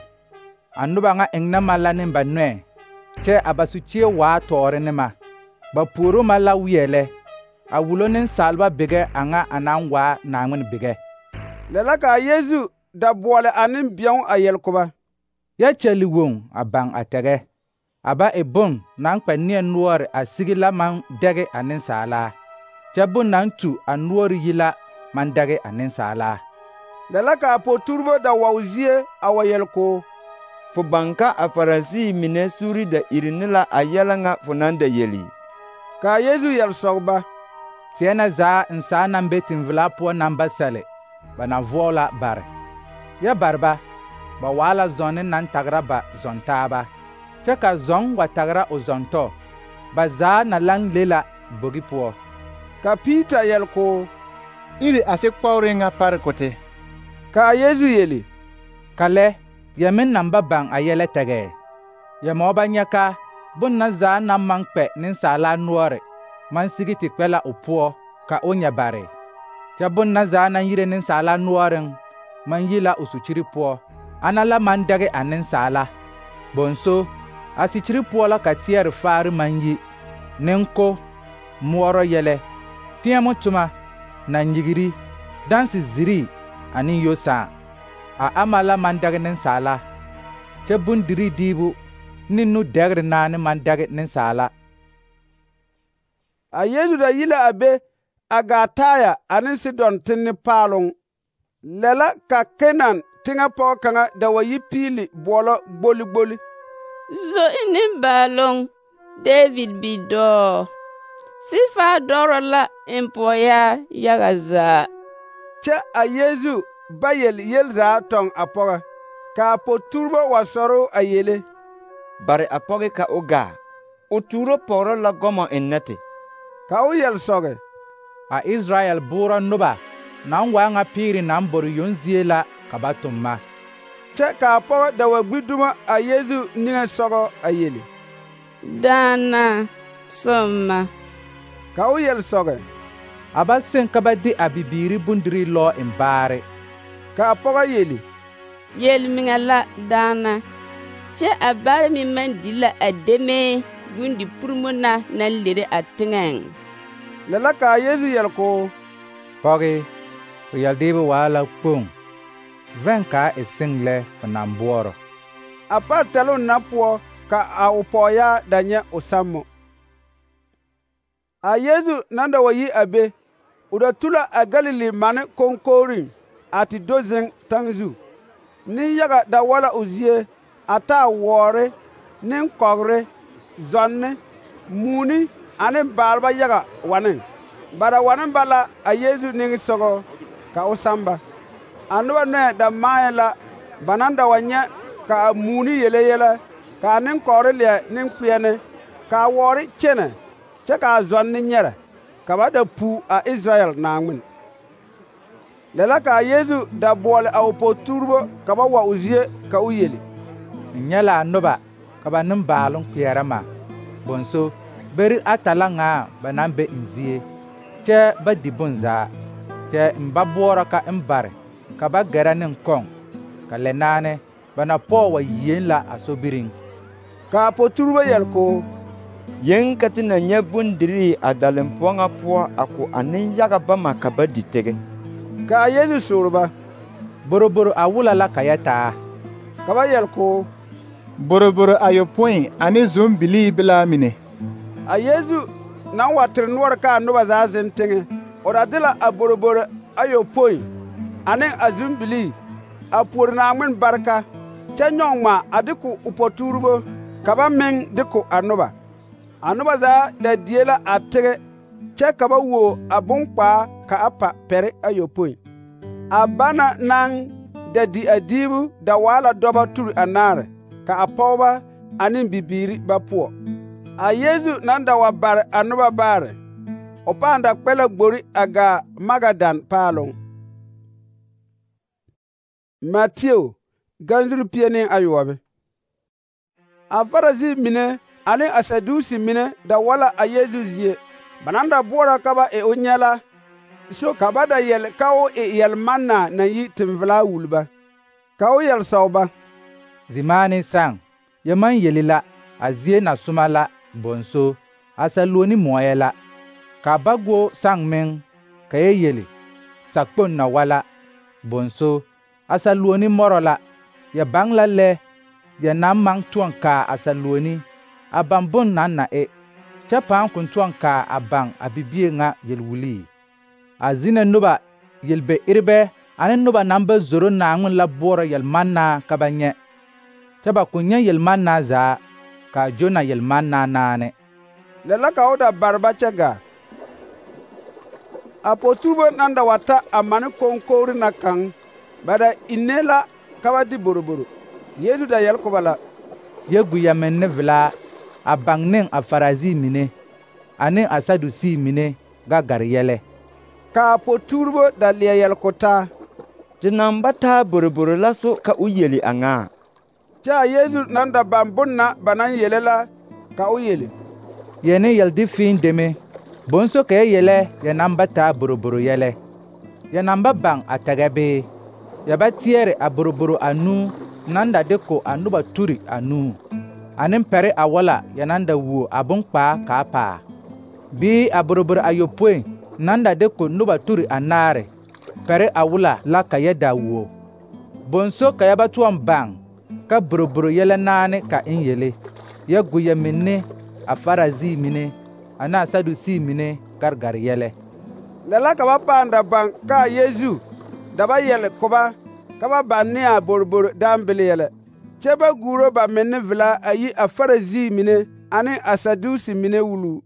a noba ŋa eŋ na ma la ne ba noɛ, kyɛ a ba su-kyeɛ waa tɔɔre ne ma. Ba puoro ma la weɛ lɛ, a wulo nensaalba bigɛ a ŋa a naŋ waa Naaŋmen bigɛ. Lɛ la kaa Yeezu da boɔle a nembɛõo a yɛl ko ba: Yɛ kyɛli woŋ a baŋ a tɛgɛ, a ba e bon naŋ kpɛ neɛ noɔre a sigi la maŋ dɛge a nensaalaa, kyɛ bon naŋ tu a noɔre yi la maŋ dɛge a nensaalaa. Lɛ la kaa poturbo da wa o zie a wa yɛl ko: Fo baŋ ka a Farisi mine suuri da iri ne la a yɛlɛ ŋa fo naŋ da yeli. Kaa Yeezu yel-sɔg ba: Teɛ na zaa n saa naŋ be tẽn-velaa poɔ naŋ ba sɛle, ba na voɔ la bare. Yɛ bare ba, ba waa la zɔnne naŋ tagra ba zɔn-taaba, kyɛ ka zɔŋ wa tagra o zɔntɔ, ba zaa na laŋ le la bogi poɔ. Ka Piita yɛl ko: Iri a sikpɔgre ŋa pare kote. Kaa Yeezu yeli: Ka lɛ, yɛ meŋ naŋ ba baŋ a yɛlɛ tɛgɛ. Yɛ mɔɔ ba nyɛ ka bon na zaa naŋ maŋ kpɛ nensaalaa noɔre maŋ sigi te kpɛ la o poɔ ka o nyɛ bare, kyɛ bon na zaa naŋ yire nensaalaa noɔreŋ maŋ yi la o su-kyiri poɔ, ana la maŋ dɛge a nensaala. Bõnso, a sikyiri poɔ la ka teɛre faare maŋ yi, nenko, moɔrɔ yɛlɛ, peɛmo toma, na-nyigiri, danse zirii ane yosãã. A ama la maŋ dɛge nensaala, kyɛ bondirii diibu ne nu-dɛgre naane maŋ dɛge nensaala. A Yeezu da yi la a be a gaa Taya ane Sidon tenne paaloŋ. Lɛ la ka Kenan teŋɛ pɔgɔ kaŋa da wa yi piili boɔlɔ gboli-gboli: Zoe ne baaloŋ, David bidɔɔ. Sifaa dɔrɔ la en pɔɔyaa yaga zaa. Kyɛ a Yeezu ba yel yel zaa tɔŋ a pɔgɔ. Kaa poturbo wa sɔrɔ a yele: Bare a pɔge ka o gaa, o tuuro pɔgrɔ la gɔmɔ ennɛ te. Ka o yel-sɔge: A Israɛl boorɔ noba naŋ waa ŋa piiri naŋ bore yoŋ zie la ka ba tʋm ma. Kyɛ kaa pɔgɔ da wa gbi dumo a Yeezu niŋe sɔgɔ a yeli: Daana, sõmma. Ka o yel-sɔge: A ba seŋ ka ba de a bibiiri bondirii lɔɔ en baare. Kaa pɔgɔ yeli: Yel-miŋɛ la, daana, kyɛ a baare meŋ maŋ di la a demee bondi purimo na naŋ lere a teŋɛŋ. Lɛ la kaa Yeezu yɛl ko: Pɔge, fo yeldeebe waa la kpoŋ, vɛŋ kaa e seŋ lɛ fo naŋ boɔrɔ. A par tɛloŋ na poɔ ka a o pɔɔyaa da nyɛ o sammo. A Yeezu naŋ da wa yi a be, o da tu la a Galili mane koŋkogriŋ a te do zeŋ taŋ zu. Nenyaga da wa la o zie, a taa wɔɔre, nenkɔgre, zɔnne, muuni ane baalba yaga waneŋ. Ba da wane ba la a Yeezu niŋesɔgɔ ka o sãmba. A noba nɔɛ da maayɛ la ba naŋ da wa nyɛ ka a muuni yele yɛlɛ, ka a nenkɔgre leɛ neŋkpeɛne, ka a wɔɔre kyɛnɛ, kyɛ ka a zɔnne nyɛrɛ, ka ba da pu a Israɛl Naaŋmen. Lɛ la ka a Yeezu da boɔle a o poturbo ka ba wa o zie ka o yeli: N nyɛ la a noba ka ba nembaaloŋ kpeɛrɛ ma. Bõnso, beri ata la ŋaa ba naŋ be n zie, kyɛ ba di bonzaa, kyɛ n ba boɔrɔ ka n bare ka ba gɛrɛ ne n kɔŋ, ka lɛ naane ba na pɔɔ wa yien la a sobiriŋ. Ka a poturbo yɛl ko: Yeŋ ka te na nyɛ bondirii a dalempoɔ ŋa poɔ a ko a nenyaga bama ka ba di tege. Ka a Yeezu soore ba: boroboro a wula la ka yɛ taa. Ka ba yɛl ko boroboro ayopõi ane zom-bilii belaa mine. A Yeezu nan wa tere noɔre ka a noba zaa zeŋ teŋɛ, o da de la a boroboro ayopõi ane a zom-bilii a puori Naaŋmen barka, kyɛ nyɔge ŋma a de ko o potuuribo ka ba meŋ de ko a noba. A noba zaa da die la a tege, kyɛ ka ba wuo a bonkpaa ka a pa pɛre ayopõi. A bana naŋ da di a diibu da waa la dɔbɔ turi anaare, ka a pɔgeba ane bibiiri ba poɔ. A Yeezu naŋ da wa bare a noba baare, o pãã da kpɛ la gbori a gaa Magadan paaloŋ. Mateo ganzuri pie ne ayoɔbe. A Farisi mine ane a Sadusi mine da wala a Yeezu zie. Ba naŋ da boɔrɔ ka ba e o nyɛla, so ka ba da yɛl ka o e yɛl-manna naŋ yi teŋvelaa wuli ba. Ka o yɛl sɔg ba: Zimaane sãn, ya maŋ yeli la, a zie na soma la, bõnso, a saluoni moɔɛ la. Ka ba go sãn meŋ, ka ya yeli, sakpon na wa la, bõnso, a saluoni mɔrɔ la. Ya baŋ la lɛ, ya naŋ maŋ tõɔ kaa a saluoni, a baŋ bon naŋ na e, kyɛ pãã kõn tõɔ kaa a baŋ a bibie ŋa yel-wulii. A zina noba yel-be-erebɛ ane noba naŋ ba zoro Naaŋmen la boɔrɔ yel-mannaa ka ba nyɛ, kyɛ ba kõn nyɛ yel-mannaa zaa, ka a Jona yel-mannaa naane. Lɛ la ka o da bare ba kyɛ gaa. A potuuribo naŋ da wa ta a mane koŋkogri na kaŋ, ba da inne la ka ba di boroboro. Yeezu da yɛl ko ba la: Ya gu ya meŋ ne velaa, a baŋ ne a Farisi mine ane a Sadusi mine ga gare yɛlɛ. Ka a potuuribo da leɛ yɛl ko taa: Te naŋ ba taa boroboro la so ka o yeli a ŋaa. Kyɛ a Yeezu naŋ da baŋ bon na ba naŋ yele la, ka o yeli: Yɛ ne yɛl-di fĩĩ deme, bõnso ka ya yɛlɛ ya naŋ ba taa boroboro yɛlɛ. Ya naŋ ba baŋ a tɛgɛ bee? Ya ba teɛre a boroboro anuu naŋ da de ko a noba turi anuu, ane pɛre a wala ya naŋ da wuo a bonkpaa ka a paa? Bii a boroboro ayopõi naŋ da de ko noba turi anaare, pɛre a wula la ka ya da wuo? Bõnso ka ya ba tõɔ baŋ ka boroboro yɛlɛ naane ka n yele, ya gu ya meŋ ne a Farisi mine ane a Sadusi mine gargar yɛlɛ. Lɛ la ka ba pãã da baŋ ka a Yeezu da ba yɛl ko ba ka ba baŋ ne a boroboro dãmbele yɛlɛ, kyɛ ba guuro ba meŋ ne velaa a yi a Farisi mine ane a Sadusi mine wuluu.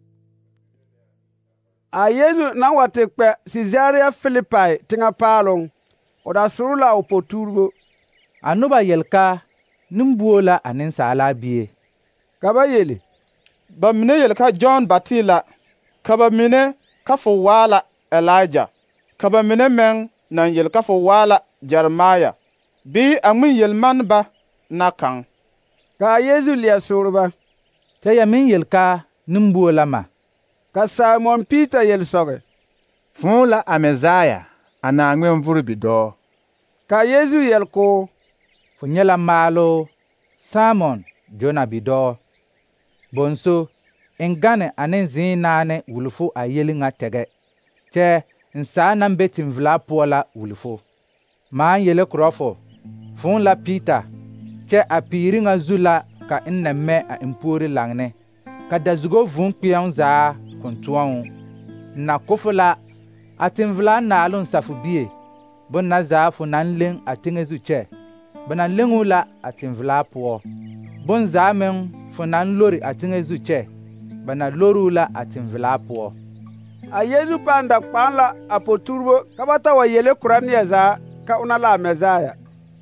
A Yeezu naŋ wa te kpɛ Sisaria Filipai teŋa paaloŋ, o da soro la o potuuribo. A noba yel ka nimbuo la a Nensaala Bie. Ka ba yeli: Ba mine yel ka Jɔn Bati la, ka ba mine ka fo waa la Elija, ka ba mine meŋ naŋ yel ka fo waa la Jeremaya, bii a ŋmen yel-maneba na kaŋ. Ka a Yeezu leɛ soore ba: Kyɛ ya meŋ yel ka nimbuo la ma? Ka Simon Peter yel sɔge: Fõõ la a Mesaya, a Naaŋmen vuri bidɔɔ. Ka a Yeezu yel ko: Fo nyɛ la maalo, Simon, Jona bidɔɔ. Bõnso, n gane ane zĩig naane wuli fo a yeli ŋa tɛgɛ, kyɛ n saa naŋ be teŋvelaa poɔ la wuli fo. Maa n yele korɔ fo, fõõ la Peter, kyɛ a piiri ŋa zu la ka n na mɛ a n puori laŋne, ka dazugo vũũ kpeɛŋ zaa kõn tõɔ. N na ko fo la a teŋvelaa naaloŋ safo bie, bon na zaa fo naŋ leŋ a teŋɛ zu kyɛ, ba na leŋuu la a teŋvelaa poɔ. Bon zaa meŋ fo naŋ lori a teŋɛ zu kyɛ, ba na loruu la a teŋvelaa poɔ. A Yeezu pãã da kpãã la a potuuribo ka ba ta wa yele korɔ neɛ zaa ka ona la a Mesaya.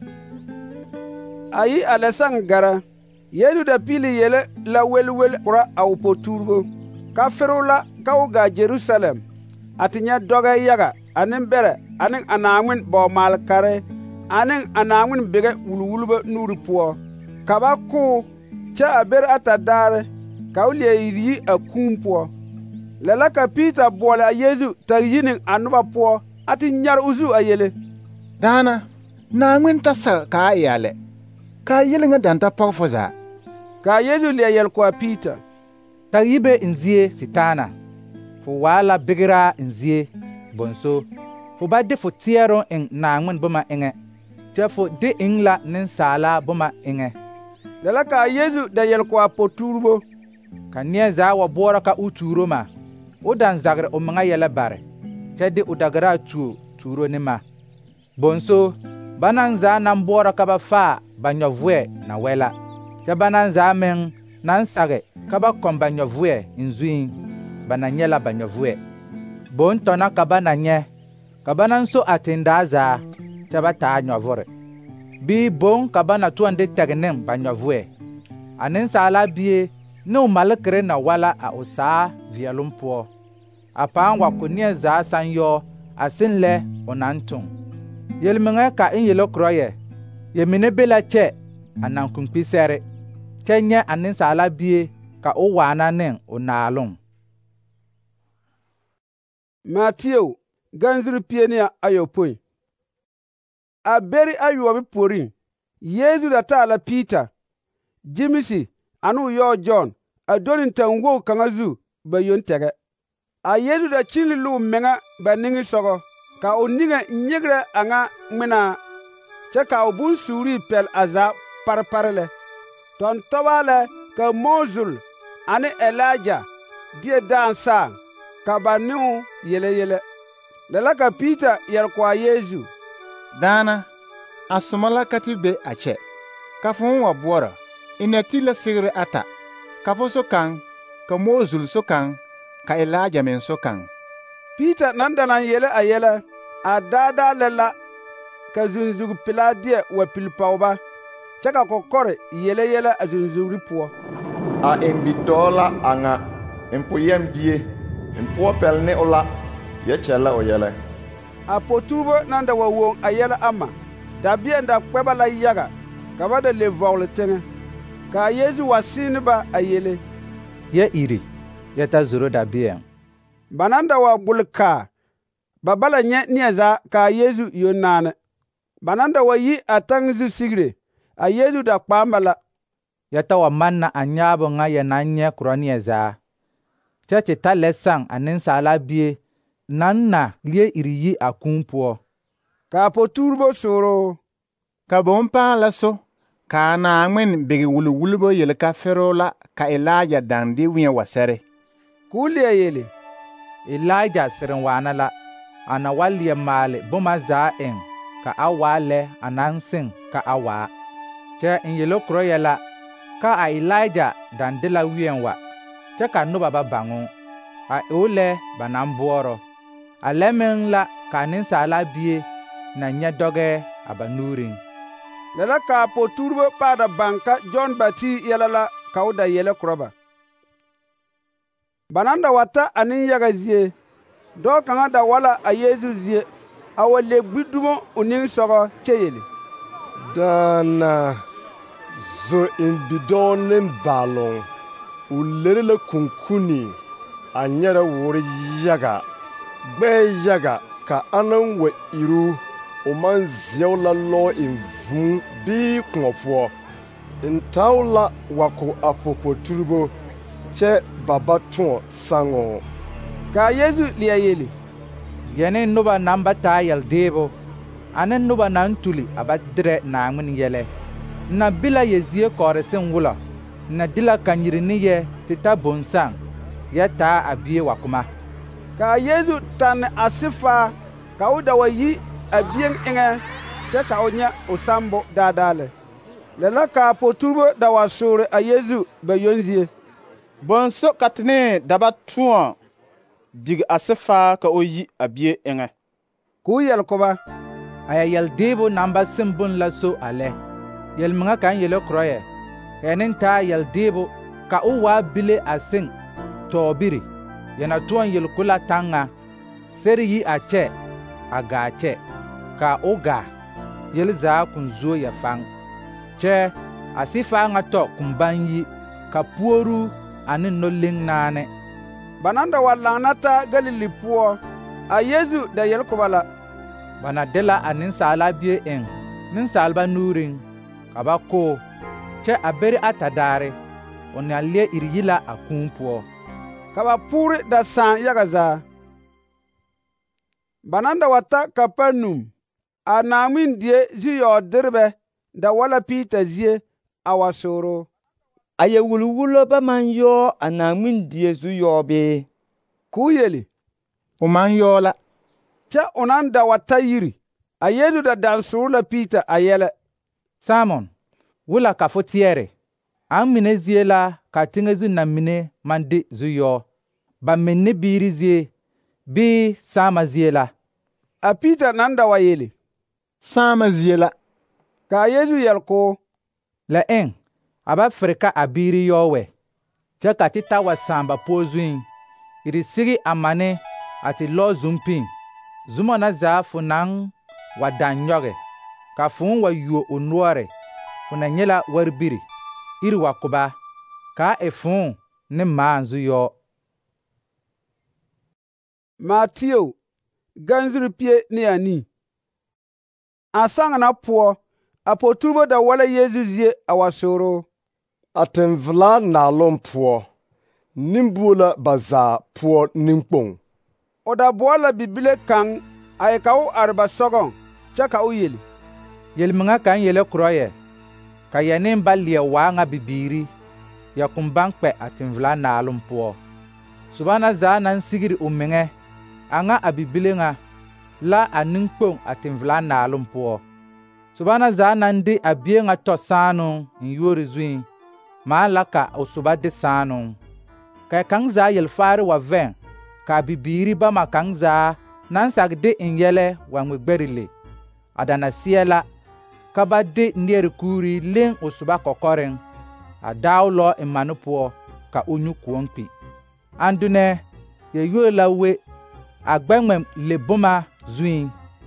A yi a lɛ sãn gara, Yeezu da piili yele la wel-wel korɔ a o potuuribo, ka feroo la ka o gaa Jerusalɛm a te nyɛ dɔgɛ yaga ane bɛrɛ ane a Naaŋmen bɔɔ-maal-kare ane a Naaŋmen bege wuli-wulba nuuri poɔ, ka ba ko kyɛ a bere ata daare ka o leɛ iri yi a kuun poɔ. Lɛ la ka Peter boɔle a Yeezu tag yi ne a noba poɔ a te nyare o zu a yele: Daana, Naaŋmen ta sag ka a e a lɛ, ka a yele ŋa daŋ ta pɔge fo zaa. Ka a Yeezu leɛ yɛl ko a Peter: Tag yi be n zie, Sitaana. Fo waa la bigiraa n zie, bõnso, fo ba de fo teɛroŋ eŋ Naaŋmen boma eŋɛ, kyɛ fo de eŋ la nensaala boma eŋɛ. Lɛ la kaa Yeezu da yɛl ko a potuurbo. Ka neɛ zaa wa boɔrɔ ka o tuuro ma, o dan zagre o meŋa yɛlɛ bare, kyɛ de o dagaraa tuo tuuro ne ma. Bonso, banan zaa naŋ boɔrɔ ka ba faa ba nyɔvʋɛ na wɛ la, kyɛ banan zaa meŋ naŋ sage ka ba kɔm ba nyɔvʋɛ en zuiŋ, ba na nyɛ la ba nyɔvʋɛ. Bon tɔna ka ba na nyɛ, ka ba naŋ so a tendaa zaa, kyɛ ba taa nyɔvʋre. Bii bon ka ba na tʋɔn de tɛg ne ba nyɔvʋɛ. A Nensaala Bie ne o malekere na wa la a o saa veɛlem poɔ. A pãã wa ko neɛ zaa sãn-yɔɔ a sẽn lɛ o naŋ tʋŋ. Yel-meŋɛ ka n yele korɔ yɛ, yɛ mine be la kyɛ a naŋ kũnkpi sɛre, kyɛ nyɛ a Nensaala Bie ka o waana ne o naaloŋ. Matthew ganzuri pie ne ayɔpõi. A beri ayɔɔbe puoriŋ, Yeezu da taa la Piita, Jemisi ane o yɔɔ Jɔn a do ne taŋ-wog kaŋa zu ba yoŋ tɛgɛ. A Yeezu da kyinli la o meŋa ba niŋesɔgɔ, ka o niŋe nyegrɛ a ŋa ŋmenaa, kyɛ ka o bonsuurii pɛl a zaa parepare lɛ. Tɔn-tɔbaa lɛ ka Moozul ane Elija die daaŋ saaŋ, ka ba ne o yele yele. Lɛ la ka Piita yɛl ko a Yeezu: Daana, a soma la ka ti be a kyɛ, ka fo wa boɔrɔ, ina ti la sigiri ata, ka fo so kaŋ, ka Moozul so kaŋ, ka Elija meŋ so kaŋ. Piita naŋ da naŋ yele a yɛlɛ, a daadaa lɛ la ka zunzug pelaa deɛ wa pili pɔge ba, kyɛ ka kɔkɔre yele yɛlɛ a zunzugri poɔ: A eŋ bidɔɔ la a ŋa, n po yɛm bie, n poɔ pɛl ne o la, yɛ kyɛllɛ o yɛlɛ. A potuurbo naŋ da wa woŋ a yɛlɛ ama, dabeɛn da kpɛ ba la yaga, ka ba da le vɔgele teŋɛ. Ka a Yeezu wa sẽẽ ne ba a yele: Yɛ iri, yɛ ta zoro dabeɛn. Ba naŋ da wa gbole kaa, ba ba la nyɛ neɛ zaa ka a Yeezu yoŋ naane. Ba naŋ da wa yi a taŋ zu sigire, a Yeezu da kpaam ba la: Yɛ ta wa manna a nyaabo ŋa yɛ naŋ nyɛ korɔ neɛ zaa, kyɛ te ta lɛ saŋ a Nensaala Bie naŋ na lie iri yi a kũũ poɔ. Ka a potuurbo sooro: Ka bon pãã la so, ka a Naaŋmen bege wulwulbo yele ka feroo la ka Elija daŋ de wẽɛ wa sɛre. K'o leɛ yeele: Elija seren waana la, a na wa leɛ maale boma zaa eŋ ka a waa lɛ a naŋ seŋ ka a waa. Kyɛ n yele korɔ yɛ la, ka a Elija daŋ de la wẽɛ wa, kyɛ ka noba ba baŋ o, a e o lɛ ba naŋ boɔrɔ. A lɛ meŋ la ka a Nensaala Bie na nyɛ dɔgɛ a ba nuuriŋ. Lɛ la ka a potuurbo paa da baŋ ka Jɔn Batiis yɛlɛ la ka o da yɛlɛ korɔ ba. Ba naŋ da wa ta a nenyaga zie, dɔɔ kaŋa da wa la a Yeezu zie, a wa le gbi dumo o niŋesɔgɔ kyɛ yele: Daana, zo en bidɔɔ nembaaloŋ, o lere la kunkuni, a nyɛrɛ woore yaga, gbɛɛ yaga, ka anaŋ wa iru, o maŋ zɛo la lɔɔ en vūū bii kõɔ poɔ. N tao la wa ko a fo poturbo, kyɛ ba ba tõɔ saŋoo. Ka a Yeezu leɛ yeele: Yɛ ne noba naŋ ba taa yɛldeebo, ane noba naŋ tuli a ba derɛ Naaŋmen yɛlɛ. N na be la yɛ zie kɔɔre seŋ wʋlɔ, n na de la kanyiri ne yɛ te ta bonsaŋ, yɛ taa a bie wa kuma. Ka a Yeezu tanne a sifaa, ka o da wa yi a bieŋ eŋɛ, kyɛ ka o nyɛ o sambo daadaa lɛ. Lɛ la ka a poturbo da wa soore a Yeezu ba yoŋ zie. Bonso ka te ne daba tõɔ dig a sifaa ka o yi a bie eŋɛ. K'o yɛl ko ba: A yɛ yɛldeebo naŋ ba seŋ bon la so a lɛ. Yel-meŋa kaŋ yele korɔ yɛ, yɛ neŋ taa yɛldeebo ka o waa bile a seŋ tɔɔbiri, yɛ na tʋɔn yel ko la taŋ ŋa: Sɛre yi a kyɛ, a gaa kyɛ, ka o gaa, yel zaa kũn zuo yɛ faŋ. Kyɛ a sifaa ŋa tɔ kũn baŋ yi, ka puoru ane no-leŋ naane. Ba naŋ da wa laŋna taa Galili poɔ, a Yeezu da yel ko ba la: Ba na de la a Nensaala Bie eŋ nensaalba nuuriŋ, ka ba ko, kyɛ a beri ata daare, o na leɛ iri yi la a kũũ poɔ. Ka ba puuri da sãã yaga zaa. Ba naŋ da wa ta Kapanum, a Naaŋmen die zu-yɔɔderebɛ da wala Piita zie a wa sooro. A yɛ wulwulo ba man yɔɔ a Naaŋmen die zu-yɔɔ bee? K'o yeli, o man yɔɔ la. Kyɛ o naŋ da wa ta yiri, a Yeesu da dansoor la Piita a yɛlɛ. Simon, wula ka fo teɛre, aŋ mine zie la ka teŋɛ zu na mine man de zu-yɔɔ, ba menne biiri zie, bii saama zie la? A Piita naŋ da wa yeli, saama zie la. Ka a Yeesu yɛl k'o, la eŋ, a ba fere ka a biiri yɔɔ wɛ, kyɛ ka te ta wa sãã ba poɔ zuŋ, iri sigi a mane a te lɔɔ zumpin, zumɔ na zaa fo naŋ wa daŋ nyɔge, ka fõõ wa yuo o noɔre, fo na nyɛ la warbiri, iri wa ko ba, kaa e fõõ ne maan zu-yɔɔ. Mateo ganzuri pie ne anii. A saŋ na poɔ, a poturebo da wala Yeesu zie a wa sooro. A tenvelaa naaloŋ poɔ, nimbuo la ba zaa poɔ nenkpoŋ. O da boɔ la bibile kaŋ a e ka o are ba sɔgɔŋ, kyɛ ka o yeli, Yelmeŋa kaŋ yele korɔ yɛ, ka yɛ ne ba leɛ waa ŋa bibiiri, yɛ kõn baŋ kpɛ a tenvelaa naaloŋ poɔ. Soba na zaa naŋ sigiri o meŋɛ, a ŋa a bibile ŋa, la a nenkpoŋ a tenvelaa naaloŋ poɔ. Soba na zaa naŋ de a bie ŋa tɔ saanoŋ n yuori zuŋ, maa la ka o soba de saanoŋ. Ka kaŋ zaa yelfaare wa vɛŋ, ka a bibiiri bama kaŋ zaa naŋ sag de n yɛlɛ wa ŋmɛ gbɛre le. A da na seɛ la, ka ba de neɛre kuuri leŋ o soba kɔkɔreŋ, a daao lɔ n mane poɔ, ka o nyu koɔŋ kpi. Andunɛ, yɛ yuo la we, a gbɛŋmɛ le boma zuŋ.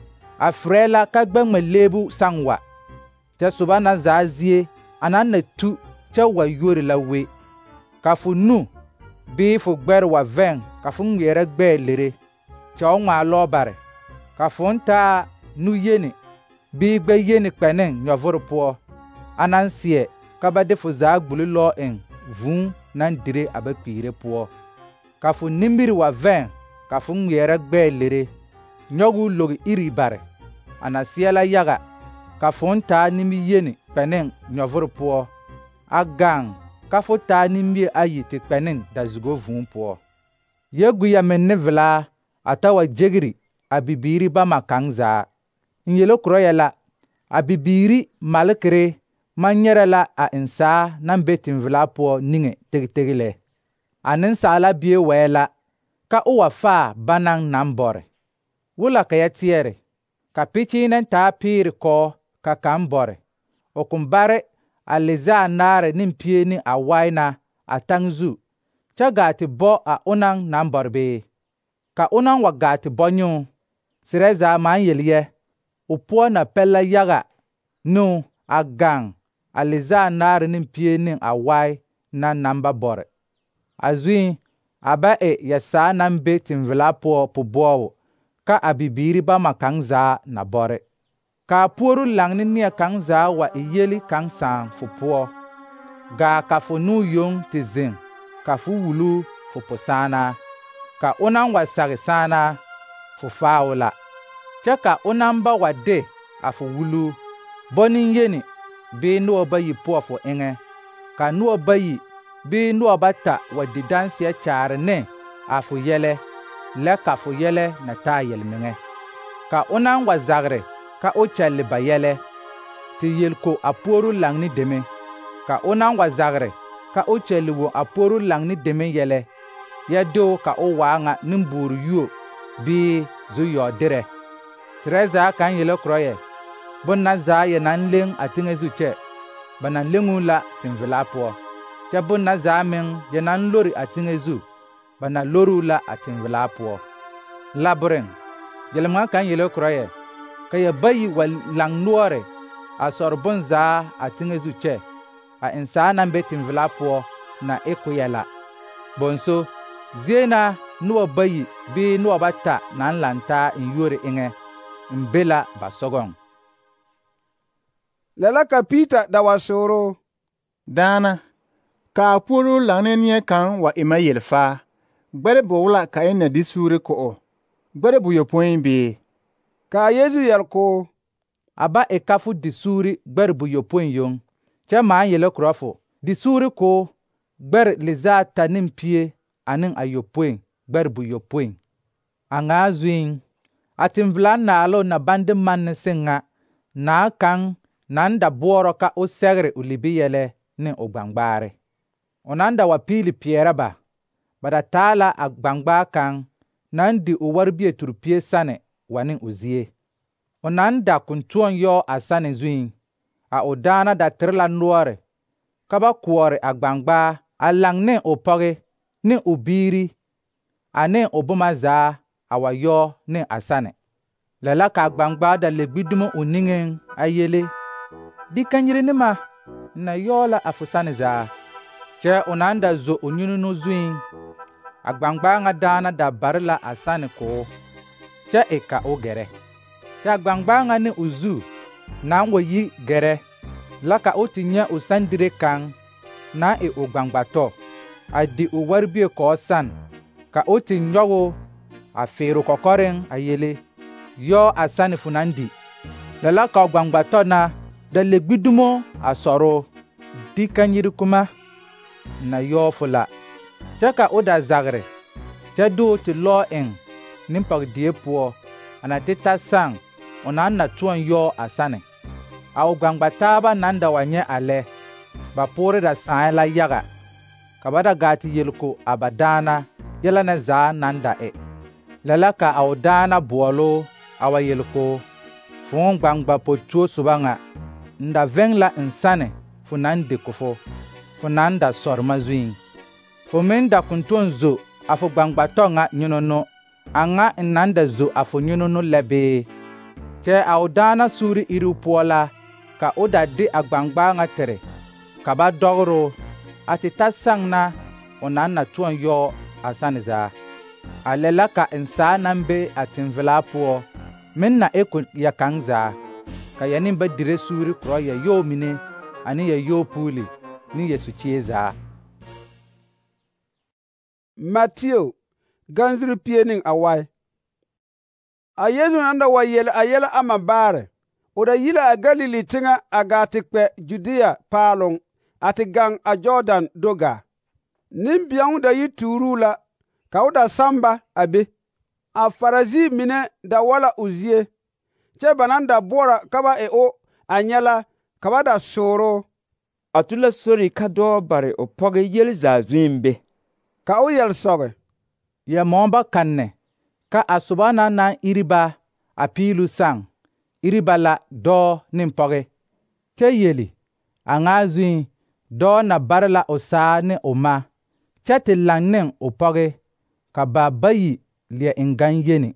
A frɛ la ka gbɛŋmɛ leebu saŋ wa, kyɛ soba na zaa zie a naŋ na tu kyɛ wa yuori la we. Ka fo nu bii fo gbɛre wa vɛŋ ka fo ŋmeɛrɛ gbɛɛ lere, kyɛ o ŋmaa lɔɔ bare, ka fo taa nu yeni bii gbɛ yeni kpɛ ne nyɔvore poɔ, a naŋ seɛ ka ba de fo zaa gbuli lɔɔ eŋ vūū naŋ dire a ba kpiire poɔ. Ka fo nimiri wa vɛŋ ka fo ŋmeɛrɛ gbɛɛ lere, nyɔge o logi iri bare, a na seɛ la yaga, ka fo taa nimi yeni kpɛ ne nyɔvore poɔ, a gaŋ ka fo taa nimie ayi te kpɛ ne dazugo vūū poɔ. Yɛ gu ya menne velaa a ta wa jegiri a bibiiri bama kaŋ zaa. N yele korɔ yɛ la, a bibiiri malekere man nyɛrɛ la a ensaa naŋ be tenvelaa poɔ niŋe tegitegi lɛ. A nensaala bie wɛɛ la, ka o wa faa banaŋ naŋ bɔre. Wula ka yɛ teɛre, ka piceenɛ taa peere kɔɔ ka kaŋ bɔre, o kõn bare a leze anaare ne pie ne a wai na a taŋ zu, kyɛ gaa te bɔ a onaŋ naŋ bɔre bee? Ka onaŋ wa gaa te bɔ nyoo, serɛ zaa man yel yɛ, o poɔ na pɛl la yaga nu a gaŋ a leze anaare ne pie ne a wai na naŋ ba bɔre. A zuŋ, a ba e yɛ saa naŋ be tenvelaa poɔ po-bɔɔbo, ka a bibiiri bama kaŋ zaa na bɔre. Ka a puoru laŋ ne neɛ kaŋ zaa wa e yeli kaŋ sãã fo poɔ, gaa ka fo nu yoŋ te zeŋ, ka fo wulu fo posãanaa. Ka onaŋ wa sage sãanaa, fo faa o la. Kyɛ ka onaŋ ba wa de a fo wulu, bɔ nen-yeni bii noɔ bayi poɔ fo eŋɛ, ka noɔ bayi bii noɔ bata wa di danseɛ kyaare ne a fo yɛlɛ, lɛ ka fo yɛlɛ na taa yelmeŋɛ. Ka onaŋ wa zagre ka o kyɛlle ba yɛlɛ, te yelko a puoru laŋ ne deme. Ka onaŋ wa zagre ka o kyɛlle wo a puoru laŋ ne deme yɛlɛ, yɛ do ka o waa ŋa nembuuru yuo bii zu-yɔɔderɛ. Serɛ zaa kaŋ yele korɔ yɛ, bon na zaa yɛ naŋ leŋ a teŋɛ zu kyɛ, ba na leŋuu la tenvelaa poɔ, kyɛ bon na zaa meŋ yɛ naŋ lori a teŋɛ zu, ba na loruu la a tenvelaa poɔ. Laboreŋ, yelmeŋa kaŋ yele korɔ yɛ, ka yɛ bayi wa laŋ noɔre a sɔre bon zaa a teŋɛ zu kyɛ, a ensaa naŋ be tenvelaa poɔ na e koyɛ la. Bonso, zie na noba bayi bii noba bata naŋ lantaa n yuori eŋɛ, n be la ba sɔgɔŋ. Lɛ la ka Piita da wa sooro. Daana, ka a puoru laŋ ne neɛ kaŋ wa e ma yelfaa, gbɛre bo la ka e na di suuri ko o, gbɛre bu yɔpõi bee? Ka a Yeesu yɛl k'o, aba e kafu di suuri gber bu yopoin yong, kyɛ maan yele kurɔfo di suuri ko gber lizaa tanin pie anin a yopoin gber bu yopoin. A ŋaa zuin, a tin vila naalo na bandi manni sinŋa naa kaŋ nan da boɔrɔ ka o sɛgre o libi yɛlɛ ne o gbangbaare. O nan da wa piili peɛrɛ ba, ba da taa la a gbangbaa kaŋ nan di o warbie turpie sane wa ne o zie. O nan da kuntuon yɔɔ a sane zuin, a o daana da tere la noɔre, ka ba koɔre a gbangbaa a laŋ ne o pɔge ne o biiri a ne o boma zaa a wa yɔɔ ne a sane. Lɛ la ka a gbangbaa da le gbidumo o niŋeŋ a yele, di kanyiri ne ma na yɔɔ la a fo sane zaa. Kyɛ o nan da zo o nyununu zuin, a gbangbaa ŋa daana da bare la a sane koo, kyɛ e ka o gɛrɛ. Kyɛ a gbangbaa ŋa ne o zu nan wa yi gɛrɛ, la ka o ti nyɛ o sandire kaŋ na e o gbangbatɔ, a di o warbie kɔɔ san, ka o ti nyɔgo a feero kɔkɔreŋ a yele, yɔɔ a sane fo nan di. Lɛ la ka o gbangbatɔ na da le gbidumo a sɔro, di kanyiri kuma na yɔɔ fo la, kyɛ ka o da zagre, kyɛ do ti lɔɔ eŋ nimpɔgdie poɔ, a na ti ta saŋ, o nan na tuon yɔɔ a sane. A o gbangbataaba nan da wa nyɛ a lɛ, ba poore da sãã la yaga, ka ba da gaa ti yelko a ba daana yɛlɛ na zaa nan da e. Lɛ la ka a o daana boɔlo a wa yelko, fõõ gbangba po tuo soba ŋa, n da vɛŋ la n sane fo nan di ko fo, fo nan da sɔrema zuin. Fo meŋ da kuntuon zo a fo gbangbatɔ ŋa nyununu, a ŋa n nan da zo a fo nyununu lɛ bee. Kyɛ a o daana suuri iriu poɔ la, ka o da de a gbangbaa ŋa tere, ka ba dɔgro, a ti ta saŋ na o nan na tuon yɔɔ a sane zaa. A lɛ la ka n saa nan be a tinvilaa poɔ meŋ na e ko ya kaŋ zaa, ka ya nin ba dire suuri kurɔ ya yoo mine ani ya yoo puuli ni ya sukyie zaa. Matthew ganziri pie nin awai. A Yesu nan da wa yele a yele ama baare, o da yila a Galili tiŋa a gaa ti kpɛ Judea paaloŋ, a ti gaŋ a Jordan doga. Nimbeɛŋ da yi tuuruu la, ka o da samba a be. A Farisi mine da wala o zie, kyɛ ba nan da boɔra ka ba e o a nyɛ la, ka ba da sooro. A tu la sori ka dɔɔ bare o pɔge yel zaa zuin be. Ka o yɛl sɔge, ya moɔ ba kanne, ka a soba na nan iri ba a piilu saŋ, iri ba la dɔɔ nin pɔge, kyɛ yeli, a ŋaa zuin, dɔɔ na bare la o saa ne o ma, kyɛ ti laŋ nin o pɔge, ka ba bayi leɛ eŋgan yeni.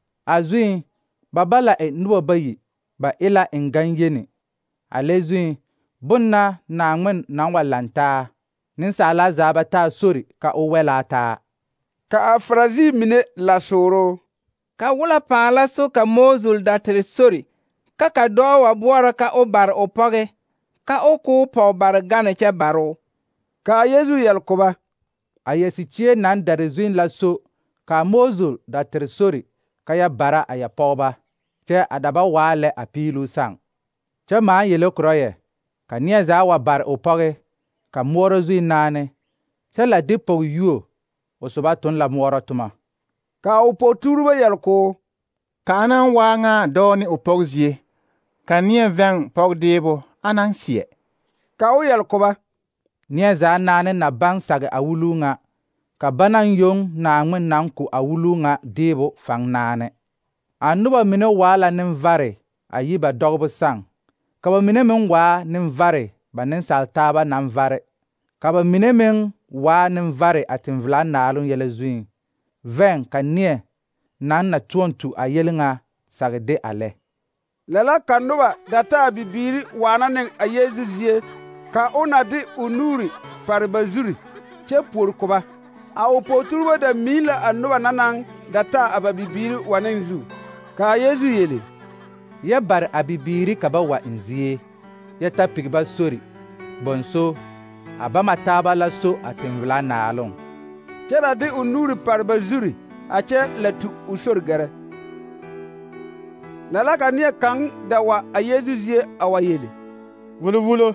A zuin, ba ba la e noba bayi, ba e la eŋgan yeni. A le zuin, bonna Naaŋmen nan wa lantaa, nensaala zaa ba taa sori ka o wɛlaa taa. Ka a Farisi mine la sooro, ka wula pãã la so ka Moozul da tere sori, ka ka dɔɔ wa boɔrɔ ka o bare o pɔge, ka o k'o pɔg bare gane kyɛ baro. Ka a Yesu yɛl ko ba, a ya sikyie nan dare zuin la so, ka a Moozul da tere sori ka ya bara a ya pɔgba, kyɛ a da ba waa lɛ a piilu saŋ. Kyɛ maan yele kurɔ yɛ, ka neɛ zaa wa bare o pɔge, ka moɔrɔ zuin naane, kyɛ la de pɔg yuo, o soba tun la moɔrɔ tuma. Ka o potuureba yɛl ko, ka a nan waa ŋa dɔɔ ne o pɔg zie, ka neɛ vɛŋ pɔg deebo a nan seɛ. Ka o yɛl ko ba, neɛ zaa naane na baŋ sage a wuluu ŋa, ka ba nan yoŋ Naaŋmen nan ko a wuluu ŋa deebo faŋ naane. A noba mine waa la nenvare a yi ba dɔgebo saŋ, ka ba mine meŋ waa nenvare ba nensaltaaba nan vare, ka ba mine meŋ waa nenvare a tinvilaa naaloŋ yɛlɛ zuin, vɛŋ ka neɛ nan na tuon tu a yel ŋa sage de a lɛ. Lɛ la ka noba da taa bibiiri waana ne a Yesu zie, ka o na de o nuuri pare ba zuri, kyɛ puori ko ba. A o potuureba da miin la a noba na naŋ da taa a ba bibiiri wa ne zu. Ka a Yesu yele, yɛ bare a bibiiri ka ba wa n zie, yɛ ta pigi ba sori, bonso, a ba ma taaba la so a tinvilaa naaloŋ. Kyɛ da de o nuuri pare ba zuri, a kyɛ la tu o sori gɛrɛ. La la ka neɛ kaŋ da wa a Yeezu zie a wa yele: Wulo-wulo,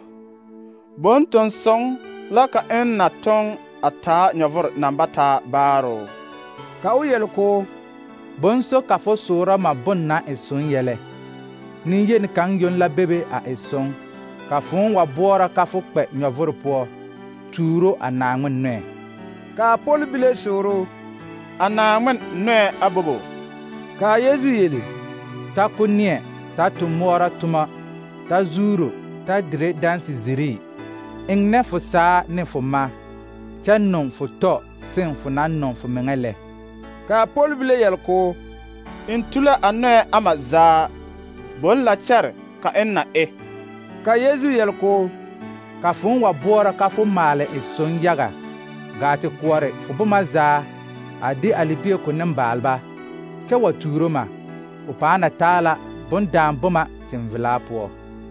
bon tõn sõng la ka n na tõng a taa nyɔvor naŋ ba taa baaro. Ka o yel koo: Bonso ka fo soora ma bon na e sõng yɛlɛ. Nin-yen kaŋ yon la bebe a e sõng, ka fõõ wa boɔra ka fo kpɛ nyɔvor poɔ, tuuro a Naaŋmen nɔɛ. Kaa Pol bile sooro: A Naaŋmen nɔɛ a bobo. Kaa Yeezu yele: Ta ko neɛ, ta tʋm moɔra tʋma, ta zuuro, ta dire dansi zirii. Eŋ ne fo saa ne fo ma, kyɛ nɔŋ fo tɔ seŋ fo na nɔŋ fo meŋɛ lɛ. Kaa Pol bile yɛl koo: N tu la a nɔɛ ama zaa, bon la kyɛre ka n na e. Ka Yeezu yel koo: Ka fõõ wa boɔra ka fo maale e sõng yaga, gaa te koɔre fo boma zaa, a de a libie ko nembaalba, kyɛ wa tuuro ma, o paa na taa la bondãan boma tenvelaa poɔ.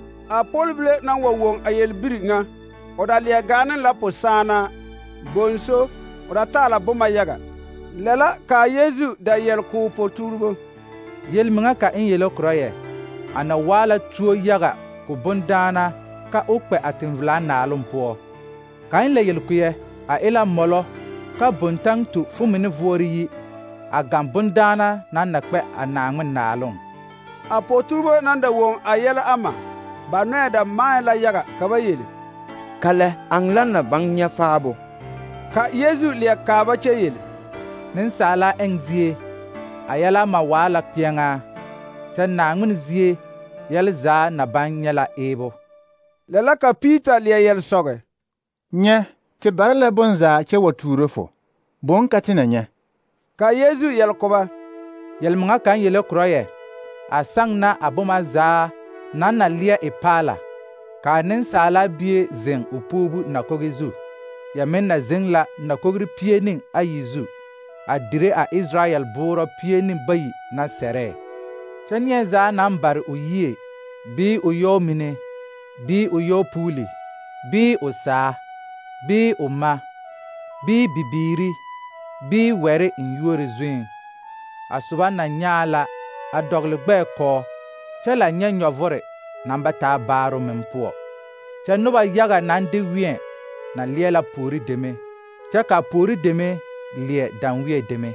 A Pol bile naŋ wa woŋ a yelbiri ŋa, o da leɛ gaa ne la posaana, bonso, o da taa la boma yaga. Lɛ la kaa Yeezu da yɛl koo potuurbo: Yel-miŋa ka n yele korɔ yɛ, a na waa la tuo yaga ko bondãana ka o kpɛ a tenvelaa naaloŋ poɔ. Ka n la yel-kuyɛ, a e la mɔlɔ ka bontãŋ tu fo mine voɔre yi, a gaŋ bondãana naŋ na kpɛ a Naaŋmen naaloŋ. A potuurbo naŋ da woŋ a yɛlɛ ama, ba nɔɛ da maaɛ la yaga ka ba yele: Ka lɛ aŋ la na baŋ nyɛ faabo. Ka Yeezu leɛ kaa ba kyɛ yele: Nensaala eŋ zie, a yɛlɛ ama waa la kpeɛŋaa, kyɛ Naaŋmen zie yɛl zaa na baŋ nyɛ la eebo. Lɛ la ka Piita leɛ yɛl sɔgɛ: Nyɛ, te bare la bonzaa kyɛ wa tuuro fo. Bon ka te na nyɛ. Ka Yeezu yɛl ko-ba: Yel-miŋa kaŋ yele korɔ yɛ, a saŋ na a boma zaa naŋ na leɛ e paala, ka a nensaala bie zeŋ o puubu nakogi zu. Ya meŋ na zeŋ la nakogri pie ne ayi zu, a dire a Israyɛl boorɔ pie ne bayi na sɛrɛɛ. Kyɛ neɛ zaa naŋ bare o yie, bii o yɔɔ mine, bii o yɔɔ puuli, bii o saa, bii o ma, bii bibiiri, bii wɛre n-yuori zuŋ, a soba na nyaa la a dɔgele gbɛɛ kɔɔ, kyɛ la nyɛ nyɔvore naŋ ba taa baaro meŋ poɔ. Kyɛ noba yaga naŋ de wẽɛ na leɛ la puori deme, kyɛ ka puori deme leɛ danweɛ deme.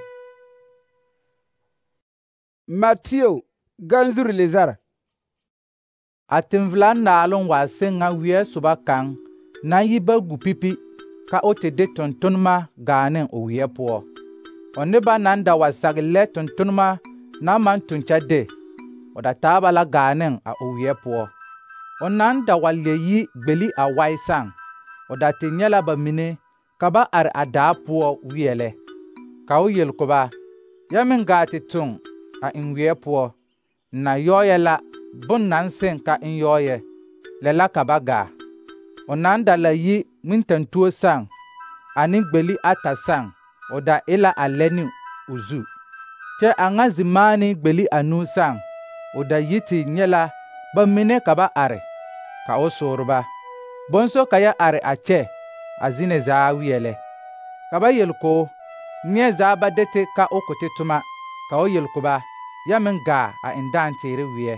Mateo ganzuri lezara. A tenvelaa naaloŋ waa seŋ ŋa weɛ soba kaŋ naŋ yi ba gu pipi ka o te de tontonema gaa ne o weɛ poɔ. O neba naŋ da wa sage lɛ tontonema naŋ maŋ toŋ kyɛ de, o da taaba la gaa ne a o weɛ poɔ. O naŋ da wa leɛ yi gbeli a wai saŋ, o da te nyɛ la ba mine ka ba are a daa poɔ weɛlɛ. Ka o yel ko ba: Ya meŋ gaa te toŋ a en weɛ poɔ, na yɔɔyɛ la bon naŋ seŋ ka en yɔɔyɛ, lɛ la ka ba gaa. O naŋ da la yi ŋmentantuo saŋ, ane gbeli ata saŋ, o da e la a lɛ ne o zu. Kyɛ a ŋa zimaane gbeli anuu saŋ, o da yi te nyɛ la ba mine ka ba are, ka o soore ba: Bonso ka ya are a kyɛ, a zine zaa weɛlɛ. Ka ba yel ko, neɛ zaa ba de te ka o ko te toma, ka o yel ko ba: Ya meŋ gaa a en dãã teere weɛ.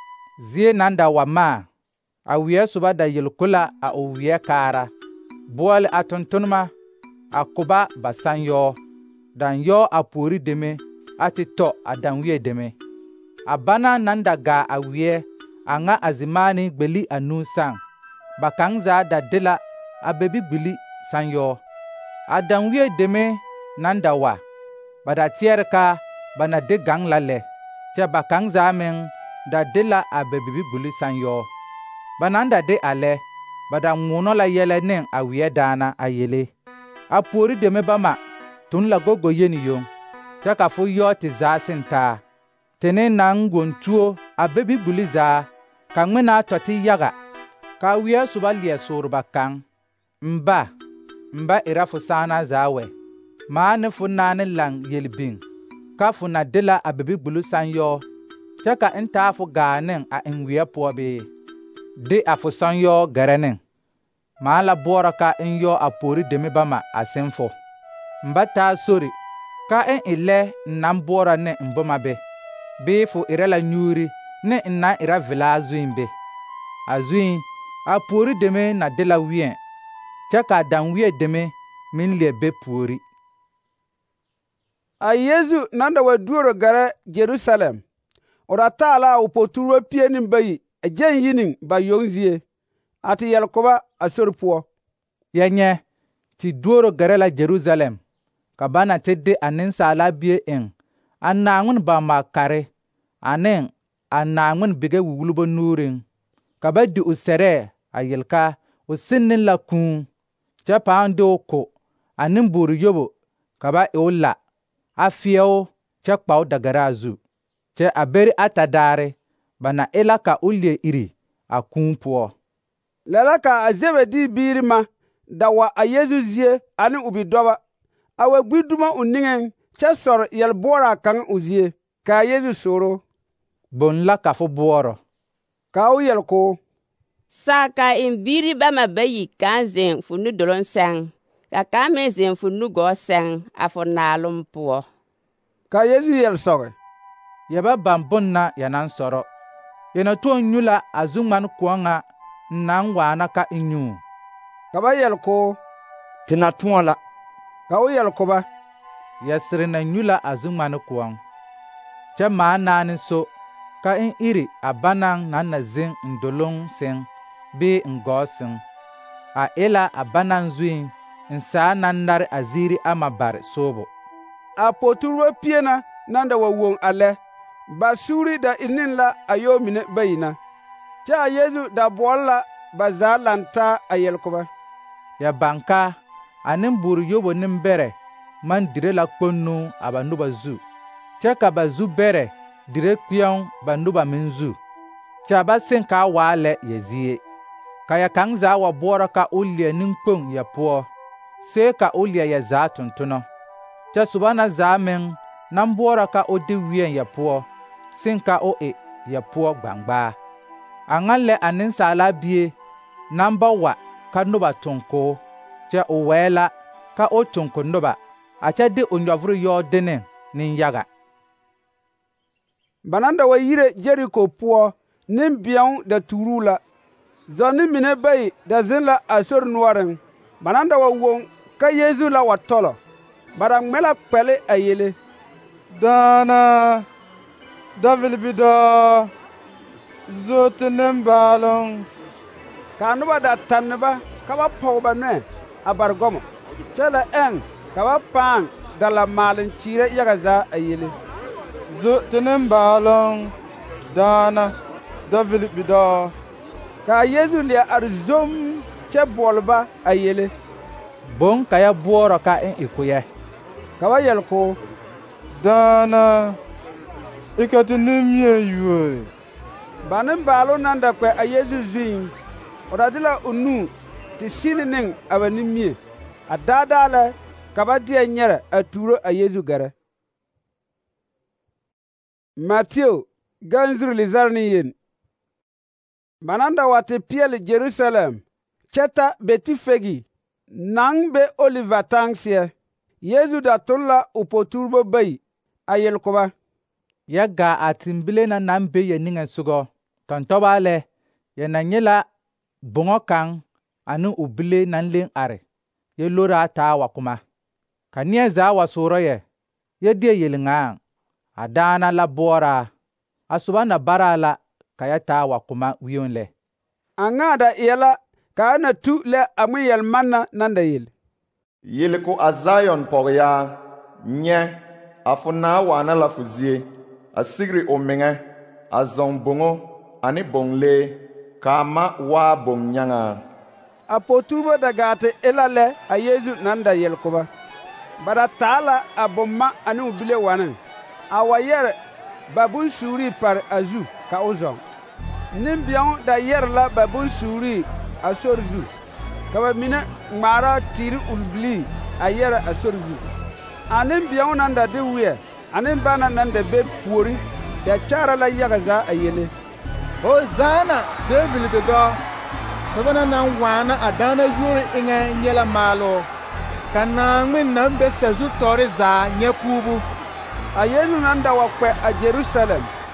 Zie naŋ da wa maa, a weɛ soba da yel ko la a o weɛ kaara, boɔle a tontonema, a ko ba ba sãn-yɔɔ, dan yɔɔ a puori deme a te tɔ a danweɛ deme. A bana naŋ da gaa a weɛ a ŋa a zimaane gbeli anuu saŋ, ba kaŋ zaa da de la a bebi gbili sãn-yɔɔ. A danweɛ deme naŋ da wa, ba da teɛre ka ba na de gaŋ la lɛ, kyɛ ba kaŋ zaa meŋ da de la a bebi gbili sãn-yɔɔ. Ba naŋ da de a lɛ, ba da ŋʋʋnɔ la yɛlɛ ne a weɛ daana a yele: A puori deme bama tun la gogo yeni yoŋ, kyɛ ka fo yɔɔ te zaa sentaa. Tene naŋ won tuo a bebi gbili zaa, ka ŋmenaa tɔ te yaga. Ka a weɛ soba leɛ soore ba kaŋ: N ba, n ba era fo sããna zaa wɛ. Maa ne fo naane laŋ yel biŋ, ka fo na de la a bebi gbili sãn-yɔɔ, kyɛ ka n taa fo gaa ne a en weɛ poɔ bee? De a fo sãn-yɔɔ gɛrɛ ne. Maa la boɔrɔ ka n yɔɔ a puori deme bama a seŋ fo. N ba taa sori ka n e lɛ n naŋ boɔrɔ ne n boma be, bee fo erɛ la nyuuri ne n na ira vela a zuin be. A zuin, a puori deme na de la wien, kyɛ ka dan wie deme min leɛ be puori. A Yesu nan da wa duoro gɛrɛ Jerusalem, o da taa la o poturbo pie ne bayi a gyɛn yining ba yoŋ zie, a te yɛl koba a sori poɔ. Yɛ nyɛ, ti duoro gɛrɛ la Jerusalem, ka ba na te de a nensaala bie eŋ a Naaŋmen ba ma kare, ane a Naaŋmen bige wulbo nuuriŋ, ka ba di o sɛrɛɛ a yel ka o sen la kũũ, kyɛ pãã de o ko a nembuur yobo ka ba e o la, a feɛo kyɛ kpao dagara a zu, kyɛ a beri ata daare ba na e la ka o leɛ iri a kũũ poɔ. Lɛ la ka a Zebedi biiri ma da wa a Yesu zie ane o bidɔba, a wa gbi dumo o niŋeŋ kyɛ sɔre yɛlboɔraa kaŋ o zie, ka a Yesu sooro. Bon la ka fo boɔrɔ. Ka o yɛl ko, saa ka en biiri bama bayi kaŋ zeŋ fo nudoloŋ sɛŋ, ka kaŋ meŋ zeŋ fo nugɔɔ sɛŋ a fo naaloŋ poɔ. Ka Yesu yɛl sɔge, yɛ ba baŋ bon na yɛ naŋ sɔrɔ. Yɛ na tʋʋ nyu la a zu-ŋman koɔ ŋa n naŋ waana ka n nyuu. Ka ba yɛl ko, Ti na tõɔ la. ka o yɛl ko ba, yɛ sere na nyu la a zu-ŋman koɔŋ, kyɛ maa naane so ka n iri a banaŋ naŋ na zeŋ n doloŋ seŋ bee n gɔɔ seŋ. A e la a banaŋ zuiŋ n saa naŋ nare a ziiri ama bare soobo. A poturbo pie na nan da wa woŋ a lɛ, ba suuri da inin la a yɔ mine bayi na, kyɛ a Yesu da boɔl la ba zaa lantaa a yɛl ko ba. Yɛ baŋ ka a nembuur yobo nembɛrɛ maŋ dire la kponnu a ba noba zu, kyɛ ka ba zu bɛrɛ dire kpeɛŋ ba noba meŋ zu, kyɛ ba seŋ ka a waa lɛ yɛ zie. Ka yɛ kaŋ zaa wa boɔrɔ ka o leɛ nenkpoŋ yɛ poɔ, see ka o leɛ yɛ zaa tontonɔ, kyɛ soba na zaa meŋ naŋ boɔrɔ ka o de wieŋ yɛ poɔ, seŋ ka o e yɛ poɔ gbaŋgbaa. A ŋa lɛ a nensaala bie naŋ ba wa ka noba tonko, kyɛ o wɛɛ la ka o tonko noba, a kyɛ de o nyɔvre yɔɔ dene nenyaga. Ba nan da wa yire Jeriko poɔ, nembeɛŋ da tuuruu la. Zɔnne mine bayi da zeŋ la a sori noɔreŋ. Ba nan da wa woŋ ka Yesu la wa tɔlɔ. Ba da ŋmɛ la kpɛle a yele, Daana, David bidɔɔ, zo te nembaaloŋ. ka noba da tanne ba ka ba pɔge ba nɔɛ a bare gɔmɔ, kyɛ la ɛŋ ka ba pãã da la maaleŋ kyeerɛ yaga zaa a yele. Zo te nembaaloŋ, Daana, David bidɔɔ. Ka a Yesu leɛ are zom kyɛ boɔle ba a yele. Boŋ ka yɛ boɔrɔ ka n e ko yɛ. Ka ba yɛl ko, Daana, i ka te nimie yuori. ba nembaalo nan da kpɛ a Yesu zuiŋ, o da de la o nu te sine neŋ a ba nimie, a daadaa lɛ ka ba deɛ nyɛrɛ a tuuro a Yesu gɛrɛ. Mateo ganzuri lizar ne yen. Ba nan da wa te peɛle Jerusalem, kyɛ ta Betifegi, naŋ be Oliva taŋ seɛ. Yesu da tol la o poturbo bayi a yel ko ba, Yɛ gaa a timbile na naŋ be yɛ niŋe sogɔ, tɔntɔba lɛ, yɛ na nyɛ la boŋɔ kaŋ ane o bile naŋ leŋ are, yɛ loraa taa wa kuma. Ka neɛ zaa wa soorɔ yɛ, yɛ deɛ yelŋaaŋ, a daana la boɔraa, a soba na baraa la ka yɛ taa wa kuma wioŋ lɛ. A ŋaa da eɛ la ka a na tu lɛ a ŋme yɛlmanna nan da yel. Yele ko a Zion pɔgeyaa, nyɛ, a fo naa waana la fo zie, a sigiri o meŋɛ, a zɔŋ boŋo ane boŋlee, ka a ma waa boŋ-nyaŋaa. A poturbo da gaa te e la lɛ a Yesu nan da yel ko ba. Ba da taa la a bomma ane o bile waneŋ, a wa yɛre ba bonsuurii pare a zu ka o zɔŋ. Nembeɛŋ da yɛre la ba bonsuurii a sori zu, ka ba mine ŋmaara tiiri ulbilii a yɛrɛ a sori zu. A nembeɛŋ nan da de weɛ ane bana nan da be puori da kyaara la yaga zaa a yele, Hosanna, David bidɔɔ, soba na naŋ waana a daana yuori eŋɛ nyɛ la maaloo, ka Naaŋmen naŋ be sazu tɔɔre zaa nyɛ puubu. A Yesu nan da wa kpɛ a Jerusalem,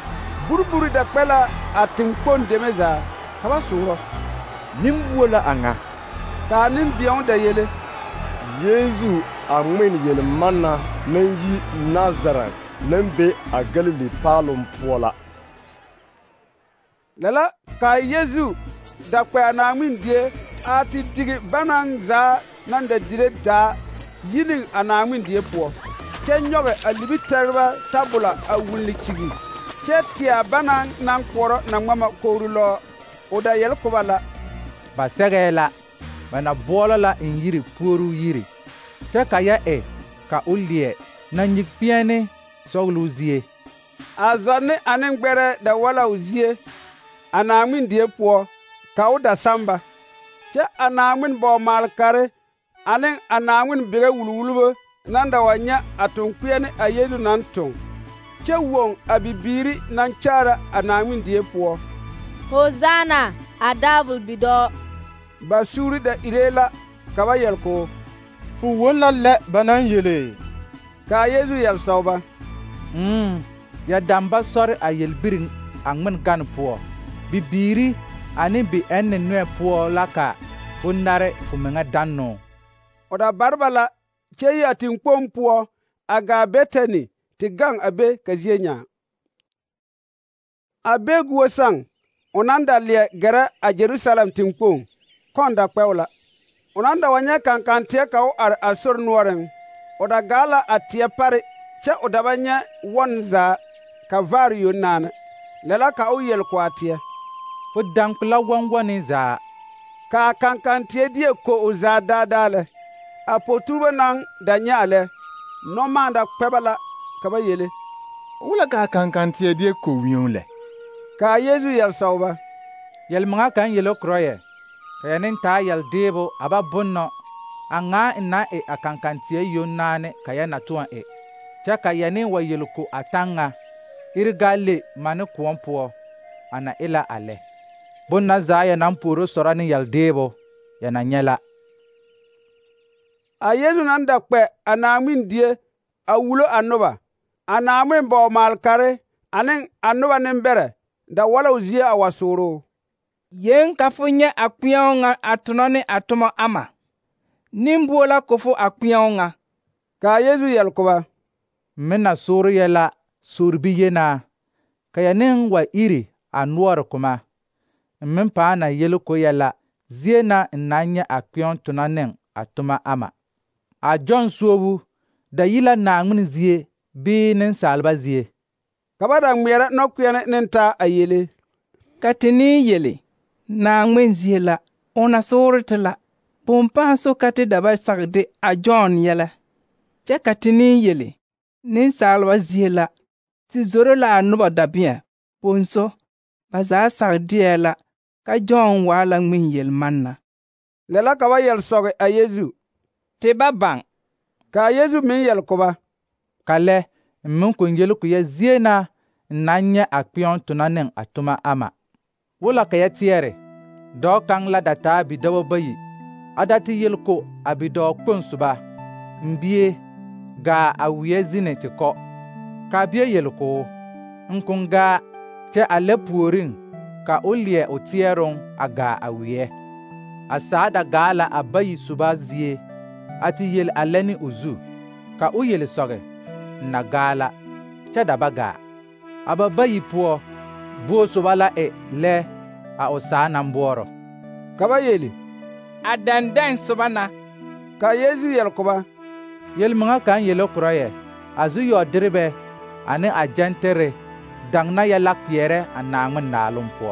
burburi da kpɛ la a teŋkpoŋ deme zaa ka ba soorɔ. Nimbuo la a ŋa. Kaa nembeɛo da yele: Yeesu a ŋmen yel-manna naŋ yi Nazaret naŋ be a Galili paaloŋ poɔ la. Lɛ la kaa Yeesu da kpɛ a Naaŋmen die a te tigi banaŋ zaa naŋ da dire daa yi ne a Naaŋmen die poɔ, kyɛ nyɔge a libi-tɛreba tabola a wulli kyigi, kyɛ teɛ banaŋ naŋ kpoɔrɔ na ŋmama kogri lɔɔ. O da yɛl ko ba la: Ba sɛgɛɛ la, ba na boɔlɔ la en yiri puoruu yiri, kyɛ ka yɛ e ka o leɛ na nyig peɛne sɔgeloo zie. A zɔnne ane gbɛrɛ da wala o zie a Naaŋmen die poɔ ka o da samba, kyɛ a Naaŋmen bɔɔ-maal-kare ane a Naaŋmen bɛgɛ wulwulbo naŋ da wa nyɛ a toŋ-kpeɛne a Yeesu naŋ toŋ, kyɛ woŋ a bibiiri naŋ kyaara a Naaŋmen die poɔ: Hosanna a Daabul bidɔɔ. Ba suuri da iree la ka ba yɛl koo: Fo won la lɛ ba naŋ yele. Kaa Yeesu yɛl sɔg ba: Mm, ya dam ba sɔre a yelbiriŋ a ŋmen gan poɔ. Bibiiri ane bi-ɛn ne noɛ poɔ la ka fo nare fo meŋa dannoo. O da bare ba la kyɛ yi a teŋkpoŋ poɔ a gaa Betani te gaŋ a be ka zie nyaa. A be guo saŋ, o naŋ da leɛ gɛrɛ a Jerusalem teŋkpoŋ, kɔn da kpɛ o la. O naŋ da wa nyɛ kankanteɛ ka o are a sori noɔreŋ, o da gaa la a teɛ pare, kyɛ o da ba nyɛ wɔn zaa, ka vaare yoŋ naana. Lɛ la ka o yel ko a teɛ: Fo daŋkpe la wɔnwɔne zaa. Kaa kankanteɛ die ko o zaa daadaa lɛ. A poturebo naŋ da nyɛ a lɛ, nɔmaa da kpɛ ba la ka ba yele: Wula kaa kankanteɛ die ko wĩu lɛ. Kaa Yeesu yɛl sɔg ba: Yɛl-maŋa kaŋ yele korɔ yɛ, ka yɛ ne taa yɛl-deebo a ba bonnɔ, a ŋaa n na e a kankanteɛ yoŋ naane ka yɛ na tõɔ e, kyɛ ka yɛ ne wa yel ko a taŋ ŋa, iri gaa le mane kõɔ poɔ, a na e la a lɛ. Bonna zaa yɛ naŋ puoro sɔrɔ ne yɛl-deebo, yɛ na nyɛ la. A Yeesu naŋ da kpɛ a Naaŋmen die a wulo a noba, a Naaŋmen bɔɔ-maal-kare ane a noba nembɛrɛ da wala o zie a wa sooroo: Yen ka fo nyɛ a kpeɛo ŋa a tonɔ ne a tomɔ ama. Nimbuo la ko fo a kpeɛo ŋa. Kaa Yeesu yɛl ko ba: Me na soore yɛ la soorbi yenaa, ka yɛ ne wa iri a noɔre koma. Meŋ pãã na yele ko yɛ la zie na n na nyɛ a kpeɛo tonɔ ne a toma ama. A Jɔn suobu da yi la Naaŋmen zie bɩɩ nensaalba zie? Ka ba da ŋmeɛrɛ nɔkpeɛne ne taa a yele: Ka te ne yele, Naaŋmen zie la, o na soore te la, bõn pãã so ka te da ba sagde a Jɔn yɛlɛ. Kyɛ ka te ne yele, nensaalba zie la, te zoro la a noba dabẽɛ, bõn-so, ba zaa sagdeɛ la ka Jɔn waa la ŋmen yel-manna. Lɛ la ka ba yɛl sɔge a Yeesu: Te ba bãng. Kaa Yeesu meŋ yɛl ko ba: Ka lɛ, n meŋ kõn yel ko yɛ zie na n na nyɛ a kpeɛo tonɔ ne a toma ama. Wola ka yɛ teɛre, dɔɔ kaŋ la da taa bidɔbɔ bayi, a da te yel ko a bidɔɔ-kpoŋ soba: N bie, gaa a weɛ zine te kɔ. Kaa bie yel ko: N kõn gaa, kyɛ a lɛ puoriŋ ka o leɛ o teɛroŋ a gaa a weɛ. A saa da gaa la a bayi soba zie, a te yel a lɛ ne o zu, ka o yel sɔge: N na gaa la, kyɛ da ba gaa. A ba bayi poɔ, buo soba la e lɛ a o saa naŋ boɔrɔ. Ka ba yele: A dɛndɛn soba na. Ka Yeesu yɛl ko ba: Yel-maŋa kaŋ yele korɔ yɛ, a zu-yɔ-derebɛ ane a gyɛntere daŋ na yɛ la kpeɛrɛ a Naaŋmen naaloŋ poɔ.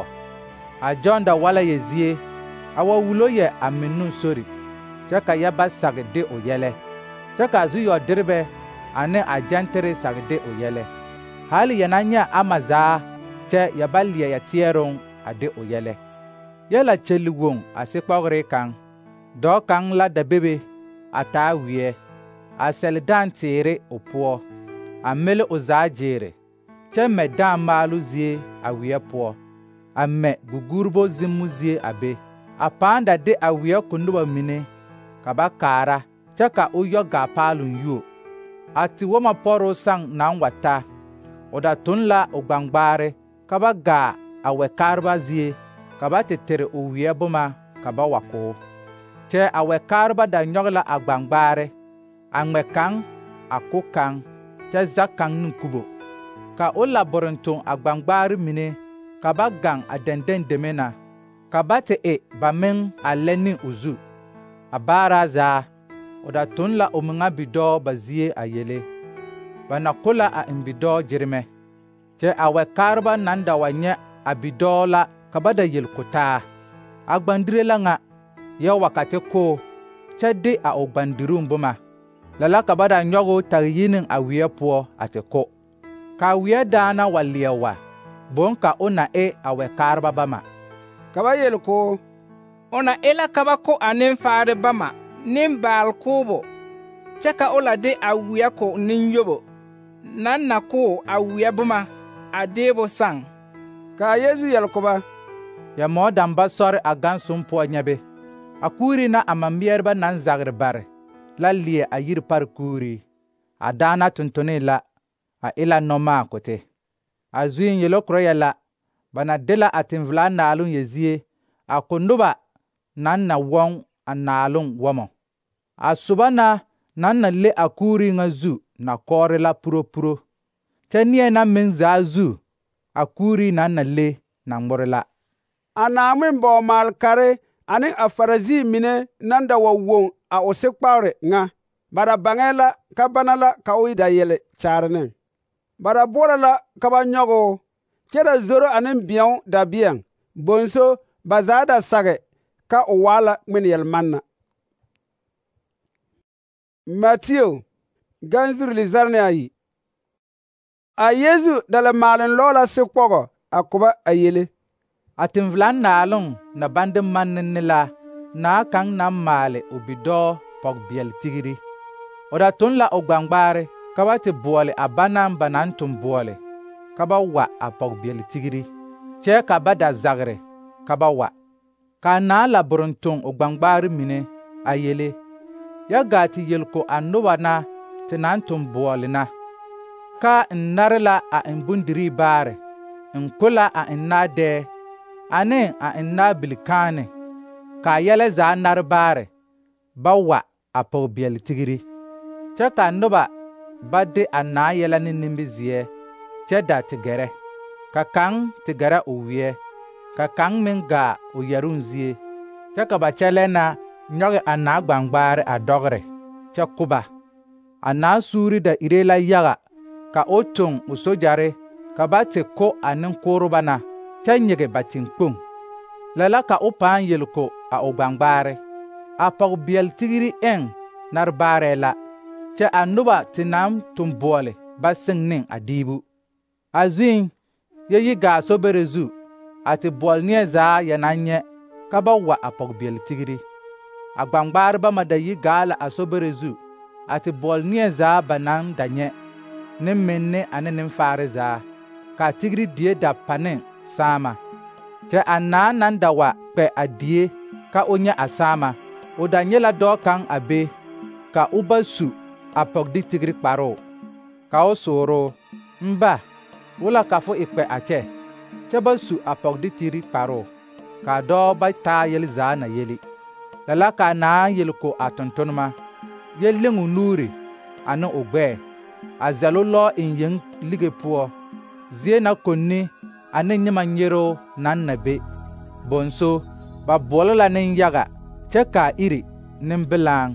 A Jɔn da wala yɛ zie, a wa wulo yɛ a mennun sori, kyɛ ka yɛ ba sage de o yɛlɛ, kyɛ ka a zu-yɔ-derebɛ ane a gyɛntere sage de o yɛlɛ. Hali yɛ na nyɛ ama zaa, kyɛ yɛ ba leɛ yɛ teɛroŋ a de o yɛlɛ. Yɛ la kyɛli woŋ a sekpɔgere kaŋ, dɔɔ kaŋ la da bebe a taa weɛ, a sɛle dãã teere o poɔ, a mele o zaa gyeere, kyɛ mɛ dãã maaloo zie a weɛ poɔ, a mɛ gugurbo zimmo zie a be. A pãã da de a weɛ ko noba mine ka ba kaara, kyɛ ka o yɔ gaa paaloŋ yuo. A tewɔmɔ pɔroo saŋ naŋ wa ta, o da toŋ la o gbaŋgbaare, ka ba gaa a wɛkaareba zie ka ba te tere o weɛ boma ka ba wa ko. Kyɛ a wɛkaareba da nyɔge la a gbangbaare, a ŋmɛ kaŋ, a ko kaŋ, kyɛ zag kaŋ ne kubo. Ka o la borontoŋ a gbangbaare mine ka ba gaŋ a dɛndɛn deme na, ka ba te e ba meŋ a lɛ ne o zu. A baara zaa, o da tun la o meŋa bidɔɔ ba zie a yele. Ba na ko la a eŋ bidɔɔ gyeremɛ. Kyɛ a wɛkaareba naŋ da wa nyɛ a bidɔɔ la ka ba da yel ko taa: a gbandire la ŋa, yɛ wakate ko, kyɛ de a o gbandiruŋ boma. Lala ka ba da nyɔge o tage yi ne a weɛ poɔ a te ko. Ka a weɛ daana wa leɛ wa, boŋ ka o na e a wɛkaareba bama. Ka ba yel ko: o na e la ka ba ko a nenfaare bama nembaal koobo, kyɛ ka o la de a weɛ ko nenyobo naŋ na ko a weɛ boma a deebo saŋ. Ka a Yesu yel ko ba: ya mɔɔ dam ba sɔre a gãnsoŋ poɔ nyɛbe. A kuuri na a mameɛreba naŋ zagre bare la leɛ a yiri pare kuuri. A daana tontone la, a e la nɔmaa kote. A zuiŋ yelokoro yɛ la, ba na de la a tenvelaa naaloŋ ya zie a ko noba naŋ na wɔŋ a naaloŋ wɔmɔ. A soba na naŋ na le a kuuri ŋa zu na kɔɔre la puro puro, kyɛ neɛ na meŋ zaa zu a kuuri naŋ na le na ŋmore la. A Naaŋmen bɔɔmaalkare ane a Farisi mine naŋ da wa woŋ a o sekpagre ŋa, ba da baŋɛɛ la ka bana la ka o da yele kyaare ne. Ba da boɔrɔ la ka ba nyɔge o, kyɛ da zoro ane bɛɛo dabeɛŋ, bonso ba zaa da sage ka o waa la ŋmene yelmanna. Matthew ganzuri lizar ne ayi. A Yesu da la maalen lɔɔ la sekpɔgɔ a koba a yele. A tenvelaa naaloŋ na baŋ de manne ne la naa kaŋ naŋ maale o bidɔɔ pɔgbeɛl tigiri. O da tun la o gbangbaare ka ba te boɔle a banaŋ ba naŋ tun boɔle ka ba wa a pɔgbeɛl tigiri, kyɛ ka ba da zagre ka ba wa. Ka a naa la borontoŋ o gbangbaare mine a yele, ya gaa te yel ko a noba na te naŋ tun boɔle na, ka n nare la a eŋ bondirii baare, n ko la a eŋ naadɛɛ, ane a eŋ naabilkaane, ka a yɛlɛ zaa nare baare ba wa a pɔgbeɛl tigiri. Kyɛ ka noba ba de a naa yɛlɛ ne nimizeɛ kyɛ da te gɛrɛ. Ka kaŋ te gɛrɛ o weɛ, ka kaŋ meŋ gaa o yɛroŋ zie, kyɛ ka ba kyɛlɛɛ na nyɔge a naa gbangbaare a dɔgre kyɛ ko ba. A naa suuri da ire la yaga ka o toŋ o sogyare ka ba te ko a neŋkooreba na kyɛ nyege ba teŋkpoŋ. Lɛ la ka o pãã yel ko a o gbangbaare: a pɔgbeɛl tigiri eŋ nare baarɛɛ la, kyɛ a noba te naŋ tun boɔle ba seŋ ne a diibu. A zuiŋ, ya yi gaa sobere zu a te boɔl neɛ zaa ya naŋ nyɛ ka ba wa a pɔgbeɛl tigiri. A gbangbaare bama da yi gaa la a sobere zu a te boɔl neɛ zaa ba naŋ da nyɛ, nemmenne ane nemfaare zaa, ka a tigiri die da pa ne saama. Kyɛ a naa naŋ da wa kpɛ a die ka o nyɛ a saama, o da nyɛ la dɔɔ kaŋ a be, ka o ba su a pɔgde tigiri kparoo. Ka o sooro: n ba, wola ka fo e kpɛ a kyɛ, kyɛ ba su a pɔgde tigiri kparoo. Ka a dɔɔ ba taa yele zaa na yeli. Lala ka a naa yel ko a tontonema, yɛ leŋ o nuuri ane o gbɛɛ, a zɛle o lɔɔ eŋ yeŋ lige poɔ, zie na konni ane nyema nyeroo naŋ na be. Bonso, ba boɔlɔ la nenyaga, kyɛ ka a iri nembelaaŋ.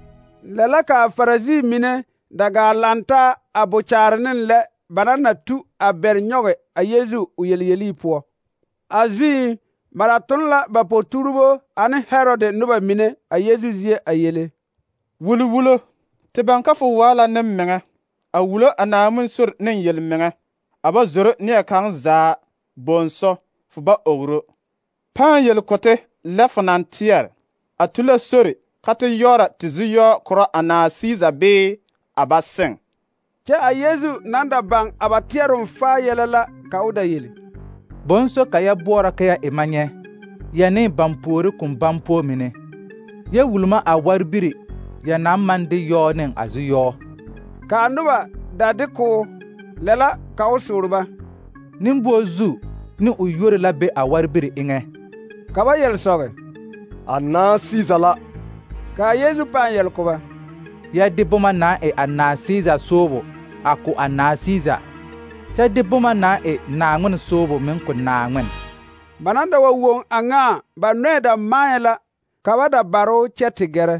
Lɛ la ka a Farisi mine da gaa lantaa a bokyaare ne lɛ ba na na tu a bɛr nyɔge a Yesu o yelyelii poɔ. A zuiŋ, ba da tun la ba poturibo ane Herode noba mine a Yesu zie a yele: Wuli wulo, te baŋ ka fo waa la nemmeŋɛ, a wulo a Naaŋmen sori ne yelmeŋɛ, a ba zoro neɛ kaŋ zaa, bonso fo ba ogro. Pãã yel kote lɛ fo naŋ teɛr, a tu la sori ka te yɔɔra te zu-yɔɔ korɔ a naa Siisa bee a ba seŋ. Kyɛ a Yesu naŋ da baŋ a ba teɛroŋ faa yɛlɛ la ka o da yele: bonso ka ya boɔrɔ ka ya e ma nyɛ, ya ne baŋ puori kun baŋ po mine, ya wulma a warbiri ya naŋ maŋ de yɔɔ ne a zu-yɔɔ. Ka a noba da de ko, lɛ la ka o soore ba: nimbuo zu ni o yore la be a warbiri eŋɛ. Ka ba yɛl sɔge: A naa Siisa la. Ka a Yeesu pãã yɛl kɔ ba: Ya de boma na e a naa Siisa soobo a ko a naa Siisa, kyɛ de boma na e Naaŋmen soobo meŋ ko Naaŋmen. Ba nan da wa woŋ a ŋa ba nɔɛ da maɛ la ka ba da baro kyɛ te gɛrɛ.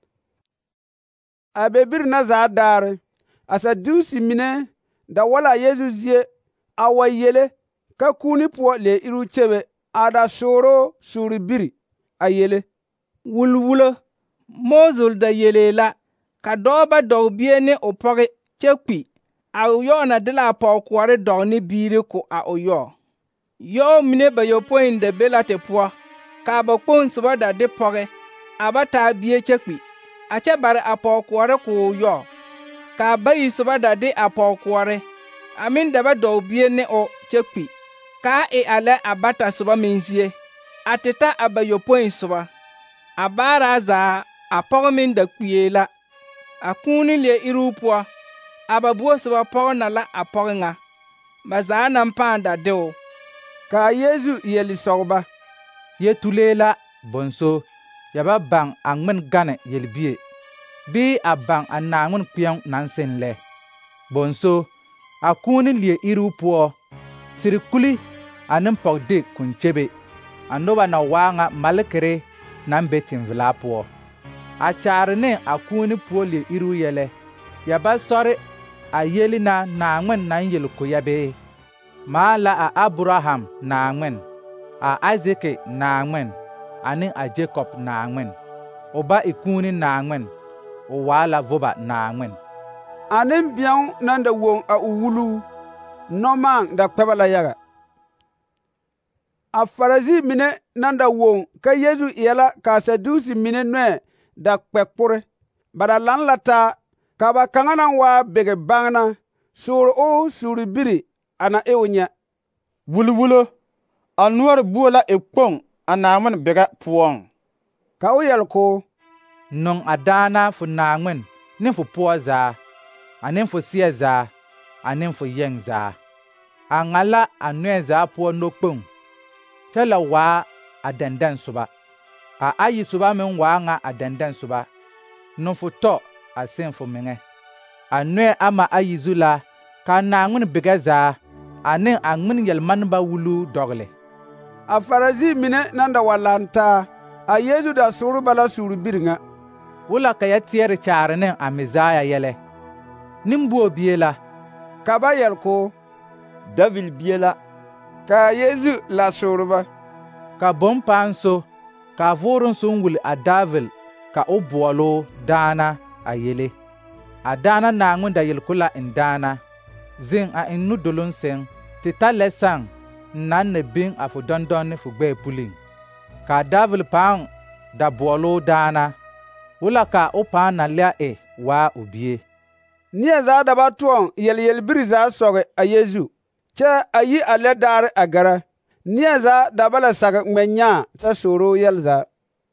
A be biri na zaa daare, a Sadusi mine da wala a Yeesu zie a wa yele ka kuuni poɔ le iru kyebe a da sooro suuri biri a yele: Wulwulo, Mosul da yele la ka dɔɔba dɔg bie ne o pɔge kyɛ kpi, a o yɔɔ na de la a pɔgkoɔre dɔg ne biiri ko a o yɔɔ. Yɔɔ mine bayɔpõi da be la te poɔ, ka ba kpoŋ soba da de pɔge, a ba taa bie kyɛ kpi, a kyɛ bare a pɔgkoɔre ko o yɔɔ. Ka bayi soba da de a pɔgkoɔre, a meŋ da ba dɔg bie ne o kyɛ kpi, kaa e a lɛ a bata soba meŋ zie, a te ta a bayɔpõi soba. A baaraa zaa a pɔge meŋ da kpie la. A kũuni leɛ iruu poɔ, a ba buo soba pɔge na la a pɔge ŋa. Ba zaa naŋ pãã da de o. Ka a Yeesu yeli sɔg ba: Ye tulee la, bonso, ya ba baŋ a ŋmen gane yelbie, bii a baŋ a Naaŋmen kpeɛŋ naŋ seŋ lɛ. Bonso, a kũuni leɛ iruu poɔ, sirikuli ane pɔgede kunkyebe, a noba na waa ŋa malekere naŋ be tenvelaa poɔ. A kyaare ne a kũuni poɔ leɛ iruu yɛlɛ, ya ba sɔre a yeli na Naaŋmen naŋ yel ko ya bee? Maa la a Abraham Naaŋmen, a Isake Naaŋmen, ane a Jacob Naaŋmen. O ba e kũuni Naaŋmen, o waa la voba Naaŋmen. A nembɛŋ nan da woŋ a o wulu, nɔmaaŋ da kpɛba la yaga. A Farisi mine nan da woŋ ka Yeesu eɛ la ka a Sadusi mine nɔɛ da kpɛ kpore, ba da lan la taa, ka ba kaŋa naŋ waa bege baŋna soor o suuri biri a na e o nyɛ. Wulwulo, a noɔre buo la e kpoŋ a Naaŋmen bɛgɛ poɔŋ. Ka o yɛl ko: Nɔŋ a daana fo Naaŋmen ne fo poɔ zaa, ane fo seɛ zaa, ane fo yɛŋ zaa. A ŋa la a nɔɛ zaa poɔ nɔkpoŋ, kyɛ la waa a dɛndɛn soba. A ayi soba meŋ waa ŋa a dɛndɛn soba, no fo tɔ a seŋ fo meŋɛ. A nɔɛ ama ayi zu la ka a Naaŋmen bɛgɛ zaa ane a ŋmen yelmaneba wulu dɔgele. A Farisi mine nan da wa lan taa, a Yeesu da sooro ba la suuri biri ŋa: Wula ka ya teɛre kyaare ne a Mesaya yɛlɛ? Nimbuo bie la. Ka ba yɛl ko: David bie la. Ka a Yeesu la sooro ba: Ka bom pãã so, ka a vooron soŋ wuli a David ka o boɔloo daana a yele. A daana Naaŋmen da yel ko la n daana: Zeŋ a n nudoloŋ seŋ, te ta lɛ saŋ n naŋ na biŋ a fo dɔndɔn ne fo gbɛɛ puliŋ. Ka a David pãã da boɔloo daana, wula ka o pãã na lɛ e waa o bie. Neɛ zaa da ba tɔɔŋ yelyelbiri zaa sɔge a Yeesu, kyɛ a yi a lɛ daare a gɛrɛ. Neɛ zaa da ba la sage ŋmɛ nyaa ta sooro yɛl zaa.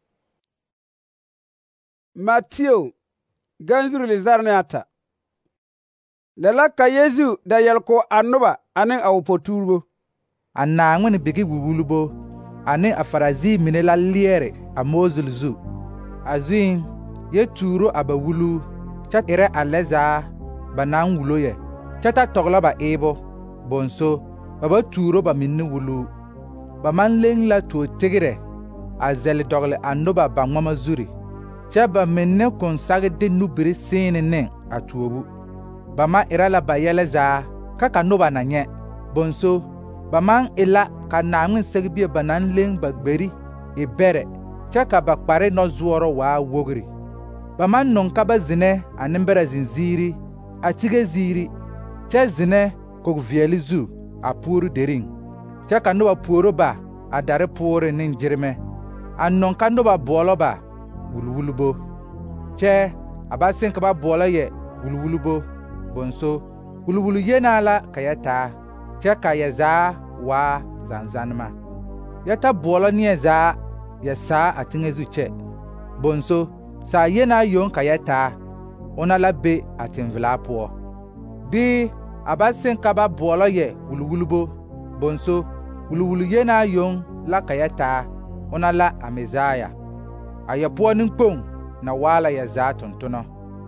Mateo ganzuri le zare ne ata. Lɛ la ka Yeesu da yɛl ko a noba ane a o potuurbo. A Naaŋmen bigi wuwulbo ane a Farisi mine la leɛre a Mosul zu. A zuiŋ, ye tuuro a ba wulu, kyɛ erɛ a lɛ zaa ba naŋ wulo yɛ, kyɛ ta tɔglɔ ba eebo. Bonso, ba ba tuuro ba minne wulu. Ba maŋ leŋ la tuo tigirɛ a zɛle dɔgele a noba ba ŋmama zuri, kyɛ ba minne kon sage de nubiri seene ne a tuobu. Ba ma erɛ la ba yɛlɛ zaa ka ka noba na nyɛ. Bonso, ba maŋ e la ka Naaŋmen segbie ba naŋ leŋ ba gberi e bɛrɛ, kyɛ ka ba kpare nɔzoɔrɔ waa wogiri. Ba maŋ noŋ ka ba zinɛ a nembɛrɛ zenziiri, a tige ziiri, kyɛ zinɛ kog-veɛle zu a puuri deriŋ, kyɛ ka noba puoro ba a dare poore ne gyeremɛ, a noŋ ka noba boɔlɔ ba wulwulbo, kyɛ a ba seŋ ka ba boɔlɔ yɛ wulwulbo. Bonso, wulwulu yenaa la ka ya taa, kyɛ ka ya zaa waa zanzanema. Ya ta boɔlɔ neɛ zaa ya saa a teŋɛ zu kyɛ. Bonso, saa yenaa yoŋ ka ya taa, ona la be a tenvelaa poɔ. Bii a ba seŋ ka ba boɔlɔ yɛ wulwulbo bonso wulwulu yena yong la ka ya taa ona la a Mesaya a ya poɔ nenkpoŋ na waala ya zaa tontono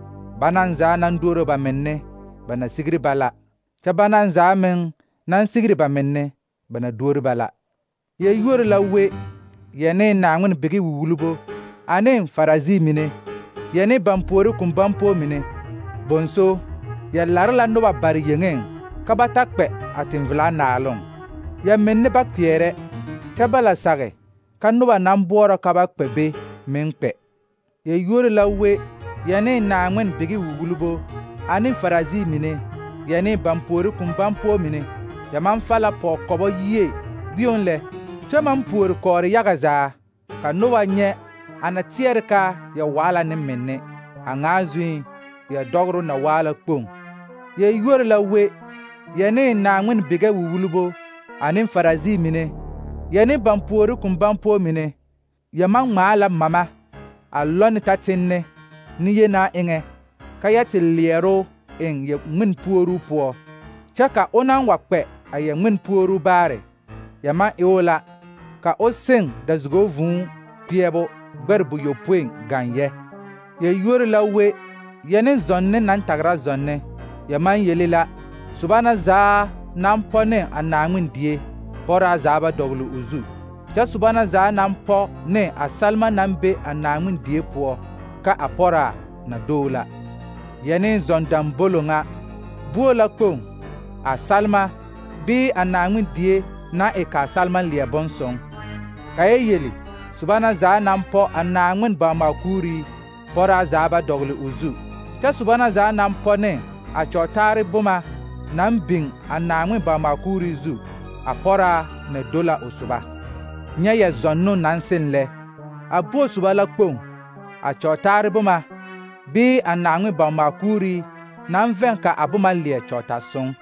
ba nan zaa nan duoro ba menne ba na sigri ba la kyɛ ba nan zaa meŋ nan sigri ba menne ba na duori ba la ya yuori la we ya ne Naaŋmen bigi wulwulbo ane Farazi mine ya ne ban puori kum ban po mine bonso ya lare la noba bari yeŋeŋ ka ba ta kpɛ a tenvelaa naaloŋ ya menne ba kpeɛrɛ kyɛ ba la sage ka noba naŋ boɔrɔ ka ba kpɛ be meŋ kpɛ ya yuori la we ya ne Naaŋmen bigi wulwulbo ane Farazi mine ya ne ban puori kum ban po mine ya maŋ fa la pɔgkɔbɔ yie gbion lɛ kyɛ maŋ puori kɔɔre yaga zaa ka noba nyɛ a na teɛre ka ya waala ne menne a ŋaa zuŋ ya dɔgro na waala kpoŋ ya yuori la we ya ne Naaŋmen bigɛ wulwulbo ane Farazi mine ya ne ban puori kum ban po mine ya maŋ ŋmaa la mama a lɔne ta tenne ne yenaa eŋɛ ka ya te leɛro eŋ ya ŋmen puoruu poɔ kyɛ ka o naŋ wa kpɛ a ya ŋmen puoruu baare ya maŋ e o la ka o seŋ da zugo vūū kpeɛbo gbɛre buyopõi gaŋ yɛ ya yuori la we ya ne zɔnne naŋ tagra zɔnne ya maŋ yele la soba na zaa naŋ pɔ ne a Naaŋmen die pɔraa zaa ba dɔgele o zu kyɛ soba na zaa naŋ pɔ ne a salma naŋ be a Naaŋmen die poɔ ka a pɔraa na doo la ya ne zɔn-dambolo ŋa buo la kpoŋ a salma bii a Naaŋmen die na e ka a salma leɛ bonsɔŋ ka ya yeli soba na zaa naŋ pɔ a Naaŋmen baumakuuri pɔraa zaa ba dɔgele o zu kyɛ soba na zaa naŋ pɔ ne a kyɔɔtaare boma naŋ biŋ a Naaŋmen baumakuuri zu a pɔraa na do la o soba nyɛ ya zɔnno naŋ seŋ lɛ a buo soba la kpoŋ a kyɔɔtaare boma bii a Naaŋmen baumakuuri naŋ vɛŋ ka a boma leɛ kyɔɔta-soŋ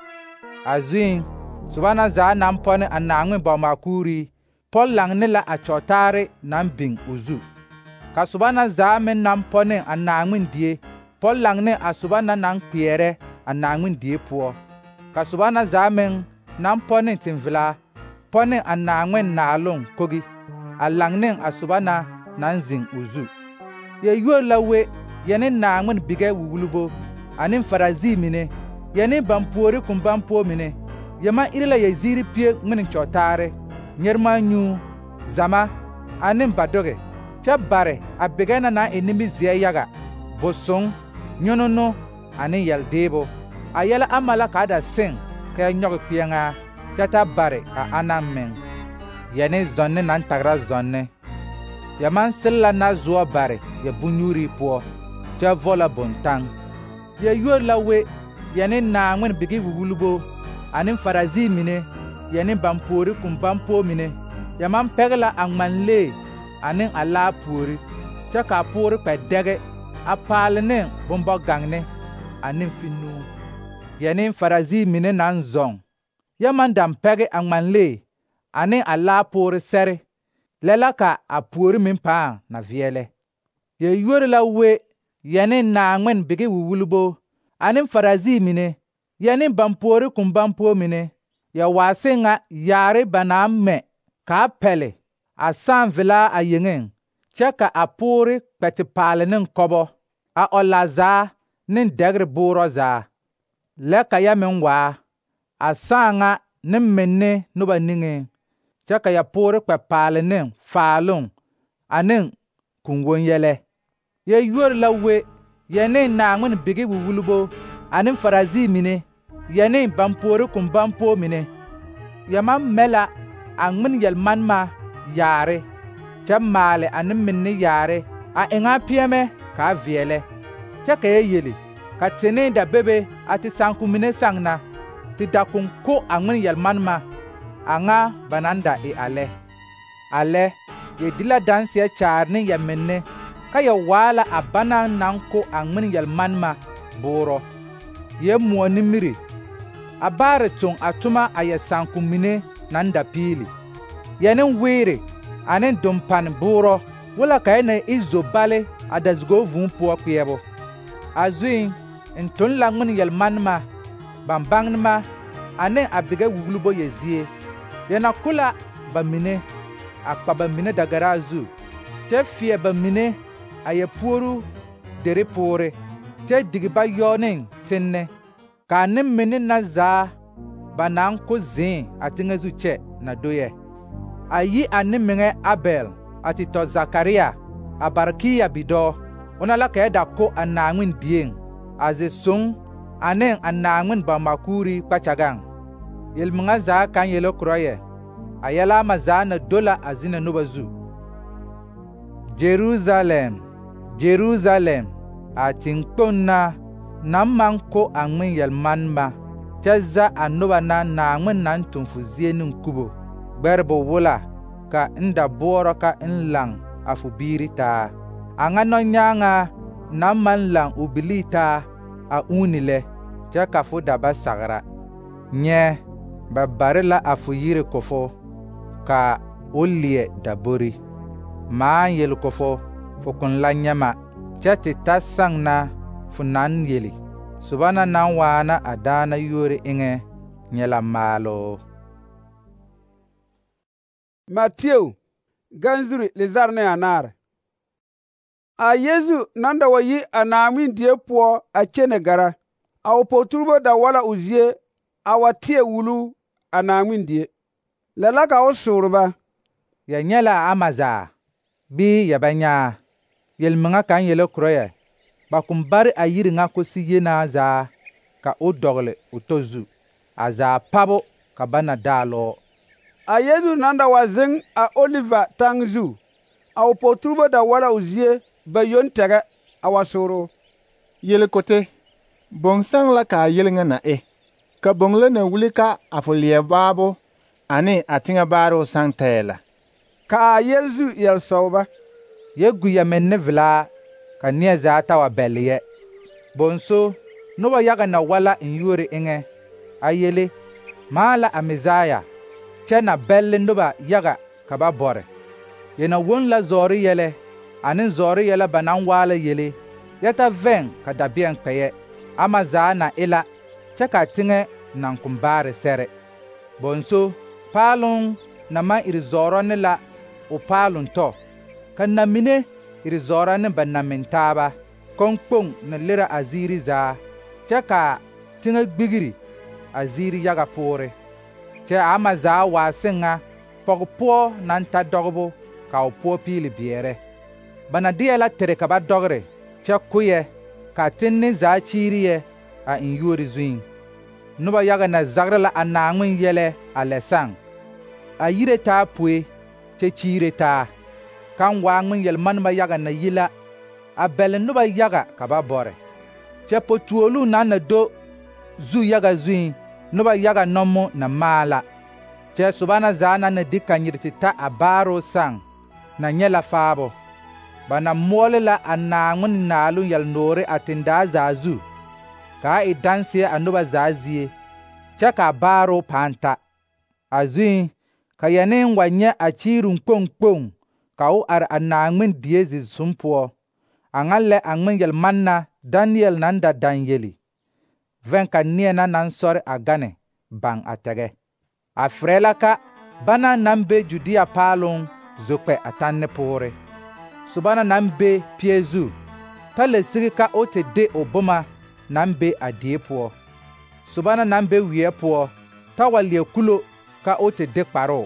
a zuŋ soba na zaa naŋ pɔ ne a Naaŋmen baumakuuri pɔ laŋ ne la a kyɔɔtaare naŋ biŋ o zu ka soba na zaa meŋ naŋ pɔ ne a Naaŋmen die pɔ laŋ ne a soba na naŋ kpeɛrɛ a Naaŋmen die poɔ ka soba na zaa meŋ naŋ pɔ ne tenvelaa pɔ ne a Naaŋmen naaloŋ kogi a laŋ ne a soba na naŋ zeŋ o zu ya yuori la we ya ne Naaŋmen bigɛ wulwulbo ane Farazi mine ya ne ban puori kum ban po mine ya maŋ iri la ya ziiri pie ŋmen kyɔɔtaare nyɛremanyuu zama ane badoge kyɛ bare a bigɛ na naŋ e nimizeɛ yaga bosoŋ nyonono ane yɛldeebo a yɛlɛ ama la ka a da seŋ ka ya nyɔge kpeɛŋaa kyɛ ta bare a anaŋ meŋ ya ne zɔnne naŋ tagra zɔnne ya maŋ sele la nazoɔ bare ya bonyuurii poɔ kyɛ vɔ la bontaŋ ya yuori la we ya ne Naaŋmen bigi wulwulbo ane Farazi mine ya ne ban puori kum ban po mine ya maŋ pɛge la a ŋmanlee ane a laa puori kyɛ ka a poore kpɛ dɛge a paale ne bombɔ-gaŋne ane finnuu ya ne Farazi mine naŋ zɔŋ ya maŋ daŋ pɛge a ŋmanlee ane a laa poore sɛre lɛ la ka a puori meŋ pãã na veɛlɛ ya yuori la we ya ne Naaŋmen bigi wulwulbo ane Farazi mine ya ne ban puori kum ban po mine ya waase ŋa yaare ba naŋ mɛ ka a pɛle a sãã velaa a yeŋeŋ kyɛ ka a poore kpɛ te paale ne kɔbɔ a ɔla zaa ne dɛgre boorɔ zaa lɛ ka ya meŋ waa a sãã ŋa ne menne noba niŋeŋ kyɛ ka ya poore kpɛ paale ne faaloŋ ane kunwon yɛlɛ ya yuori la we ya ne Naaŋmen bigi wulwulbo ane Farazi mine ya ne ban puori kum ban po mine ya maŋ mɛ la a ŋmen yɛlmanma yaare kyɛ maale ane menne yaare a eŋa peɛmɛ ka a veɛlɛ kyɛ ka ya yeli ka tene da bebe a te sããku mine saŋ na te da ko a ŋmen yɛlmanma a ŋa ba naŋ da e a lɛ a lɛ ya di la danseɛ kyaare ne ya menne ka ya waa la a banaŋ naŋ ko a ŋmen yɛlmanma boorɔ ya moɔ nimiri a baare toŋ a toma a ya sããku mine naŋ da piili ya ne weere ane dompan boorɔ wala ka ya na e zo bale a da zugo vūū poɔ kpeɛbo a zuŋ n tun la ŋmen yɛlmanma ban baŋnema ane a bigɛ wulwulbo ya zie yana kula ba mine a kpa ba mine dagara zu kyɛ fie ba mine a yɛ puoru dere poore kyɛ digi ba yɔɔneŋ tenne ka ne mine na zaa ba naŋ ko zẽẽ a teŋɛ zu kyɛ na doyɛ a yi a ne meŋɛ Abel a te tɔ Zakaria a Barakiya bidɔɔ ona la ka da ko a Naaŋmen dieŋ a ze soŋ ane a Naaŋmen ba makuuri kpakyagaŋ yelmeŋa zaa kaŋ yele korɔ yɛ a yɛlaama zaa na do la a zinɛ noba zu. Jerusalem, Jerusalem, a teŋkpoŋ na naŋ maŋ ko a ŋmen yelmanma kyɛ za a noba na Naaŋmen naŋ toŋ fu zie neŋ kubo gbɛrebo wola ka n da boɔrɔ ka n laŋ a fu biiri taa a ŋa nɔnyaaŋa naŋ maŋ laŋ o bilii taa a uuni lɛ kyɛ ka fo da ba sagra nyɛ ba bare la a fu yiri ko fo ka o leɛ dabori maaŋ yel ko fo fo kõn la nyɛma kyɛ te ta saŋ na fo naŋ yeli soba na naŋ waana a daana yuori eŋɛ nyɛ la maalo. Matthew ganzuri lizar ne anaare a Yesu nan da wa yi a Naaŋmen die poɔ a kyene gara a o poturbo da wala o zie a wa teɛ wulu a Naaŋmen die lɛ la ka o soore ba ya nyɛ la ama zaa bii ya ba nyaa yelmeŋa kaŋ yele korɔ yɛ ba kõn bare a yiri ŋa kosi yenaa zaa ka o dɔgele o tɔ zu a zaa pabo ka ba na daalɔɔ a Yesu nan da wa zeŋ a Oliva taŋ zu a o poturbo da wala o zie ba yon tɛgɛ a wa sooro yelkote bõn-saŋ la ka a yelŋa na e ka bõŋ la na wuli ka a fo leɛ baabo ane a teŋɛ baaroo sãn tɛɛ la ka a yel zu yel-sɔɔba yɛ gu ya menne velaa ka neɛ zaa ta wa bɛle yɛ bõnso noba yaga na wala n yuori eŋɛ a yele maa la a Mesaaya kyɛ na bɛlle noba yaga ka ba bɔre yena won la zɔɔre yɛlɛ ane zɔɔre yɛlɛ ba naŋ waa la yele yɛ ta vɛŋ ka dabeɛŋ kpɛyɛ ama zaa na e la kyɛ ka teŋɛ naŋ kõn baare sɛre bõnso paaloŋ na maŋ iri zɔɔrɔ ne la o paaloŋ tɔ ka na mine iri zɔɔrɔ ne ba nameŋ taaba kɔnkpoŋ na lera a ziiri zaa kyɛ ka teŋɛ gbigiri a ziiri yaga poore kyɛ ama zaa waa seŋa pɔge poɔ naŋ ta dɔgebo ka o poɔ piili beɛrɛ ba na deɛ la tere ka ba dɔgere kyɛ koyɛ ka tenne zaa kyiiri yɛ a eŋ yuori zuiŋ noba yaga na zagre la a Naaŋmen yɛlɛ a lɛ saŋ a yire taa poe kyɛ kyiire taa kaŋ waa ŋmen yelmanema yaga na yi la a bɛle noba yaga ka ba bɔre kyɛ potuolu naŋ na do zu yaga zuiŋ noba yaga nɔmo na maala kyɛ soba na zaa naŋ na di kanyiri te ta a baaroo saŋ na nyɛ la faabo ba na moɔle la a Naaŋmen naaloŋ yelnoore a tendaa zaa zu ka a e danseɛ a noba zaa zie kyɛ ka a baaroo pãã ta a zuiŋ ka yɛneŋ wa nyɛ a kyiiruŋ kpoŋ kpoŋ ka o are a Naaŋmen die zi-zum poɔ a ŋa lɛ a ŋmen yelmanna Daniel naŋ da daŋ yeli vɛŋ ka neɛ na naŋ sɔre a gane baŋ a tɛgɛ a frɛ la ka bana naŋ be Judia paaloŋ zo kpɛ a tanne poore soba na naŋ be pie zu ta le sigi ka o te de o boma naŋ be a die poɔ soba na naŋ be weɛ poɔ ta wa leɛ kulo ka o te de kparoo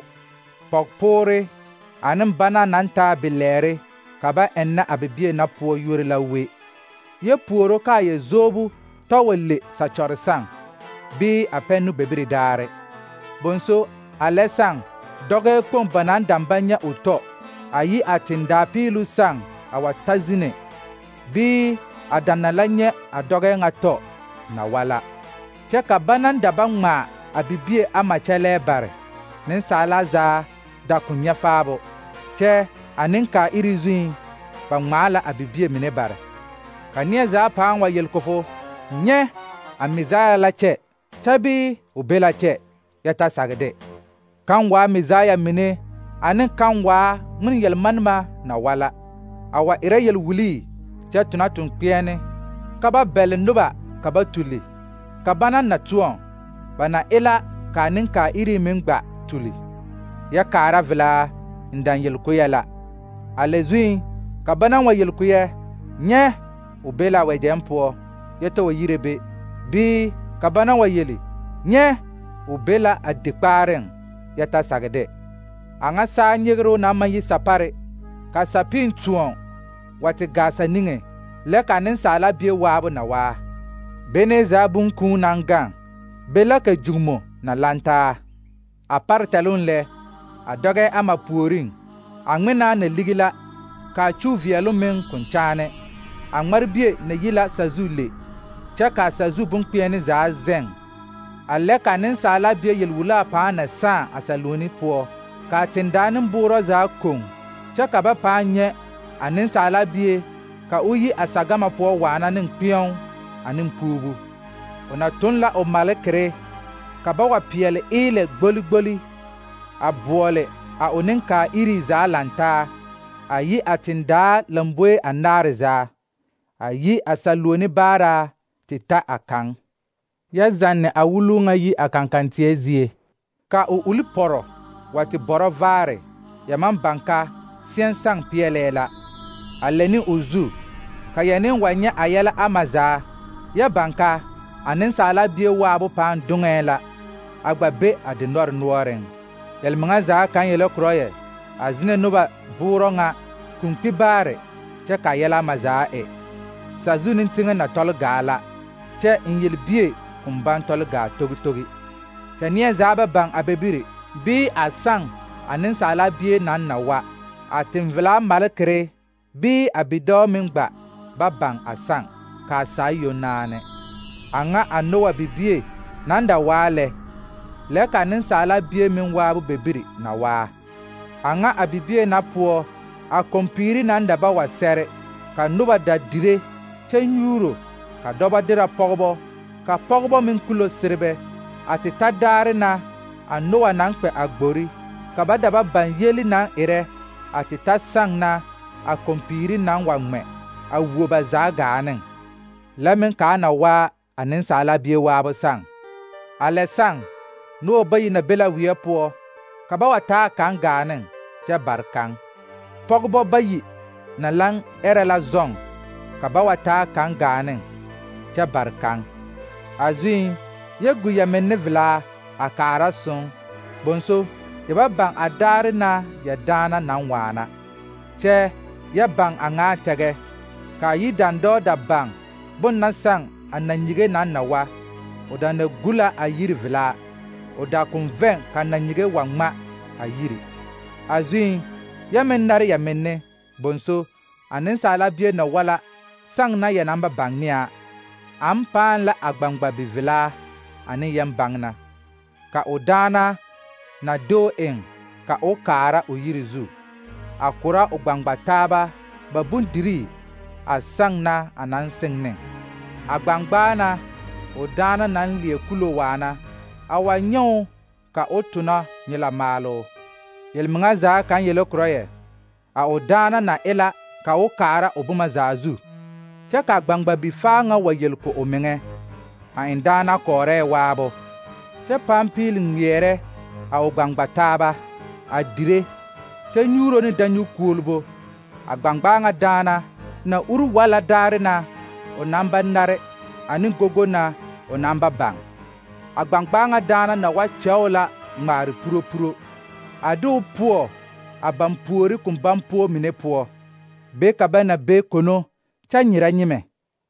pɔgpoore ane bana naŋ taa bilɛɛre ka ba ɛnnɛ a bibie na poɔ yuori la we yɛ puoro ka a yɛ zoobu ta wa le sakyɔre saŋ bii a pɛnnu bebiri daare bõnso a lɛ saŋ dɔgɛɛ kpoŋ ba naŋ daŋ ba nyɛ o tɔ a yi a tendaa piilu saŋ a wa ta zine bii a danna la nyɛ a dɔgɛɛ ŋa tɔ na wala kyɛ ka ba naŋ da ba ŋmaa a bibie ama kyɛlɛɛ bare nensaala zaa da ko nyɛ faabo kyɛ a nenkaa iri zuiŋ ba ŋmaa la a bibie mine bare ka neɛ zaa pãã wa yel kofo nyɛ a Mesaaya la kyɛ kyɛ bii o be la kyɛ yɛ ta sagde kaŋ waa Mesaaya mine ane kaŋ waa ŋmen yelmanema na wala a wa erɛ yelwulii kyɛ tona tonkpeɛne ka ba bɛle noba ka ba tuli ka bana na toɔŋ ba na e la ka a nenkaa iri meŋ gba tuli ya kaara vela n dan yelkuya la. A le zuĩ ka ba nan wa yelkuya nyɛ o be la wɛdɛm poɔ yɛ t'a wa yire be, bɩ ka ba nan wa yeli nyɛ o be la a dikpaarẽ yɛ t'a sagde. A ŋa saa nyegro na man yi sapare ka sapɩn tʋɔn wa tɩ gaasa niŋe lɛ ka nensaala bie waabo na waa. Bene zaa bũn-kũu na n gãng be la ka jugmo na lantaa. A par tɛlem lɛ a dɔgɛ ama puoriŋ, a ŋmenaa na ligi la ka a kyu veɛlem meŋ kõn kyaane. A ŋmarbie na yi la sazu le kyɛ ka a sazu boŋkpeɛne zaa zɛŋ. A lɛ ka nensaala bie yel-wulaa pãã na sãã a saluoni poɔ, ka a tendaa nemboorɔ zaa koŋ, kyɛ ka ba pãã nyɛ a nensaala bie ka o yi a sagama poɔ waana ne kpeɛo ane puubu. O na tʋm la o malekere ka ba wa peɛle eelɛ gboli-gboli a boɔle a o nenkaa iri zaa lantaa, a yi a tendaa lamboe anaare zaa, a yi a saluoni baaraa tɩ ta a kaŋ. Ya zanne a wulu ŋa yi a kankanteɛ zie, ka o uli pɔrɔ wa tɩ bɔrɔ vaare ya man banka sẽn sãng peɛlɛɛ la. A lɛ ne o zu ka ya nen wa nyɛ a yɛlɛ ama zaa, ya banka a nensaala bie waabo pãã dʋŋɛɛ la, a gba be a dinɔr noɔreŋ. Yel-meŋa zaa kaŋ yelɛ korɔ yɛ a zĩnɛ noba bʋʋrɔ ŋa kũn kpi baare kyɛ ka yɛlɛ ama zaa e. Sazu ne teŋɛ na tɔl gaa la, kyɛ n yel-bie kõn baŋ tɔl gaa togi-togi. Kyɛ neɛ zaa ba baŋ a bebiri bɩ a sãng a nensaala bie nan na wa, a tẽn-velaa malekere bɩ a bidɔɔ meŋ gba ba baŋ a sãng ka a saa yonaane. A ŋa a Nowa bibie nan da waa lɛ, lɛ ka nensaala bie meŋ waabo bebiri na waa. A ŋa a bibie na poɔ a kompiiri nan da ba wa sɛre, ka noba da dire kyɛ nyuuro, ka dɔbɔ derɛ pɔgebɔ, ka pɔgebɔ meŋ kulo serebɛ, a tɩ ta daare na a Nowa nan kpɛ a gbori, ka ba da ba baŋ yeli nan erɛ, a tɩ ta sãng na a kompiiri nan wa ŋmɛ a wuo ba zaa gaaneŋ. Lɛ meŋ kaa na waa a nensaala bie waabo sãng. A lɛ sãng, noba bayi na be la weɛ poɔ, ka ba wa taa kaŋ gaaneŋ kyɛ bare kaŋ. Pɔgebɔ bayi na laŋ ɛrɛ la zɔŋ, ka ba wa taa kaŋ gaaneŋ kyɛ bare kaŋ. A zuɩ, yɛ gu ya menne velaa a kaara sõn, bõnso yɛ ba baŋ a daare na ya daana nan waana, kyɛ yɛ baŋ a ŋaa tɛgɛ, ka a yi dandɔɔ da baŋ bon na sãng a nanyige nan na wa, o da na gu la a yiri velaa, o da kõn vɛŋ ka nanyige wa ŋma a yiri. A zuɩ, yɛ meŋ nare ya menne, bõnso a nensaala bie na wa la sãng na ya nan ba baŋ ne a, am pãã la a gbaŋgba bivelaa ane yɛm-baŋna, ka o daana na doo eŋ ka o kaara o yiri zu, a kora o gbaŋgba taaba ba bondirii a sãng na a nan seŋ ne. A gbaŋgbaa na o daana nan leɛ kulo waana, a wa nyɛo ka o tʋna nyɛ la maaloo. Yel-meŋa zaa kaŋ yelɛ korɔ yɛ a o daana na e la ka o kaara o boma zaa zu, kyɛ ka a gbaŋgba bifaa ŋa wa yel ko o meŋɛ, a eŋ daana kɔɔrɛɛ waabo, kyɛ pãã piili ŋmeɛrɛ a o gbaŋgba taaba, a dire, kyɛ nyuuro ne danyu-kuolbo. A gbaŋgbaa ŋa daana na uri wala daare na o nan ba nare ane gogo na o nan ba baŋ. A gbaŋgbaa ŋa daana na wa kyɛo la ŋmaare puro-puro, a de o poɔ a baŋ puori kõn baŋ poɔ mine poɔ, be ka ba na be kono kyɛ nyerɛ nyemɛ.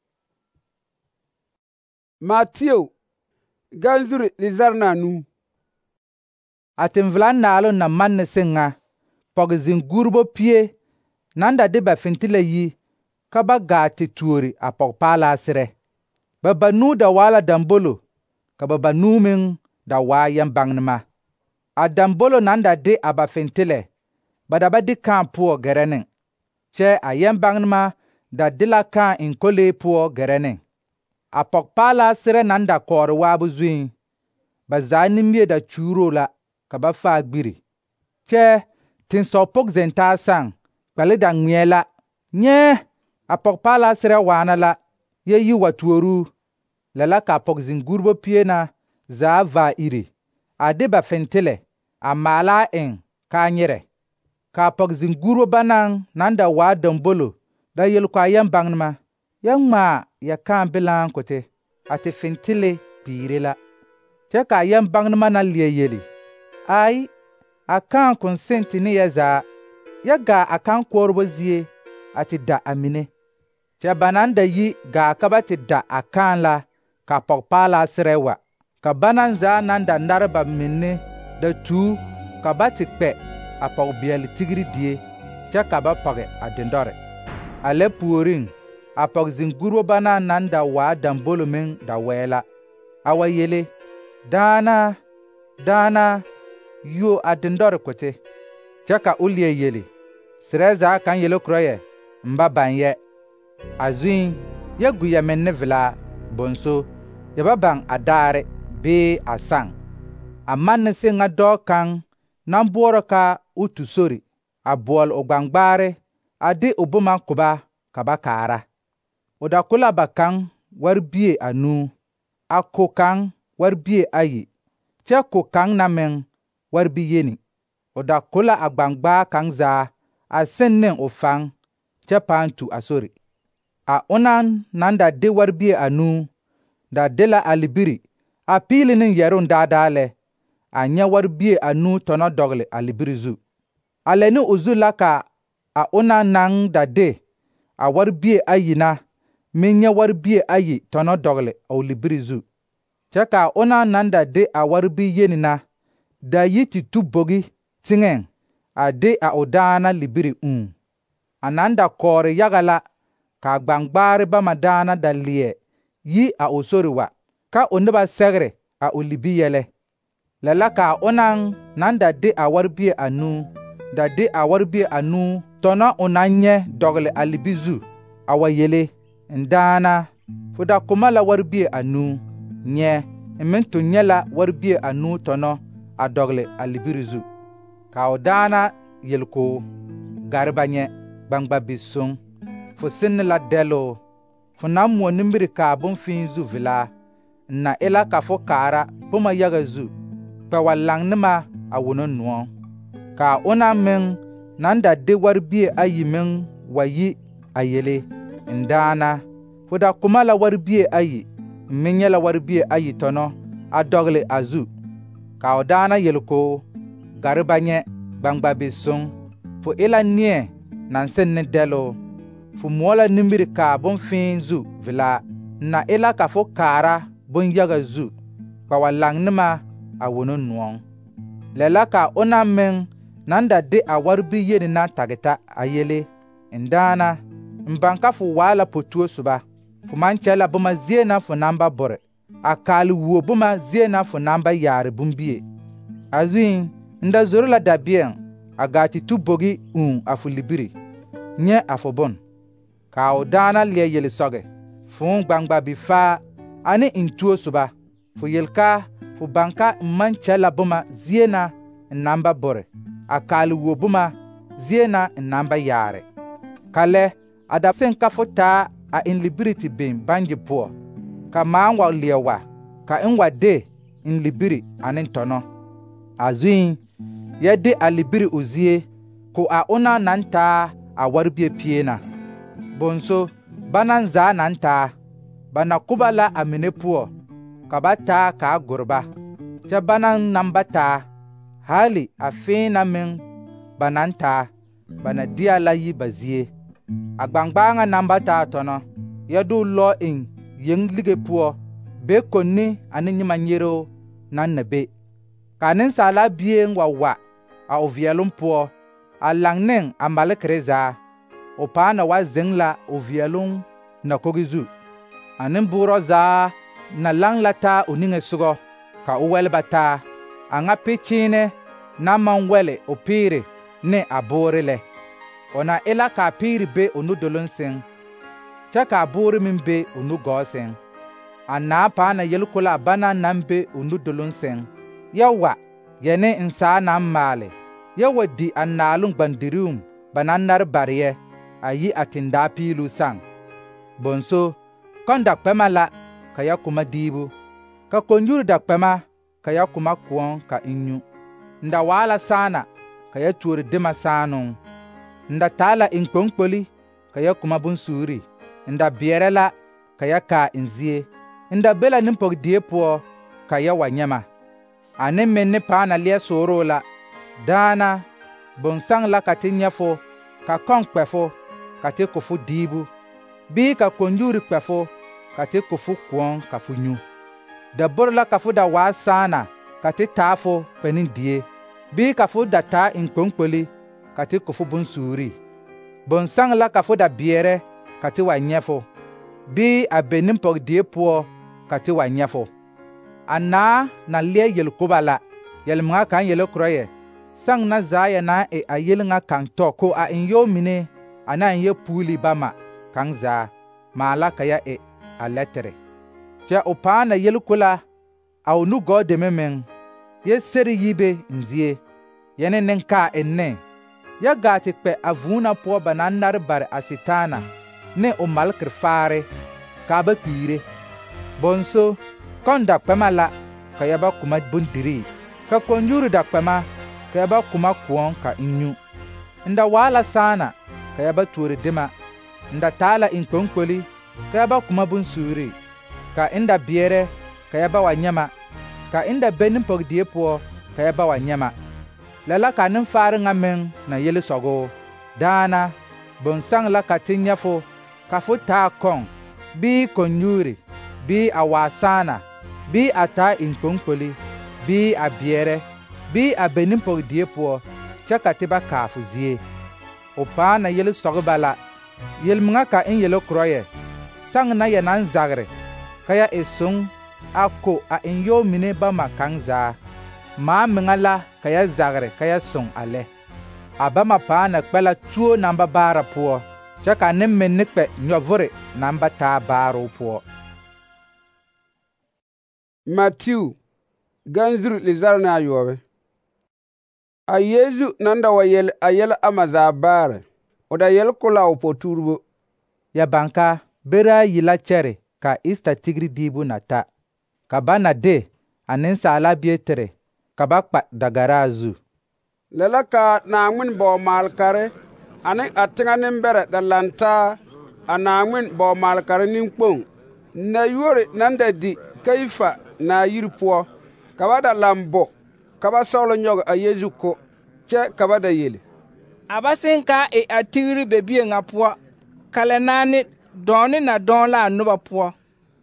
Matthew ganzuri lizar na nu. A tẽn-velaa naaloŋ na man ne seŋ ŋa, pɔge zeŋ-guurebo pie nan da de ba fentila yi ka ba gaa tɩ tuori a pɔgepaalaa serɛ. Ba banuu da waa la dambolo, ka ba banuu meŋ da waa yɛm-baŋnema. A dambolo nan da de a ba fentilɛ, ba da ba de kãã poɔ gɛrɛ ne, kyɛ a yɛm-baŋnema da de la kãã eŋ kolee poɔ gɛrɛ ne. A pɔgepaalaa serɛ nan da kɔɔre waabo zuŋ, ba zaa nimie da kyuuroo la ka ba faa gbiri, kyɛ tẽnsɔg pʋg zɛŋtaa sãng, kpɛle da ŋmeɛ la, nyɛɛ a pɔgepaalaa serɛ waana la, yɛ yi wa tuoruu. Lɛ la ka a pɔge zeŋ-guurebo pie na zaa vaa iri, a de ba fentilɛ, a maala a eŋ ka nyere ka pag zinguro banang nanda wa dambolo da yel kwa yan bangnma ya ngma ya kan bilan kote ate fintile pirela te ka yan bangnma na liye yeli ai akan consent ni ya za ya ga akan korbo zie ate da amine te banan da yi ga kabati da akan la ka pagpala sirewa ka banan za nanda narba minne da tu ka bati kpe a pag biel tigri die te ka ba page a dindore ale puorin a pag zinguro bana nanda wa dambolo min da wela awa yele dana dana yo a dindore kote te ka ulie yele sireza kan yele kroye mba banye azuin ya guya menne vila bonso ya babang adare be asang aman se nga do kan nan boro ka utu sori abol ogbangbare ade obuma kuba kaba kara oda kula bakan warbie anu akko kan warbie ayi che ko kan namen warbi yeni oda kula agbangba kan za asennen ofang che pantu asori a onan nanda de warbie anu da dela alibiri a pilinin yerun dadale a nya warbie anu tono dogle alibiri zu aleni uzula ka a onan nang da de a warbie ayina min nya warbie ayi tono dogle alibiri zu chaka onan nanda de a warbi yenina da yiti tubogi tingen a de a odana libiri un ananda kore yagala ka gbangbare ba madana da liye yi a osoriwa ka oneba segre a olibi yele lala ka onan nanda de a warbie anu da de a warbie anu tona onanye dogle alibizu awa yele ndana fuda kumala warbie anu nye ementu nyela warbie anu tono a dogle alibirizu ka odana yelko garbanye bangba bisung fu sin la delo fu nammo nimbiri ka bun finzu vila na ela ka fo kara buma yaga zu pa wallang nima a wono nuo ka ona men nanda de warbie ayi men wayi ayele ndana fu da kumala warbie ayi minyela warbie ayi tono a dogle azu ka odana yelko garbanye bangba bisung fu ela nie nan senne delo fu mola nimbiri ka bun finzu vila na ela ka fo kara bun yaga zu pa wallang nima a wono nuon lela ka ona men nanda de a warbi yeni na tagita ayele ndana mbanka fu wala potuo suba fu manchela buma ziena fu namba bore akali wo buma ziena fu namba yare bumbie azuin nda zorula dabien agati tubogi un afu libiri nye afobon ka odana liye yeli soge fun gbangba bifa ani intuo suba fu yelka fu banka manchela buma ziena namba bore akali wo buma ziena namba yare kale ada sen ka fota a in liberty bin banji po ka maangwa liyewa ka inwa de in libiri anin tono azuin yede a libiri uzie ko a ona nanta a warbie piena bonso banan za nanta bana kubala amine puo kabata ka gurba te banan nambata hali afina min bananta bana dia layi bazie agbangbanga nambata tono yadu lo in yeng lige puo be konni anin manyero nan nabe kanin sala bien wa wa a ovielum puo a langnen a malekreza o pana wa zengla ovielum na kogizu anin buro za na langlata uninge sugo ka uwelbata anga pichine na manwele o pire ne aborele ona ela ka pire be onu dolonsen chaka abore min be onu gosen ana pana yelkula bana nambe onu dolonsen yawa yene insa na male yawa di annalun bandirum banannar bariye ayi atinda pilu sang bonso konda pemala kaya kuma dibu ka konjur da pema kaya kuma kuon ka inyu nda wala sana ka ya tuori dema saanung. Nda taala in kponkpoli ka ya kuma bunsuuri. Nda biere la ka ya kaa in zie. Nda bela nimpog die puo ka ya wa nyama. Ane menne paana lia sooro la. Daana bonsang la ka ti nyefo ka kon kpefo ka ti kofu diibu. Bii ka konjuri kpefo ka ti kofu kuon ka fu nyu. Da bor la ka fu da waa saana ka ti taafo penin die. Bii ka fu da taa in kponkpoli ka ti kofu bunsuuri. Bonsang la ka fu da biere ka ti wa nyefo. Bii a be nimpog die puo ka ti wa nyefo. Anaa na lia yel kuba la. Yel mga kan yele kroye. Sang na zaya na e a yel nga kan to ko a in yo mine ana in ye puli bama kan za ma la ka ya e a letere. Cha upa na yel kula au nu go de memen ye seri yibe nzie yene nenka enne ya gati pe avuna po bananar bar asitana ne o malkr fare ka ba pire bonso konda pemala ka ya ba kuma bundiri ka konjuru da pema ka ya ba kuma kuon ka inyu nda wala sana ka ya ba tuori dema nda tala in konkoli ka ya ba kuma bunsuri ka inda biere ka ya ba wa nyama ka inda benin pog die puo ka ya ba wa nyama lala ka nin fari nga men na yeli sogo daana bonsang la ka tinyafo ka fu taa kong bi konyuri bi a wasana bi a taa in konkoli bi a biere bi a benin pog die puo cha ka tiba kaafu zie o paa na yeli sogo bala yel mga ka in yelo kroye sang na ya nan zagre kaya esung ako a in yo mine ba makangza ma mingala kaya zagre kaya sung ale abama pa na kpela tuo namba bara puo chaka ne menni kpe nyovore namba ta baro puo. Matthew ganzuru lizar na yobe a Yesu nanda wa yel a yel amaza bare oda yel kula upo turbo ya banka bera yila chere ka ista tigri dibu na ta ka bana de anin sala bietere ka ba kpa dagara zu lela ka na ngwin bo malkare anin atinga nimbere da lanta ana ngwin bo malkare ninkpong na yore nanda di kaifa na yirpo ka ba da lambo ka ba sawlo nyog a Yesu ko che ka ba da yele abasin ka e atigri bebie nga po kale nani doni na don la nuba po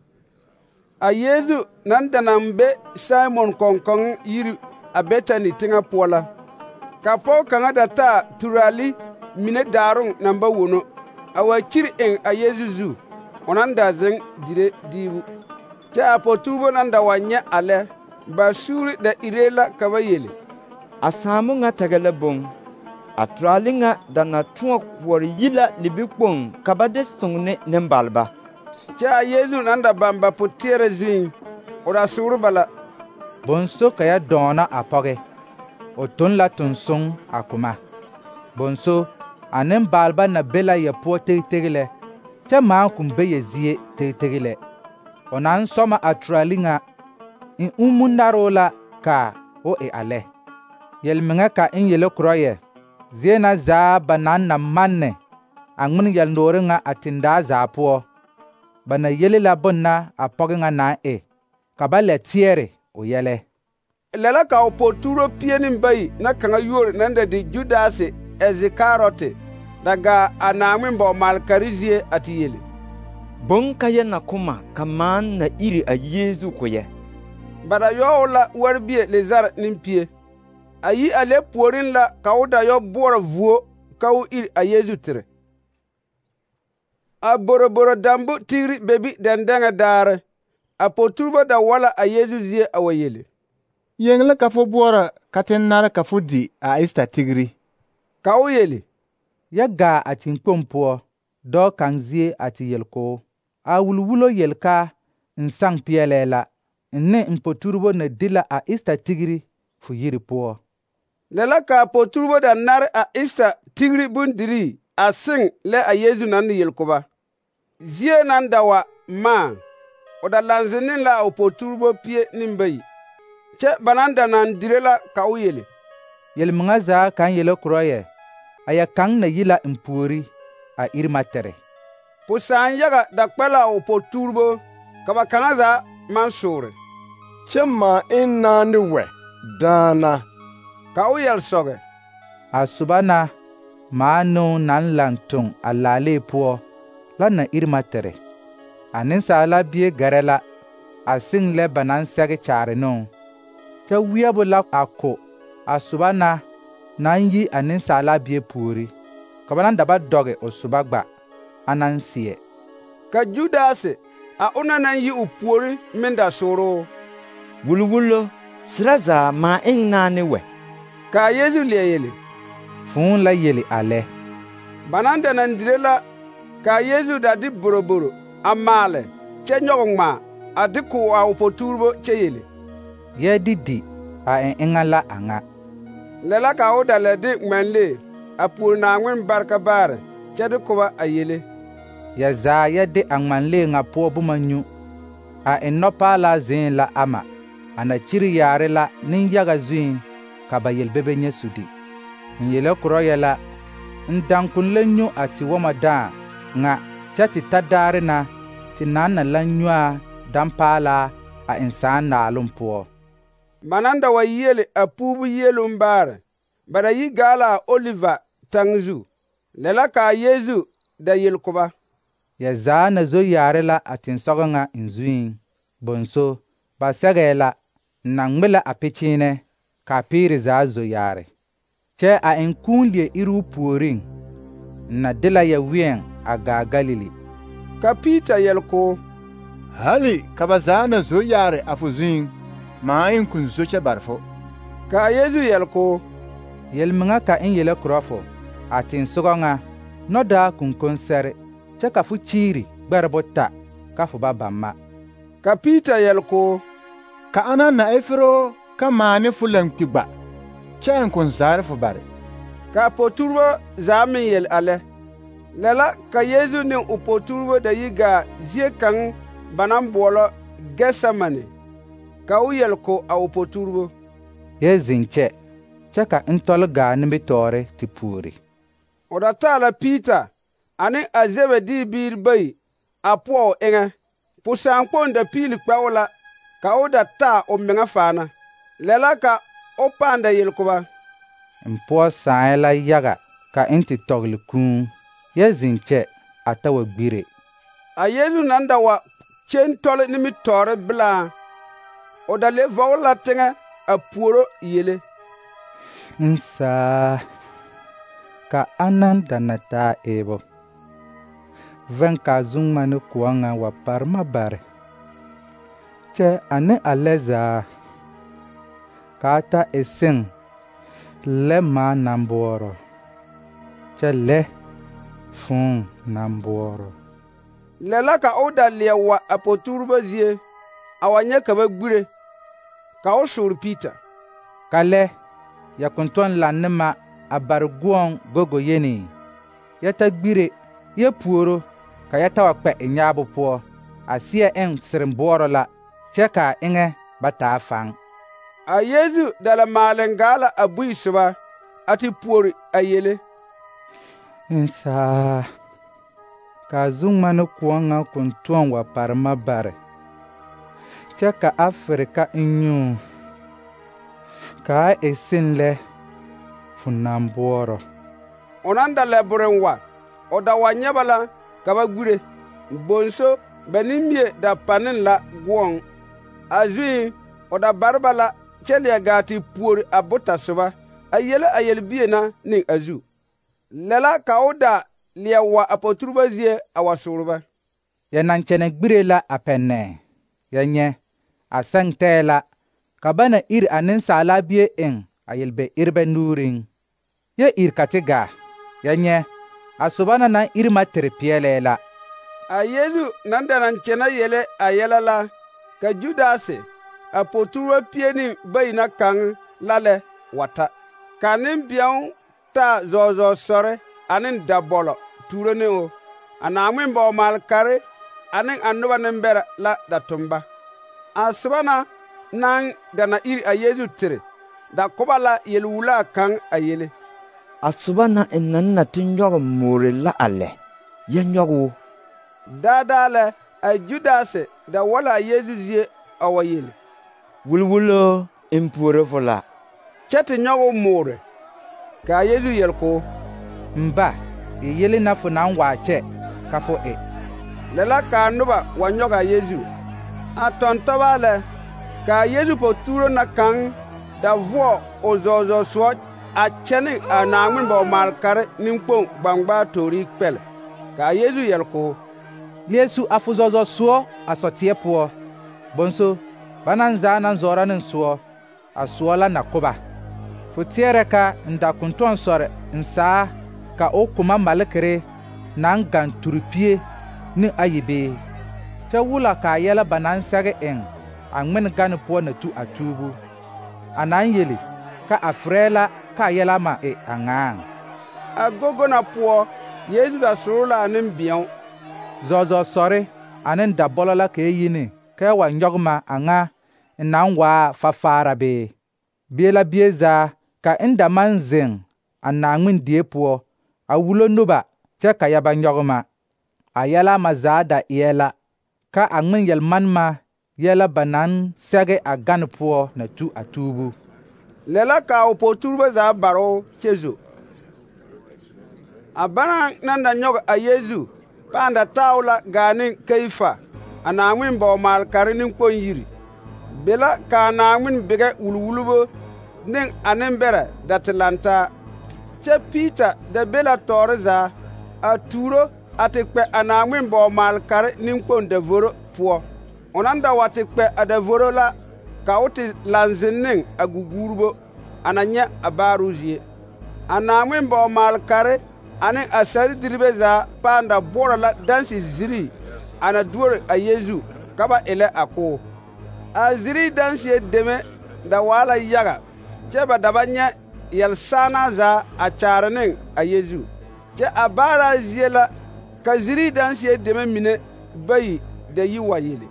a Yesu nan da nan be Simon konkon yiri a Betani tinga pola ka po kanga da ta turali mine darung namba wono a wa chiri en a Yesu zu onan da zeng dire dibu cha po tubo nan da wanya ale ba suri da irela ka ba yele a samu nga tagala bon a turali nga da na tuwa kwar yila libikpong ka ba de sungne nembalba cha Yesu nanda bamba potere zin ora suru bala bonso kaya dona apoge o tun la tun sung akuma bonso anen balba na bela ya po tegele cha ma kumbe ye zie tegele onan soma atralinga in umundarola ka o e ale yelmenga ka in yele kroye zena za banan na manne angmun yal norenga atinda za po bana yele la bonna apogenga na e kabale tiere o yele lela ka opoturo pienin bai na kanga yor nanda di Judase ezikarote daga anamin bo malkarizie ati yele bon kaya na kuma kaman na iri a Yesu koye bara yo la warbie lezar nimpie ayi ale porin la kauda yo bora vuo kau iri a Yesu tire a boroboro dambu tiri bebi dendenga dare a poturba da wala a Yesu zie a wayele yengle ka fo bora katen nar ka fo di a ista tigri ka o yele ya ga a tinkpompo do kan zie a ti yelko a wulwulo yelka nsang pielela nne mpoturbo na dila a ista tigri fu yiri po lela ka poturbo da nar a ista tigri bundiri a sing le a Yesu nan yelkoba zie nan dawa ma oda lanzinin la o poturbo pie nimbai che bananda nan direla ka uyele yelmiŋa zaa kaŋ yele kurɔ yɛ a ya kaŋ na yi la n puori a iri ma tere. Pusaan yaga da kpɛ la o po-tuurbo ka ba kaŋa zaa maŋ soore. Kyɛ maa eŋ naane wɛ daana. Ka o yel-sɔgɛ. A soba na maa noo naŋ laŋ toŋ a laalee poɔ la na iri ma tere. A nensaala bie gɛrɛ la a seŋ lɛ ba naŋ sɛge kyaare ne o. Kyɛ weɛbo la a ko a soba na naŋ yi a nensaala bie puori, ka ba naŋ da ba dɔge o soba gba a naŋ seɛ. Ka Judasi a ona naŋ yi o puori meŋ da sooro. Wulwullo, sira zaa maa eŋ naane wɛ. Ka Yesu leɛ yele. Fũũ la yeli a lɛ. Ba naŋ da naŋ dire la, ka Yesu da de boroboro a maale kyɛ nyɔge ŋmaa a de ko a o po-tuurbo kyɛ yele. Yɛ de di a eŋ eŋa la a ŋa. Lɛ la ka o da lɛ de ŋmɛnlee a puori Naaŋmen barka baare kyɛ de ko ba a yele. Yɛ zaa yɛ de a ŋmanlee ŋa poɔ boma nyu. A eŋ nɔpaalaa zeen la ama. A na kyiri yaare la nenyaga zuiŋ ka ba yelbebe nyɛ sudi. N yele kurɔ yɛ la, n daŋkun la nyu a tewɔmɔ dãã ŋa kyɛ te ta daare na te naŋ na la nyu a dampaalaa a eŋ sãã naaloŋ poɔ. Ba naŋ da wa yiele a puubu yieluŋ baare, ba da yi gaa la a Oliva taŋ zu. Lɛ la ka a Yesu da yel ko ba. Yɛ zaa na zo yaare la a tensɔgɔ ŋa n zuiŋ. Bonso, ba sɛgɛɛ la, n na ŋme la a pekyeene, ka a peere zaa zo yaare. Kyɛ a eŋ kũũ lie iruu puoriŋ, n na de la yɛ weɛŋ a gaa Galili. Ka Piita yel ko, hali ka ba zaa na zo yaare a fo zuiŋ, maa eŋ kun zo kyɛ bare fo. Ka a Yesu yel ko, yelmiŋa ka n yele kurɔ fo, a tensɔgɔ ŋa nɔdaa kunkonsɛre, kyɛ ka fo kyiiri gbɛrebo ta ka fo ba bamma. Ka Piita yel ko, ka ana na efero ka maa ne fo laŋ kpigba kyɛ n kun zaare fo bare. Ka a po-tuurbo zaa meŋ yel a lɛ. Lɛ la ka Yesu ne o po-tuurbo da yi gaa zie kaŋ ba naŋ boɔlɔ Gɛtsemane. Ka o yel ko a o po-tuurbo, yɛ zeŋ kyɛ, kyɛ ka n tɔle gaa nimitɔɔre te puori. O da taa la Piita ane a Zebedi biiri bayi a poɔ o eŋɛ. Pusaankpoŋ da piili kpɛ o la, ka o da taa o meŋa faana. Lɛ la ka o pãã da yel ko ba. N poɔ sãɛ la yaga ka n te tɔgele kũũ, yɛ zeŋ kyɛ a ta wa gbire. A Yesu naŋ da wa kyen tɔle nimitɔɔre belaa, o da le vɔgele la teŋɛ a puoro yele. N saa, ka anan da na taa eebo. Vɛŋ ka a zuŋmane koɔ ŋa wa pare ma bare. Kyɛ ane a lɛ zaa, ka a ta e seŋ lɛ maa naŋ boɔrɔ, kyɛ lɛ fũũ naŋ boɔrɔ. Lɛ la ka o da leɛ wa a po-tuurbo zie a wa nyɛ ka ba gbire, ka o soore Piita. Ka lɛ, ya kun tõn laŋ ne ma a bare goɔŋ gogo yeni, yɛ ta gbire, yɛ puoro, ka yɛ ta wa kpɛ e nyaabo poɔ, a seɛ eŋ serem boɔrɔ la, kyɛ ka a eŋɛ ba taa faŋ. A Yesu da la maaleŋ gaa la a bui soba a te puori a yele. N saa, ka a zuŋmane koɔ ŋa kun tõɔ wa pare ma bare, kyɛ ka a fere ka n nyuu, ka a e seŋ lɛ fo naŋ boɔrɔ. O naŋ da lɛ boreŋ wa, o da wa nyɛ ba la ka ba gbire. Bonso ba nimie da paneŋ la goɔŋ. A zuiŋ o da bare ba la kyɛ leɛ gaa te puori a bota soba a yele a yelbie na ne a zu. Lɛ la ka o da leɛ wa a po-tuurbo zie a wa soore ba. Yɛ naŋ kyɛnɛ gbire la a pɛnnɛ, yɛ nyɛ, a sɛŋ tɛɛ la, ka ba na iri a nensaala bie eŋ a yelbɛ-erebɛ nuuriŋ. Yɛ iri ka te gaa, yɛ nyɛ, a soba na naŋ iri ma tere peɛlɛɛ la. A Yesu naŋ da naŋ kyɛnɛ yele a yɛlɛ la, ka Judasi, a po-tuurbo pie ne bayi na kaŋ la lɛ wa ta. Ka nembeɛŋ taa zɔɔzɔɔ sɔre ane dabɔlɔ tuuro ne o. A Naaŋmen bɔɔmalkare ane a noba nembɛrɛ la da tomba. A soba na naŋ da na iri a Yesu tere da koba la yel-wulaa kaŋ a yele: A soba na n naŋ na te nyɔge moore la a lɛ, yɛ nyɔge o. Daadaa lɛ, a Judasi da wa la a Yeezu zie a wa yele: Wulwulo n puoro fo la. Kyɛ te nyɔge o moore. Ka a Yeezu yel k'o: N ba, e yele na fo naŋ waa kyɛ ka fo e. Lɛ la ka a noba wa nyɔge a Yeezu. A tɔn-tɔba lɛ, ka a Yeezu po-tuuro na kaŋ da voɔ o zɔɔ-zɔɔ-soɔ a kyɛ ne a Naaŋmen bɔɔ-maal-kare nenkpoŋ gbaŋgbaa toorii kpɛlɛ. Ka a Yeezu yɛl k'o: Lie su a fo zɔɔ-zɔɔ-soɔ a sɔ-teɛ poɔ. Bonso, ba naŋ zaa naŋ zɔɔrɔ ne soɔ, a soɔ la na koba. Fo teɛrɛ ka n da kontɔn sɔre n saa ka o koma malekere naŋ gaŋ turupie ne ayi bee? Kyɛ wula ka a yɛlɛ ba naŋ sɛge eŋ a ŋmen gane poɔ na tu a tuubu, a naŋ yeli ka a ferɛɛ la ka a yɛlɛ ma e a ŋaaŋ. A gogo na poɔ, Yeezu da soro la a nembeɛo. Zɔɔ-zɔɔ-sɔre ane dabɔlɔ la ka yi ne ka wa nyɔge ma a ŋa n naŋ waa fafaara bee? Bie la bie zaa ka n da maŋ zeŋ a Naaŋmen die poɔ a wulo noba kyɛ ka ya ba nyɔge ma. A yɛlɛ ma zaa da eɛ la ka a ŋmen yel-manema yɛlɛ ba naŋ sɛge a gane poɔ na tu a tuubu. Lɛ la ka o po-tuurebo zaa bare-o kyɛ zo. A bana naŋ da nyɔge a Yeezu pãã da taa la gaa ne Kayifa, a Naaŋmen bɔɔ-maal-kare nenkpoŋ yiri. Be la ka a Naaŋmen begɛ wulwulbo ne a nembɛrɛ da te lantaa. Kyɛ Piita da be la tɔɔre zaa a tuuro a te kpɛ a Naaŋmen bɔɔ-maal-kare nenkpoŋ davoro poɔ. O naŋ da wa te kpɛ a davoro la, ka o te laŋ zeŋ ne a guguurbo a na nyɛ a baaroo zie. A Naaŋmen bɔɔ-maal-kare ane a sɛrediribe zaa pãã da boɔrɔ la danse zirii a na duore a Yeezu ka ba elɛ a k'o. A zirii danseɛ deme da waa la yaga, kyɛ ba da ba nyɛ yɛl-saanaa zaa a kyaare ne a Yeezu. Kyɛ a baaraa zie la ka zirii danseɛ deme mine bayi da yi wa yele: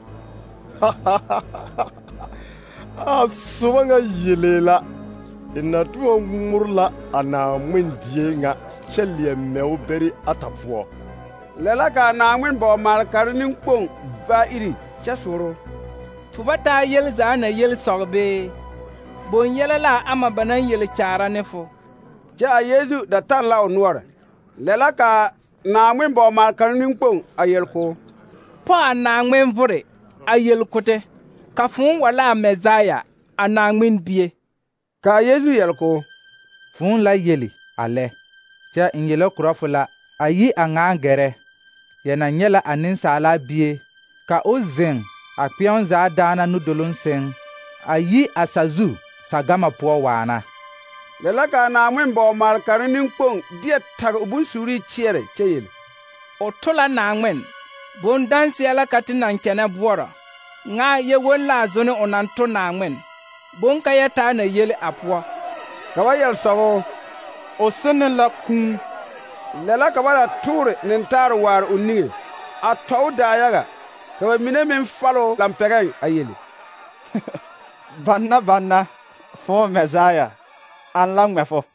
A soba ŋa yelee la, e na tʋma ŋmore la a Naaŋmen die ŋa kyɛ leɛ mɛ o beri ata poɔ. Lɛ la ka a Naaŋmen bɔɔ-maal-kare nenkpoŋ va iri kyɛ soro: Fo ba taa yel zaa na yel sɔg bee? Boŋ yɛlɛ la a ama ba naŋ yel kyaara ne fo? Kyɛ a Yeezu da taŋ la o noɔre. Lɛ la ka a Naaŋmen bɔɔ-maal-kare nenkpoŋ a yel k'o: Pɔ a Naaŋmen vore a yel kote ka fõõ wa la a Mɛzaya, a Naaŋmen bie. Ka a Yeezu yɛl k'o: Fõõ la yeli a lɛ. Kyɛ n yele korɔ fo la, a yi a ŋaaŋ gɛrɛ, yɛ na nyɛ la a Nensaala Bie ka o zeŋ a kpeɛŋ zaa daana nudoloŋ seŋ, a yi a sazu sagama poɔ waana. Lɛ la ka a Naaŋmen bɔɔ-maal-kare nenkpoŋ deɛ tage o bonsuurii kyeɛre kyɛ yele: O to la Naaŋmen, boŋ-danseɛ la ka te naŋ kyɛnɛ boɔrɔ. Ŋa yɛ won la a zone o naŋ to Naaŋmen, boŋ ka yɛ taa na yele a poɔ. Ka ba yɛl sɔgɔ: O sene la kũu. Lɛ la ka ba da toore nentaare waare o niŋe, a tɔ o daayaga. Ka ba mine meŋ falo lampɛgɛŋ a yele: Banna banna, fõõ Mɛzaya, an la ŋmɛ fo.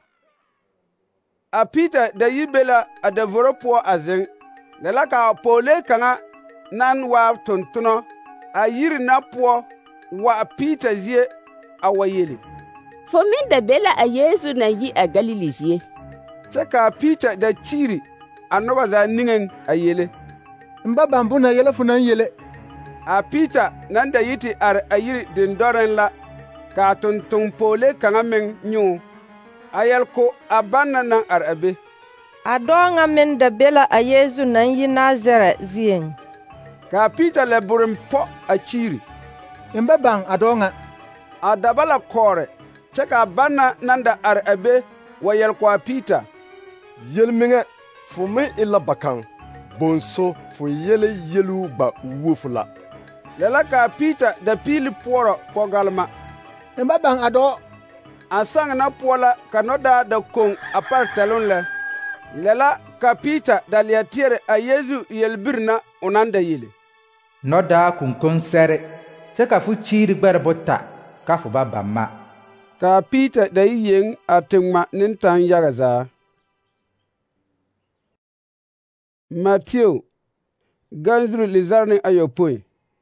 A Piita da yi be la a davoro poɔ a zeŋ. Lɛ la ka a pɔɔlee kaŋa naŋ waa tontonɔ a yiri na poɔ wa a Piita zie a wa yele: Fo meŋ da be la a Yeezu naŋ yi a Galili zie. Kyɛ ka a Piita da kyiiri a noba zaa niŋeŋ a yele: N ba baŋ bona yɛlɛ fo naŋ yele. A Piita naŋ da yi te are a yiri dendɔreŋ la, ka a tonton pɔɔlee kaŋa meŋ nyoo a yɛl ko a banna naŋ are a be: A dɔɔ ŋa meŋ da be la a Yeezu naŋ yi Nazarɛ zieŋ. Ka a Piita lɛ bore pɔ a kyiiri. N ba baŋ a dɔɔ ŋa. A da ba la kɔɔre, kyɛ ka a banna naŋ da are a be wa yɛl ko a Piita: Yelmeŋɛ, fo meŋ e la bakaŋ, bonso fo yele yeluu gba wuo fo la. Lɛ la ka a Piita da piili poɔrɔ pɔgalema. N ba baŋ a dɔɔ. A sãŋ na poɔ la ka nɔdaa da koŋ a pare tɛloŋ lɛ. Lɛ la ka Piita da leɛ teɛrɛ a Yeezu yelbiri na o naŋ da yele: Nɔdaa kunkoŋ sɛre, kyɛ ka fo kyiiri gbɛre bota ka fo ba ba ma. Ka Peter da yi yeng a tingma nin tan yaga za. Matthew ganzru lizarni ayopoi.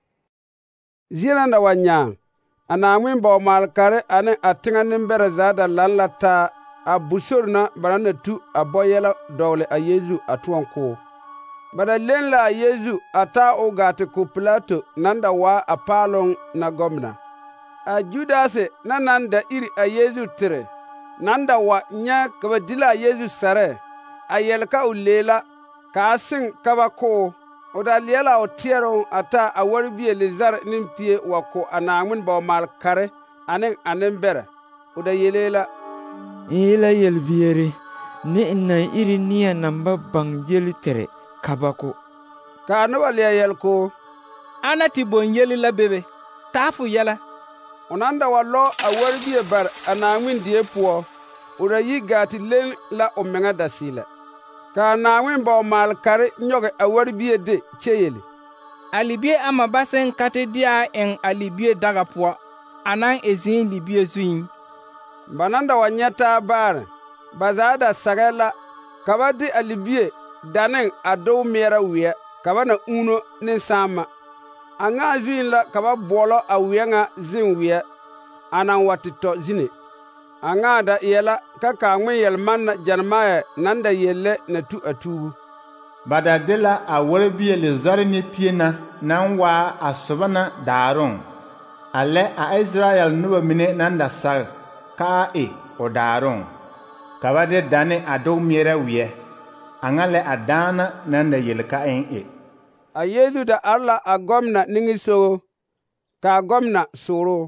Zina da wanya ana ngwin bo mal kare ane atinga nimbere za da lanlata a busurna barana tu a boyela dole a Yesu atuan ko. Bada lenla a Yesu ata o gati ku Pilato nanda wa a palon na gomna. A Judase na nanda iri a Yesu tire nanda wa nya kaba dila Yesu sare a yelka u lela ka asin kaba ko o da lela o tiero ata a warbiye lizar nimpie wa ko anangmin ba mal kare anen anen bere o da yelela ila yelbiere ne na iri niya namba bang yeli tere kabako ka no wale yel ko anati bon yeli la bebe tafu yala onanda wallo a warbiye bar anangmin die puo o da yi gati len la o menga da sila ka naawin ba mal kare nyoge a warbiye de cheyeli alibie ama basen kate dia en alibie daga po anan ezin libie zuin bananda wanyata bar bazada sagala kabadi alibie danen ado mera wiye kabana uno nin sama anga zuin la kaba bolo a wiyenga zin wiye anan watito zine anga da yela kaka ngwe yel manna janmaya nanda yelle na tu atubu bada dela a warbiye le zarni piena nan wa asobana darun ale a Israel nuba mine nanda sag ka e o darun kabade dane ado miera wiye angale adana nanda yelka en e a Yesu da Allah a gomna ningi so ka gomna soro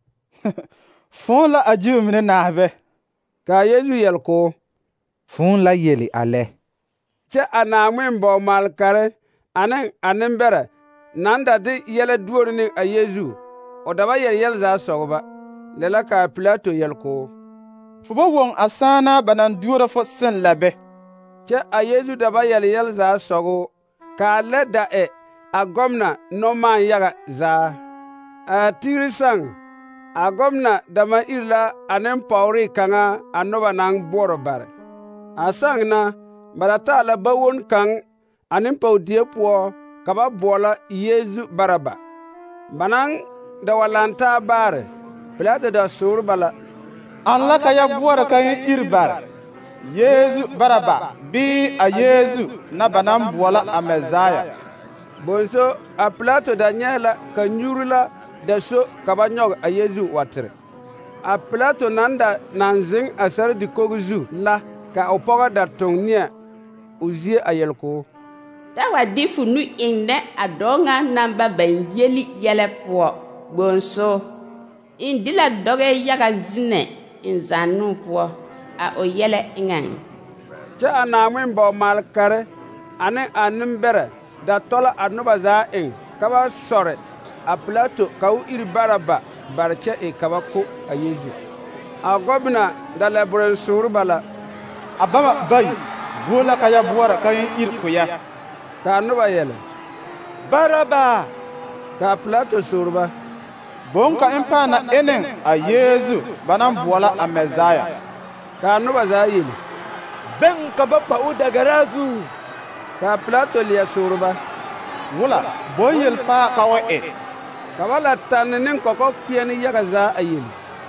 fon la ajiu mine nahbe ka Yesu yel ko fun la yeli ale che anamwen bo mal kare anen anen bere nanda de yele duor ni a Yesu o daba yel yel za sogba lela ka Pilato yel ko fubo won asana banan duora fo sen labe che a Yesu daba yel yel za sogo ka leda e a gomna no man yaga za a tirisan a gomna dama irla anen pauri kanga anoba nang boro bare asang na barata la bawon kang anen paudie puo kaba bola Yesu baraba banang da walanta bare Pilato da sur bala Allah ka ya boro kan irbar Yesu baraba bi a Yesu na banan bola a Messiah bonso a Pilato da nyela ka nyurula da so kaba nyog a Yesu watre a Pilato nanda nanzing asar di koguzu la ka opoga da tongnia uzie a yelko ta wa difu nu inde adonga namba ban yeli yele po bonso indila doge yaga zine in zanu po a o yele ingan ja anamen bo mal kare ane anim bere da tola anuba za en kaba sore a Pilato kau iri baraba barche e kaba ko a Yesu a gobna da lebren surbala abama bay bola kaya buara kayin ir kuya ka anuba yele baraba ka Pilato surba bon ka empana enen a Yesu banan bola a Messiah ka anuba za yele ben ka bappa u daga razu ka Pilato liya surba wula boyel fa kawa e kabala tannin koko kiyani yaga za ayil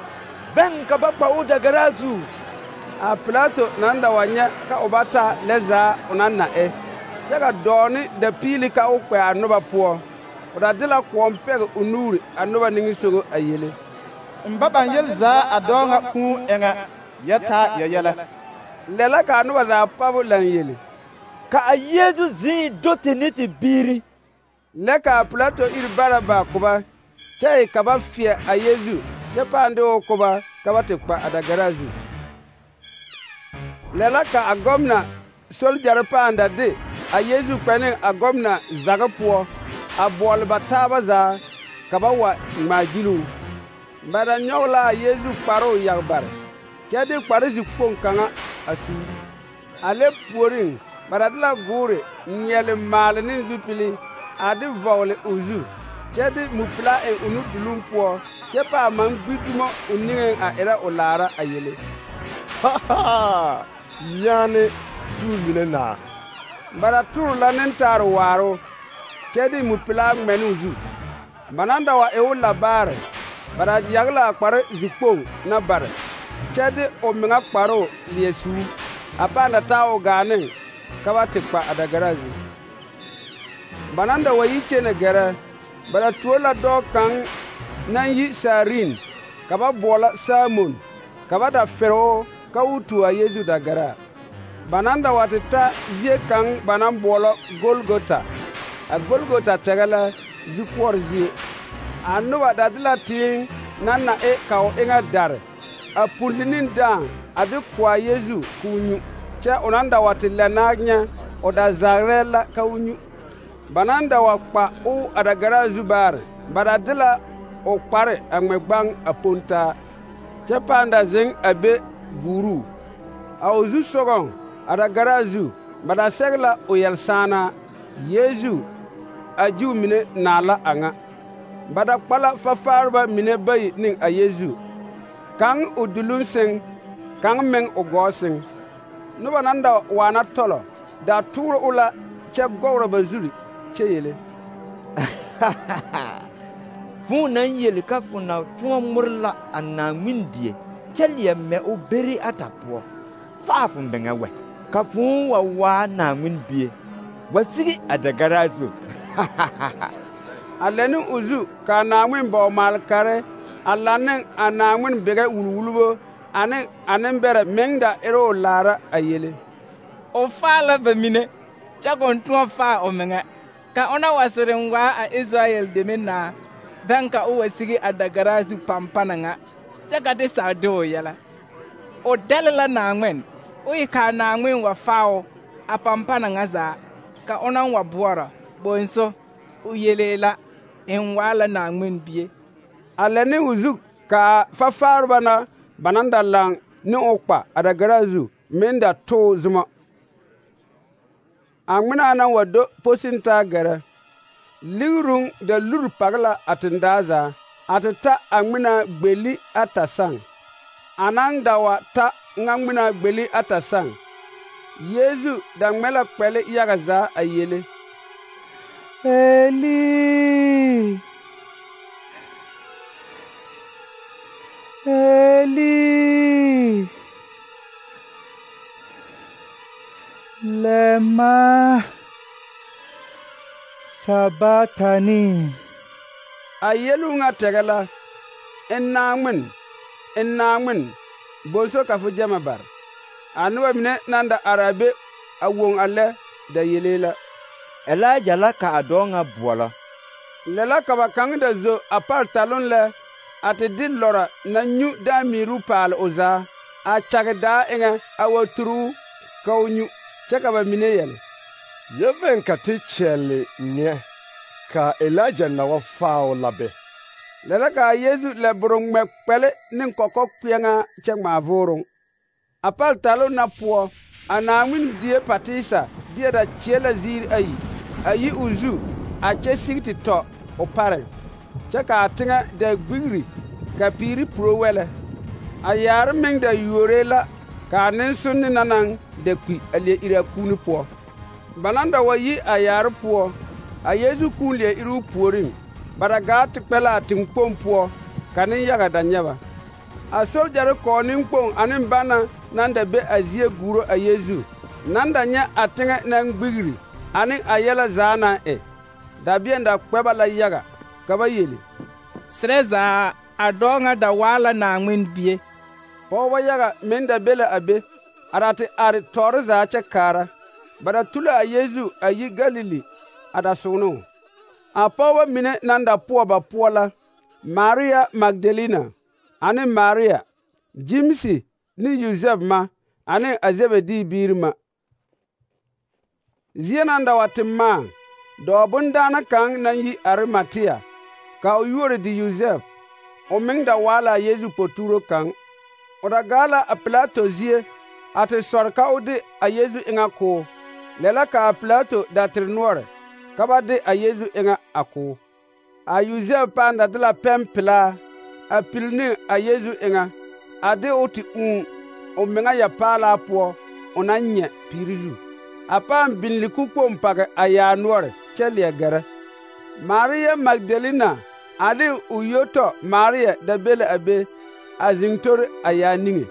ben ka bappa u daga razu a Pilato nanda wanya ka obata leza unanna e yaga doni da pili ka ukwe anuba puo oda dila kwompe unuri anuba ningi sogo ayele mbaban yel za adonga ku enga yata yayala lela ka anuba za pabu lan yele ka a Yesu zi dote niti biri leka Pilato iri baraba kuba chai kaba fie a Yesu che pande o kuba kaba te kwa adagarazu lela ka agomna soldier panda de a Yesu kwene agomna zaga puo a bol bataba za kaba wa majilu bada nyola Yesu paro yagbar chede parisi ponkanga asu ale puorin baradla gore nyele mal nin zupili adi vole uzu chedi mupla e unu dulum po kyɛ paa maŋ gbi dumo o niŋeŋ a erɛ o laara a yele: yaane juu mine naa. Ba da tore la nentaare waaro kyɛ de mupelaa ŋmɛ ne o zu. Ba naŋ da wa e o labaare, ba da yage la a kpare zikpoŋ na bare, kyɛ de o meŋa kparoo leɛ suu, a paa da taa o gaa neŋ ka ba te kpa a dagara zu. Ba naŋ da wa yi kyene gɛrɛ, ba da tuo la dɔɔ kaŋ naŋ yi Saarin ka ba boɔlɔ Saamon, ka ba da fere o ka o tuo a Yeezu dagara. Ba naŋ da wa te ta zie kaŋ ba naŋ boɔlɔ Golgota. A Golgota tɛgɛ la zikoɔre zie. A noba da de la tẽeŋ naŋ na e ka o eŋɛ dare, a pulli ne dãã a de ko a Yeezu k'o nyu, kyɛ o naŋ da wa te lɛ naag nyɛ, o da zagerɛɛ la ka o nyu. Ba naŋ da wa kpa o a dagara zu baare, ba da de la o kpare a ŋmɛ gbaŋ a pon taa, kyɛ pãã da zeŋ a be guuruu. A o zusogɔŋ a dagara zu, ba da sɛge la o yɛlsããnaa: Yeezu, a Jiw mine naa la a ŋa. Ba da kpa la fafaareba mine bayi ne a Yeezu, kaŋ o duluŋ seŋ, kaŋ meŋ o gɔɔ seŋ. Noba naŋ da waana tɔlɔ da toore o la kyɛ gɔgrɔ ba zuri kyɛ yele: Fõo naŋ yeli ka fo na tõɔ ŋmore la a Naŋmen die kyɛ leɛ mɛ o beri ata poɔ, faa fo meŋɛ wɛ, ka fõo wa waa Naŋmen bie, wa sigi a dagara zu. A lɛ ne o zu ka a Naŋmen bɔg-maal-kare a laŋ ne a Naŋmen bɛgɛ wulwulbo ane a nembɛrɛ meŋ da erɛ o laara a yele: O faa la ba mine, kyɛ k'o tõɔ faa o meŋɛ, ka ona wa sereŋ waa a Israyɛl deme naa, bɛŋ ka o wa sigi a dagara zu pampana ŋa, kyɛ ka te sag de o yɛlɛ. O dɛle la Naŋmen, o e ka a Naŋmen wa faa o a pampana ŋa zaa, ka onaŋ wa boɔrɔ: Bonso, o yelee la, en waa la Naŋmen bie. A lɛ ne o zu ka a fafaareba na ba naŋ da laŋ ne o kpa a dagara zu meŋ da too zumɔ. A ŋmenaa naŋ wa do posintaa gɛrɛ, ligruŋ da luri page la a tendaa zaa, a te ta a ŋmenaa gbeli ata saŋ. A naŋ da wa ta ŋa ŋmenaa gbeli ata saŋ, Yeezu da ŋmɛ la kpɛle yaga zaa a yele: Eli, Eli, lema sabatani. A yelu ŋa tɛgɛ la: En Naŋmen, en Naŋmen, bonso ka fo gyɛma bare. A noba mine naŋ da are a be a woŋ a lɛ da yelee la: Elija la ka a dɔɔ ŋa boɔlɔ. Lɛ la ka ba kaŋ da zo a pare taloŋ lɛ a te de lɔra naŋ nyu daamiiruu paale o zaa, a kyage daa eŋɛ a wa turu ka o nyu, kyɛ ka ba mine yɛle: Yɛ veŋ ka te kyɛle neɛ, ka Elija na wa faa o la be. Lɛ la ka a Yeezu lɛ bore ŋmɛ kpɛle ne kɔkɔ kpeɛŋaa kyɛ ŋmaa vooroŋ. A pare taloŋ na poɔ, a Naŋmen die patiisa deɛ da kyeɛ la ziiri ayi, a yi o zu a kyɛ sigi te tɔ o pareŋ, kyɛ ka a teŋɛ da gbigri ka piiri puro wɛlɛ. A yaare meŋ da yuoree la ka a nensonne na naŋ da kpi a leɛ iri a kuuni poɔ. Ba naŋ da wa yi a yaare poɔ, a Yeezu kuun leɛ iri o puoriŋ, ba da gaa te kpɛ la a teŋkpoŋ poɔ ka nenyaga da nyɛ ba. A sogyare kɔɔ nenkpoŋ ane bana naŋ da be a zie guuro a Yeezu, naŋ da nyɛ a teŋɛ naŋ gbigri ane a yɛlɛ zaa naŋ e. Dabeɛn da kpɛ ba la yaga, ka ba yele: Serɛ zaa, a dɔɔ ŋa da waa la Naŋmen bie. Pɔgebɔ yaga meŋ da be la a be, a da te are tɔɔre zaa kyɛ kaara. Ba da tu la a Yeezu a yi Galili a da soone o. A pɔgebɔ mine naŋ da poɔ ba poɔ la: Maria Magdalena, ane Maria, Jimsi ne Yosɛf ma, ane a Zebedi biiri ma. Zie naŋ da wa te maa, dɔɔ bondaana kaŋ naŋ yi Arimatea, ka o yuori de Yosɛf, o meŋ da waa la a Yeezu poturo kaŋ. O da gaa la a Pilato zie a te sɔre ka o de a Yeezu eŋa koo. Lɛ la ka a Pilato da tere noɔre ka ba de a Yeezu eŋa a koo. A Yosɛf pãã da de la pɛmpelaa a pil ne a Yesu eŋa, a de o te ũũ o meŋa ya paalaa poɔ o naŋ nyɛ piiri zu. A pãã biŋ likukpoŋ page a yaa noɔre kyɛ leɛ gɛrɛ. Maria Magdalena ane o yotɔ Maria da be la a be a zeŋ tori a yaa niŋe.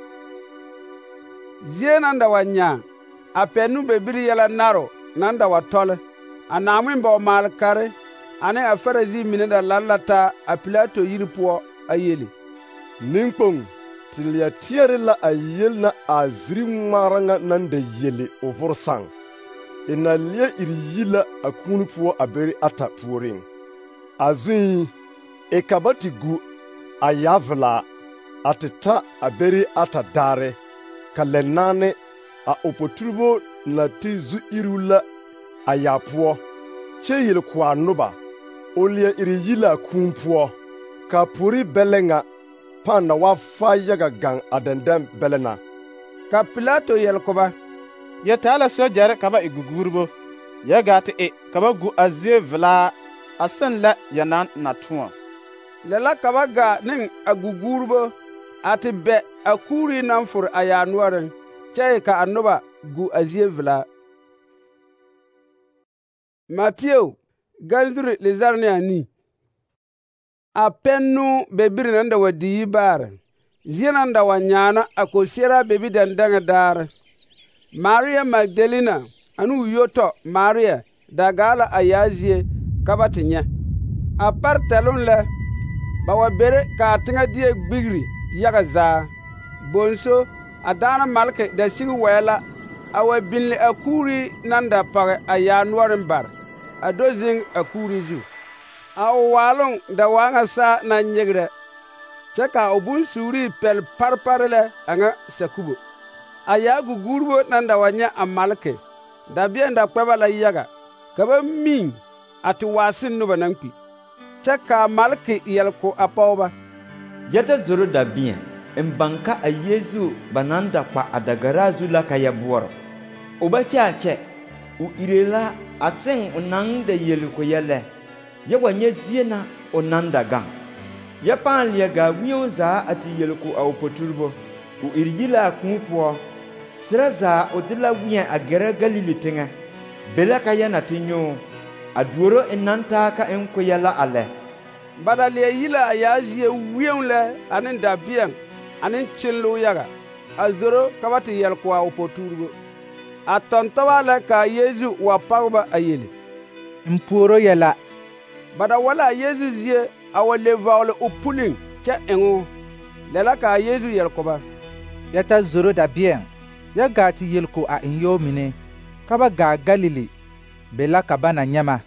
Zie naŋ da wa nyaa, a pɛnnu bebiri yɛlɛ naro naŋ da wa tɔle, a Naaŋmen bɔɔ-maale-kare ane a Farisi mine da laŋ la taa a Pilato yiri poɔ a yeli: Nenkpoŋ, te leɛ teɛre la a yel na a ziri ŋmaara ŋa naŋ da yeli o vor sãŋ. E na leɛ iri yi la a kuuni poɔ a beri ata puoriŋ. A zuŋ, e ka ba te gu a yaa velaa a te ta a beri ata daare, ka lɛ naane a o poturibo na te zu iriu la a yaa poɔ, kyɛ yel ko a noba, o leɛ iri yi la a kuun poɔ, ka pori bɛlɛ ŋa pãã na wa fa yaga gaŋ a dɛndɛŋ bɛlɛ na. Ka Pilato yɛl ko ba: Ya taa la sogyɛre ka ba e guguuribo, ya gaa te e ka ba gu a zie velaa a seŋ lɛ ya naŋ na tõɔ. Lɛ la ka ba gaa ne a guguuribo a te bɛ a kuuri naŋ fore a yaa noɔreŋ, kyɛ e ka a noba gu a zie velaa. Mateo ganzuri lezare ne anii. A pɛnnu bebiri naŋ da wa di yi baare, zie naŋ da wa nyaana a kosiɛra bebi dɛndɛŋɛ daare. Maria Magdalena ane o yotɔ Maria da gaa la a yaa zie ka ba te nyɛ. A par tɛloŋ lɛ, ba wa bere ka a teŋɛ deɛ gbigri yaga zaa. Bonso, a daana malke da sigi wɛɛ la a wa binli a kuuri naŋ da page a yaa noɔreŋ bare, a do zeŋ a kuuri zu. A o waaloŋ da waa ŋa saa naŋ nyegrɛ, kyɛ ka o bonsuurii pɛl parpare lɛ a ŋa sakubo. A yaa guguuribo naŋ da wa nyɛ a malke, dabeɛŋ da kpɛ ba la yaga, ka ba miŋ a te waase noba naŋ kpi. Kyɛ ka a malke yɛl ko a pɔgeba: Yɛta zoro dabeɛŋ n baŋ ka a Yesu ba naŋ da kpa a dagaraa zu la ka yɛ boɔrɔ. O ba kyɛ a kyɛ, o ire la a seŋ o naŋ da yeli ko yɛ lɛ, yɛ wa nyɛ zie na o naŋ da gaŋ. Yɛ pãã leɛ gaa wĩɛo zaa a te yeli ko a o poturibo. O iri yi la a kũũ poɔ, serɛ zaa o de la wĩɛ a gɛrɛ Galili teŋɛ, be la ka yɛ na te nyoo, a duoro n naŋ taa ka n ko yɛ la a lɛ. Ba da leɛ yi la a yaa zie wĩɛo lɛ ane dabeɛŋ ane kyenloo yaga, a zoro ka ba te yɛl ko a o poturibo. A tɔntɔba lɛ ka a Yesu wa pag ba a yeli: N puoro yɛla. Ba da wa la a Yesu zie a wa le vɔgele o puliŋ kyɛ eŋo. Lɛ la ka a Yesu yɛl ko ba: Ya ta zoro dabeɛŋ, ya gaa te yel ko a n yɔɔ mine, ka ba gaa Galili, be la ka ba na nyɛ ma.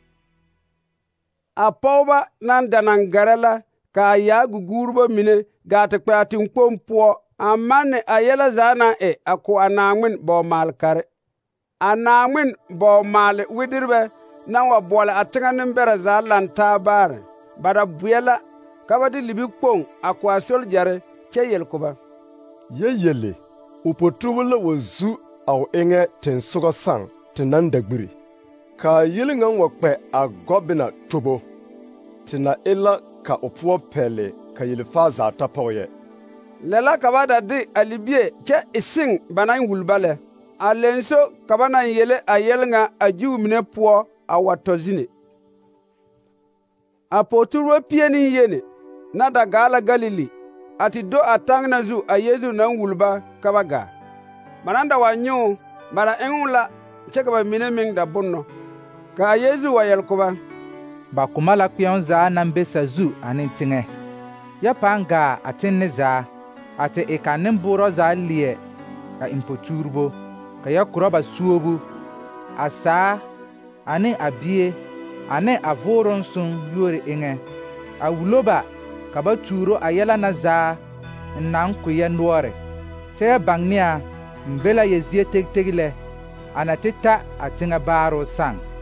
A pɔgeba naŋ da naŋ gɛrɛ la ka a yaa guguuribo mine gaa te kpɛ a teŋkpoŋ poɔ a manne a yɛlɛ zaa naŋ e a ko a Naaŋmen bɔɔ-maale-kare. A Naaŋmen bɔɔ-maale-wederbɛ naŋ wa bɔle a teŋɛ nembɛrɛ zaa lantaa baare, ba da boɛ la ka ba de libikpoŋ a ko a sogyɛre kyɛ yel ko ba: Yɛ yele, o poturibo la wa zu a o eŋɛ tensogɔ sãŋ te naŋ da gbiri. Ka a yeli ŋa wa kpɛ a gɔbena tobo, te na e la ka o poɔ pɛle ka yelfaa zaa ta pɔge yɛ. Lɛ la ka ba da de a libie kyɛ e seŋ ba naŋ wul ba lɛ. A lenso ka ba naŋ yele a yɛl ŋa a Jiu mine poɔ a wa tɔ zine. A poturibo pie ne yeni na da gaa la Galili, a te do a taŋ na zu a Yesu naŋ wul ba ka ba gaa. Ba naŋ da wa nyoo, ba da eŋoo la kyɛ ka ba mine meŋ da bonnɔ. Ka a Yesu wa yɛl ko ba: Ba kuma la kpeɛŋ zaa naŋ be sazu ane teŋɛ. Yɛ pãã gaa a tenne zaa, a te e ka nemboorɔ zaa leɛ a eŋ poturibo, ka yɛ korɔ ba suobu, a saa ane a bie ane a vooroŋ soŋ yuori eŋɛ, a wulo ba ka ba tuuro a yɛlɛ na zaa n naŋ ko yɛ noɔre, kyɛ yɛ baŋ ne a n be la yɛ zie tegteg lɛ, a na te ta a teŋɛ baaroo sãŋ.